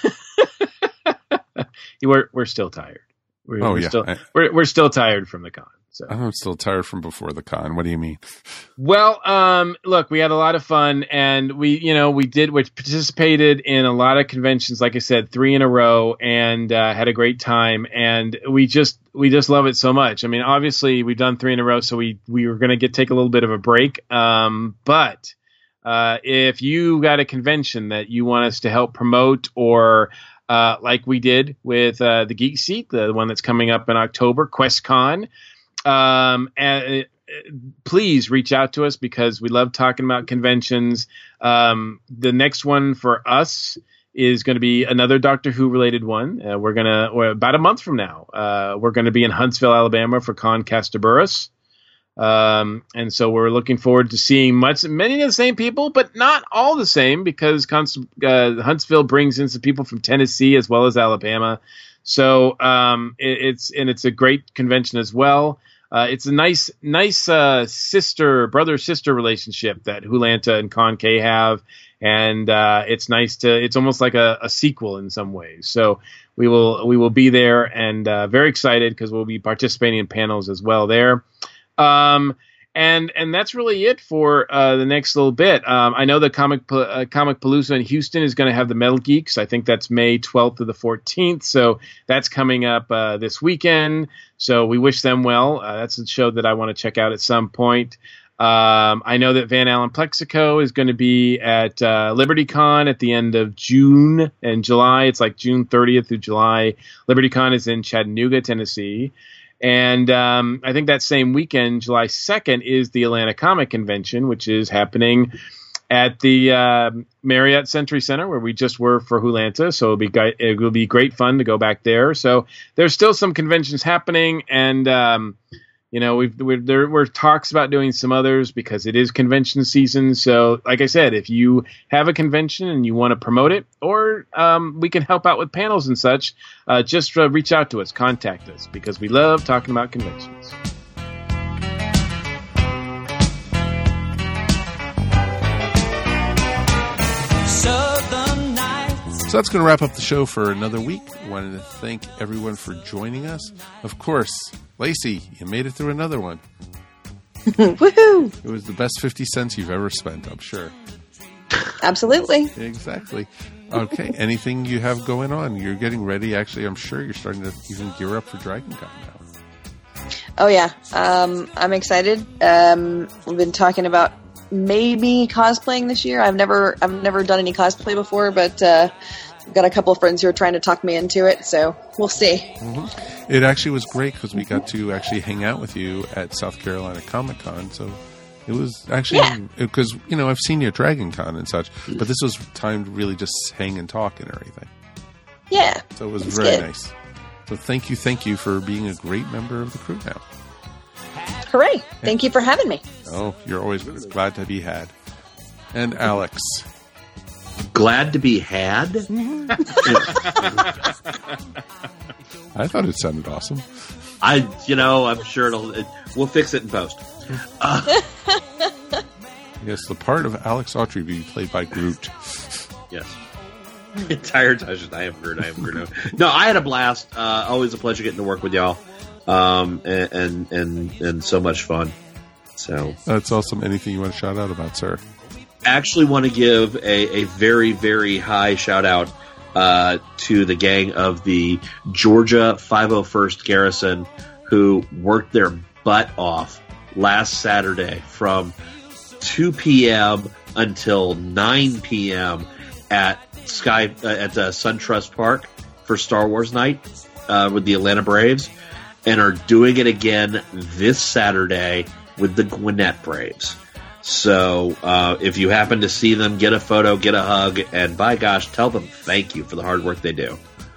we're we're still tired. We're, oh we're yeah, still, I, we're we're still tired from the con. So. I'm still tired from before the con. What do you mean? Well, um, look, we had a lot of fun, and we, you know, we did, we participated in a lot of conventions, like I said, three in a row, and uh, had a great time. And we just, we just love it so much. I mean, obviously, we've done three in a row, so we we were going to get take a little bit of a break. Um, but uh, if you got a convention that you want us to help promote, or uh, like we did with uh, the Geek Seat, the one that's coming up in October, QuestCon. Um, and, uh, please reach out to us because we love talking about conventions. Um, the next one for us is going to be another Doctor Who related one. Uh, we're going to, about a month from now, uh, we're going to be in Huntsville, Alabama for Con Castaburas. Um, and so we're looking forward to seeing much, many of the same people, but not all the same because Const- uh, Huntsville brings in some people from Tennessee as well as Alabama. So, um, it, it's, and it's a great convention as well. Uh, it's a nice, nice uh, sister, brother, sister relationship that Wholanta and Con K have, and uh, it's nice to. It's almost like a, a sequel in some ways. So we will, we will be there, and uh, very excited because we'll be participating in panels as well there. Um, and and that's really it for uh, the next little bit. Um, I know the comic uh, Comic Palooza in Houston is going to have the Metal Geeks. I think that's May twelfth to the fourteenth. So that's coming up uh, this weekend. So we wish them well. Uh, that's a show that I want to check out at some point. Um, I know that Van Allen Plexico is going to be at uh, LibertyCon at the end of June and July. It's like June thirtieth through July. LibertyCon is in Chattanooga, Tennessee. And um, I think that same weekend, July second, is the Atlanta Comic Convention, which is happening at the uh, Marriott Century Center, where we just were for Wholanta. So it'll be it will be great fun to go back there. So there's still some conventions happening, and um, you know, we've we're, there were talks about doing some others because it is convention season. So, like I said, if you have a convention and you want to promote it, or um, we can help out with panels and such, uh, just uh, reach out to us, contact us, because we love talking about conventions. So that's going to wrap up the show for another week. Wanted to thank everyone for joining us. Of course, Lacey, you made it through another one. Woohoo! It was the best fifty cents you've ever spent, I'm sure. Absolutely. Exactly. Okay, anything you have going on? You're getting ready. Actually, I'm sure you're starting to even gear up for Dragon Con now. Oh, yeah. Um, I'm excited. Um, we've been talking about maybe cosplaying this year. I've never I've never done any cosplay before, but uh, I've got a couple of friends who are trying to talk me into it, so we'll see. Mm-hmm. It actually was great because we got to actually hang out with you at South Carolina Comic Con, so it was actually because, yeah. you know, I've seen you at Dragon Con and such, but this was time to really just hang and talk and everything. Yeah. So it was very good. Nice. nice. So thank you, thank you for being a great member of the crew now. Hooray. Thank you for having me. Oh, you're always glad to be had. And Alex. Glad to be had? I thought it sounded awesome. I, you know, I'm sure it'll, it, we'll fix it in post. Uh, yes, the part of Alex Autry be played by Groot. Yes. Entire time, I am Groot, I am Groot. No, I had a blast. Uh, always a pleasure getting to work with y'all. Um, and, and, and, and so much fun. So that's awesome. Anything you want to shout out about, sir? Actually want to give a, a very, very high shout out, uh, to the gang of the Georgia five oh first Garrison who worked their butt off last Saturday from two p.m. until nine p.m. at Sky uh, at uh, SunTrust Park for Star Wars night uh, with the Atlanta Braves, and are doing it again this Saturday with the Gwinnett Braves. So uh, if you happen to see them, get a photo, get a hug, and by gosh, tell them thank you for the hard work they do.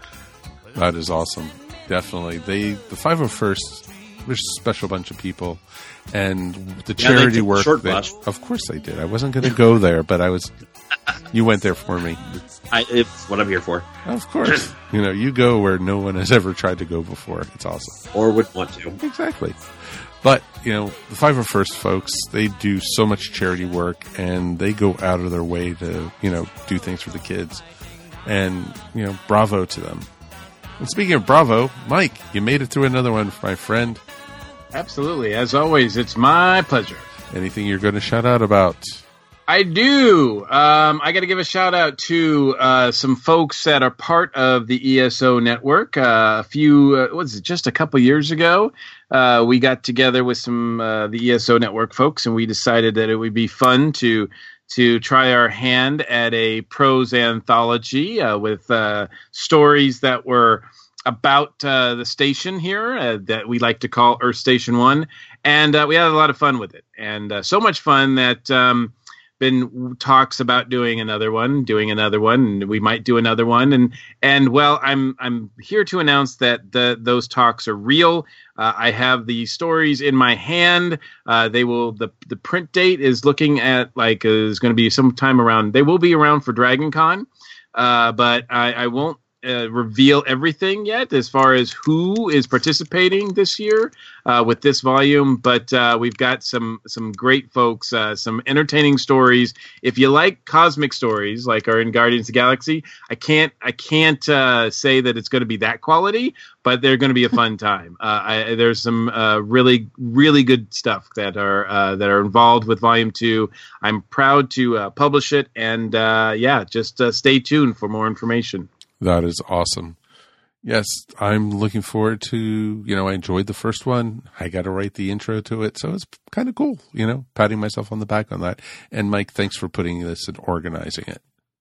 That is awesome. Definitely. They the five oh first, there's a special bunch of people, and the Yeah, they charity took the work. short they- bus. Of course they did. I wasn't going to go there, but I was. You went there for me. I, it's what I'm here for. Of course. You know, you go where no one has ever tried to go before. It's awesome. Or would want to. Exactly. But, you know, the five oh first folks, they do so much charity work, and they go out of their way to, you know, do things for the kids. And, you know, bravo to them. And speaking of bravo, Mike, you made it through another one, my friend. Absolutely. As always, it's my pleasure. Anything you're going to shout out about? I do. Um, I got to give a shout out to uh, some folks that are part of the E S O network. Uh, a few, uh, what was it, just a couple years ago, uh, we got together with some uh, the E S O network folks, and we decided that it would be fun to to try our hand at a prose anthology uh, with uh, stories that were about uh, the station here uh, that we like to call Earth Station One, and uh, we had a lot of fun with it, and uh, so much fun that. Um, been talks about doing another one, doing another one, and we might do another one. And, and well, I'm, I'm here to announce that the, those talks are real. Uh, I have the stories in my hand. Uh, they will, the, the print date is looking at like, uh, is going to be sometime around, they will be around for Dragon Con. Uh, but I, I won't, Uh, reveal everything yet as far as who is participating this year uh, with this volume, but uh, we've got some some great folks, uh, some entertaining stories. If you like cosmic stories like are in Guardians of the Galaxy, I can't I can't uh, say that it's going to be that quality, but they're going to be a fun time. Uh, I, there's some uh, really really good stuff that are uh, that are involved with Volume Two. I'm proud to uh, publish it, and uh, yeah, just uh, stay tuned for more information. That is awesome. Yes, I'm looking forward to, you know, I enjoyed the first one. I got to write the intro to it. So it's kind of cool, you know, patting myself on the back on that. And Mike, thanks for putting this and organizing it.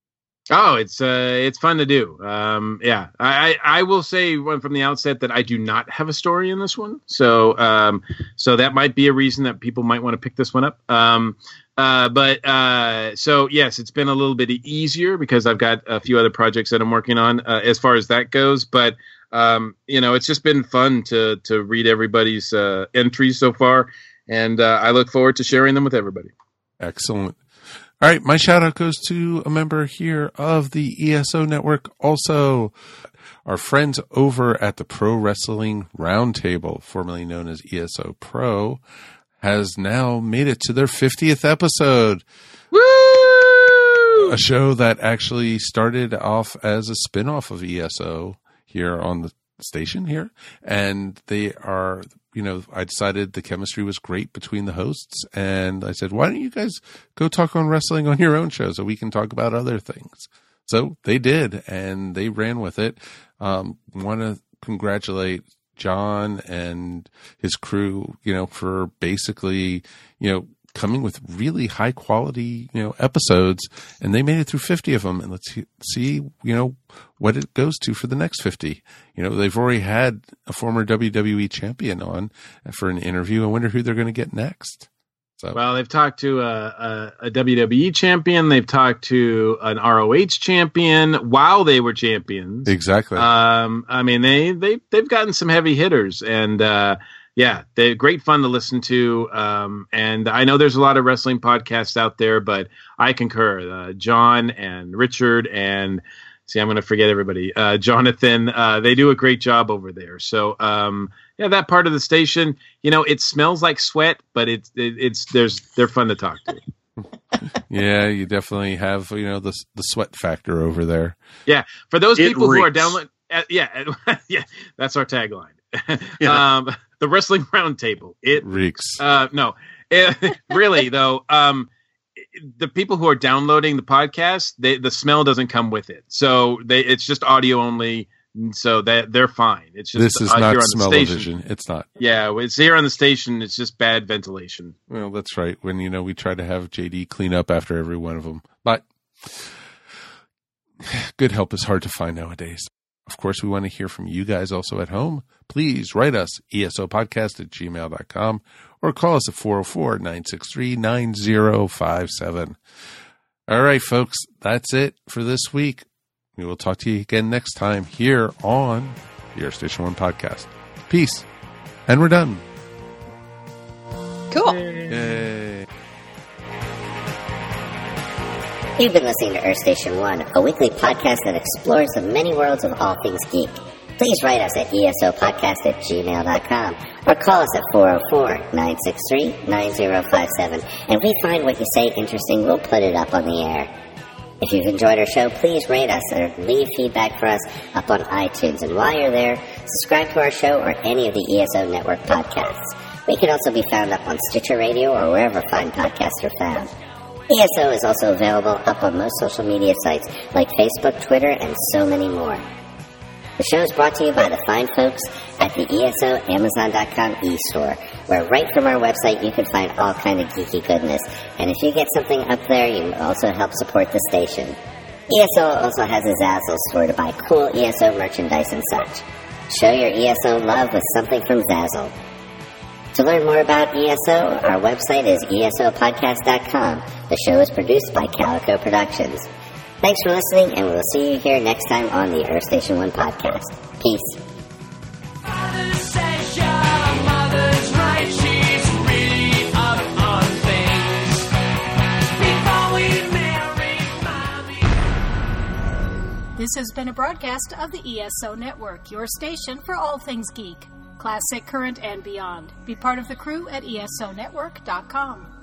Oh, it's uh, it's fun to do. Um, yeah, I, I will say from the outset that I do not have a story in this one. So um, so that might be a reason that people might want to pick this one up. Um, uh, but uh, so, yes, it's been a little bit easier because I've got a few other projects that I'm working on uh, as far as that goes. But, um, you know, it's just been fun to to read everybody's uh, entries so far. And uh, I look forward to sharing them with everybody. Excellent. All right, my shout out goes to a member here of the E S O network. Also, our friends over at the Pro Wrestling Roundtable, formerly known as E S O Pro, has now made it to their fiftieth episode. Woo! A show that actually started off as a spinoff of E S O here on the station here. And they are, you know, I decided the chemistry was great between the hosts. And I said, why don't you guys go talk on wrestling on your own show so we can talk about other things? So they did, and they ran with it. Um, want to congratulate John and his crew, you know, for basically, you know, coming with really high quality, you know, episodes, and they made it through fifty of them. And let's see, you know, what it goes to for the next fifty. You know, they've already had a former W W E champion on for an interview. I wonder who they're going to get next. So, well, they've talked to a, a, a W W E champion. They've talked to an R O H champion while they were champions. Exactly. Um, I mean, they, they, they've gotten some heavy hitters, and uh, yeah, they're great fun to listen to. Um, and I know there's a lot of wrestling podcasts out there, but I concur. Uh, John and Richard and see, I'm going to forget everybody. Uh, Jonathan, uh, they do a great job over there. So, um, yeah, that part of the station, you know, it smells like sweat, but it's it, it's there's they're fun to talk to. Yeah, you definitely have, you know, the the sweat factor over there. Yeah, for those It people reeks. who are downloading, uh, yeah, yeah, that's our tagline. Yeah. um, the Wrestling Roundtable. It Reeks. Uh, no, it, really though. Um, the people who are downloading the podcast, they, the smell doesn't come with it, so they it's just audio only. And so that they're fine. It's just this is uh, not here on the station. smell-o-vision. It's not. Yeah, it's here on the station. It's just bad ventilation. Well, that's right. When, you know, we try to have J D clean up after every one of them. But good help is hard to find nowadays. Of course, we want to hear from you guys also at home. Please write us, esopodcast at gmail dot com, or call us at four oh four, nine six three, nine oh five seven. All right, folks, that's it for this week. We will talk to you again next time here on the Air Station One podcast. Peace. And we're done. Cool. Yay. You've been listening to Earth Station One, a weekly podcast that explores the many worlds of all things geek. Please write us at esopodcast at gmail dot com or call us at four oh four, nine six three, nine oh five seven. And if we find what you say interesting, we'll put it up on the air. If you've enjoyed our show, please rate us or leave feedback for us up on iTunes. And while you're there, subscribe to our show or any of the E S O Network podcasts. We can also be found up on Stitcher Radio or wherever fine podcasts are found. E S O is also available up on most social media sites like Facebook, Twitter, and so many more. The show is brought to you by the fine folks at the E S O Amazon dot com e-store, where right from our website you can find all kind of geeky goodness. And if you get something up there, you also help support the station. E S O also has a Zazzle store to buy cool E S O merchandise and such. Show your E S O love with something from Zazzle. To learn more about E S O, our website is E S O podcast dot com. The show is produced by Calico Productions. Thanks for listening, and we'll see you here next time on the Earth Station One podcast. Peace. Father says your mother's right, she's really up on things. Before we marry, mommy. This has been a broadcast of the E S O Network, your station for all things geek, classic, current, and beyond. Be part of the crew at E S O network dot com.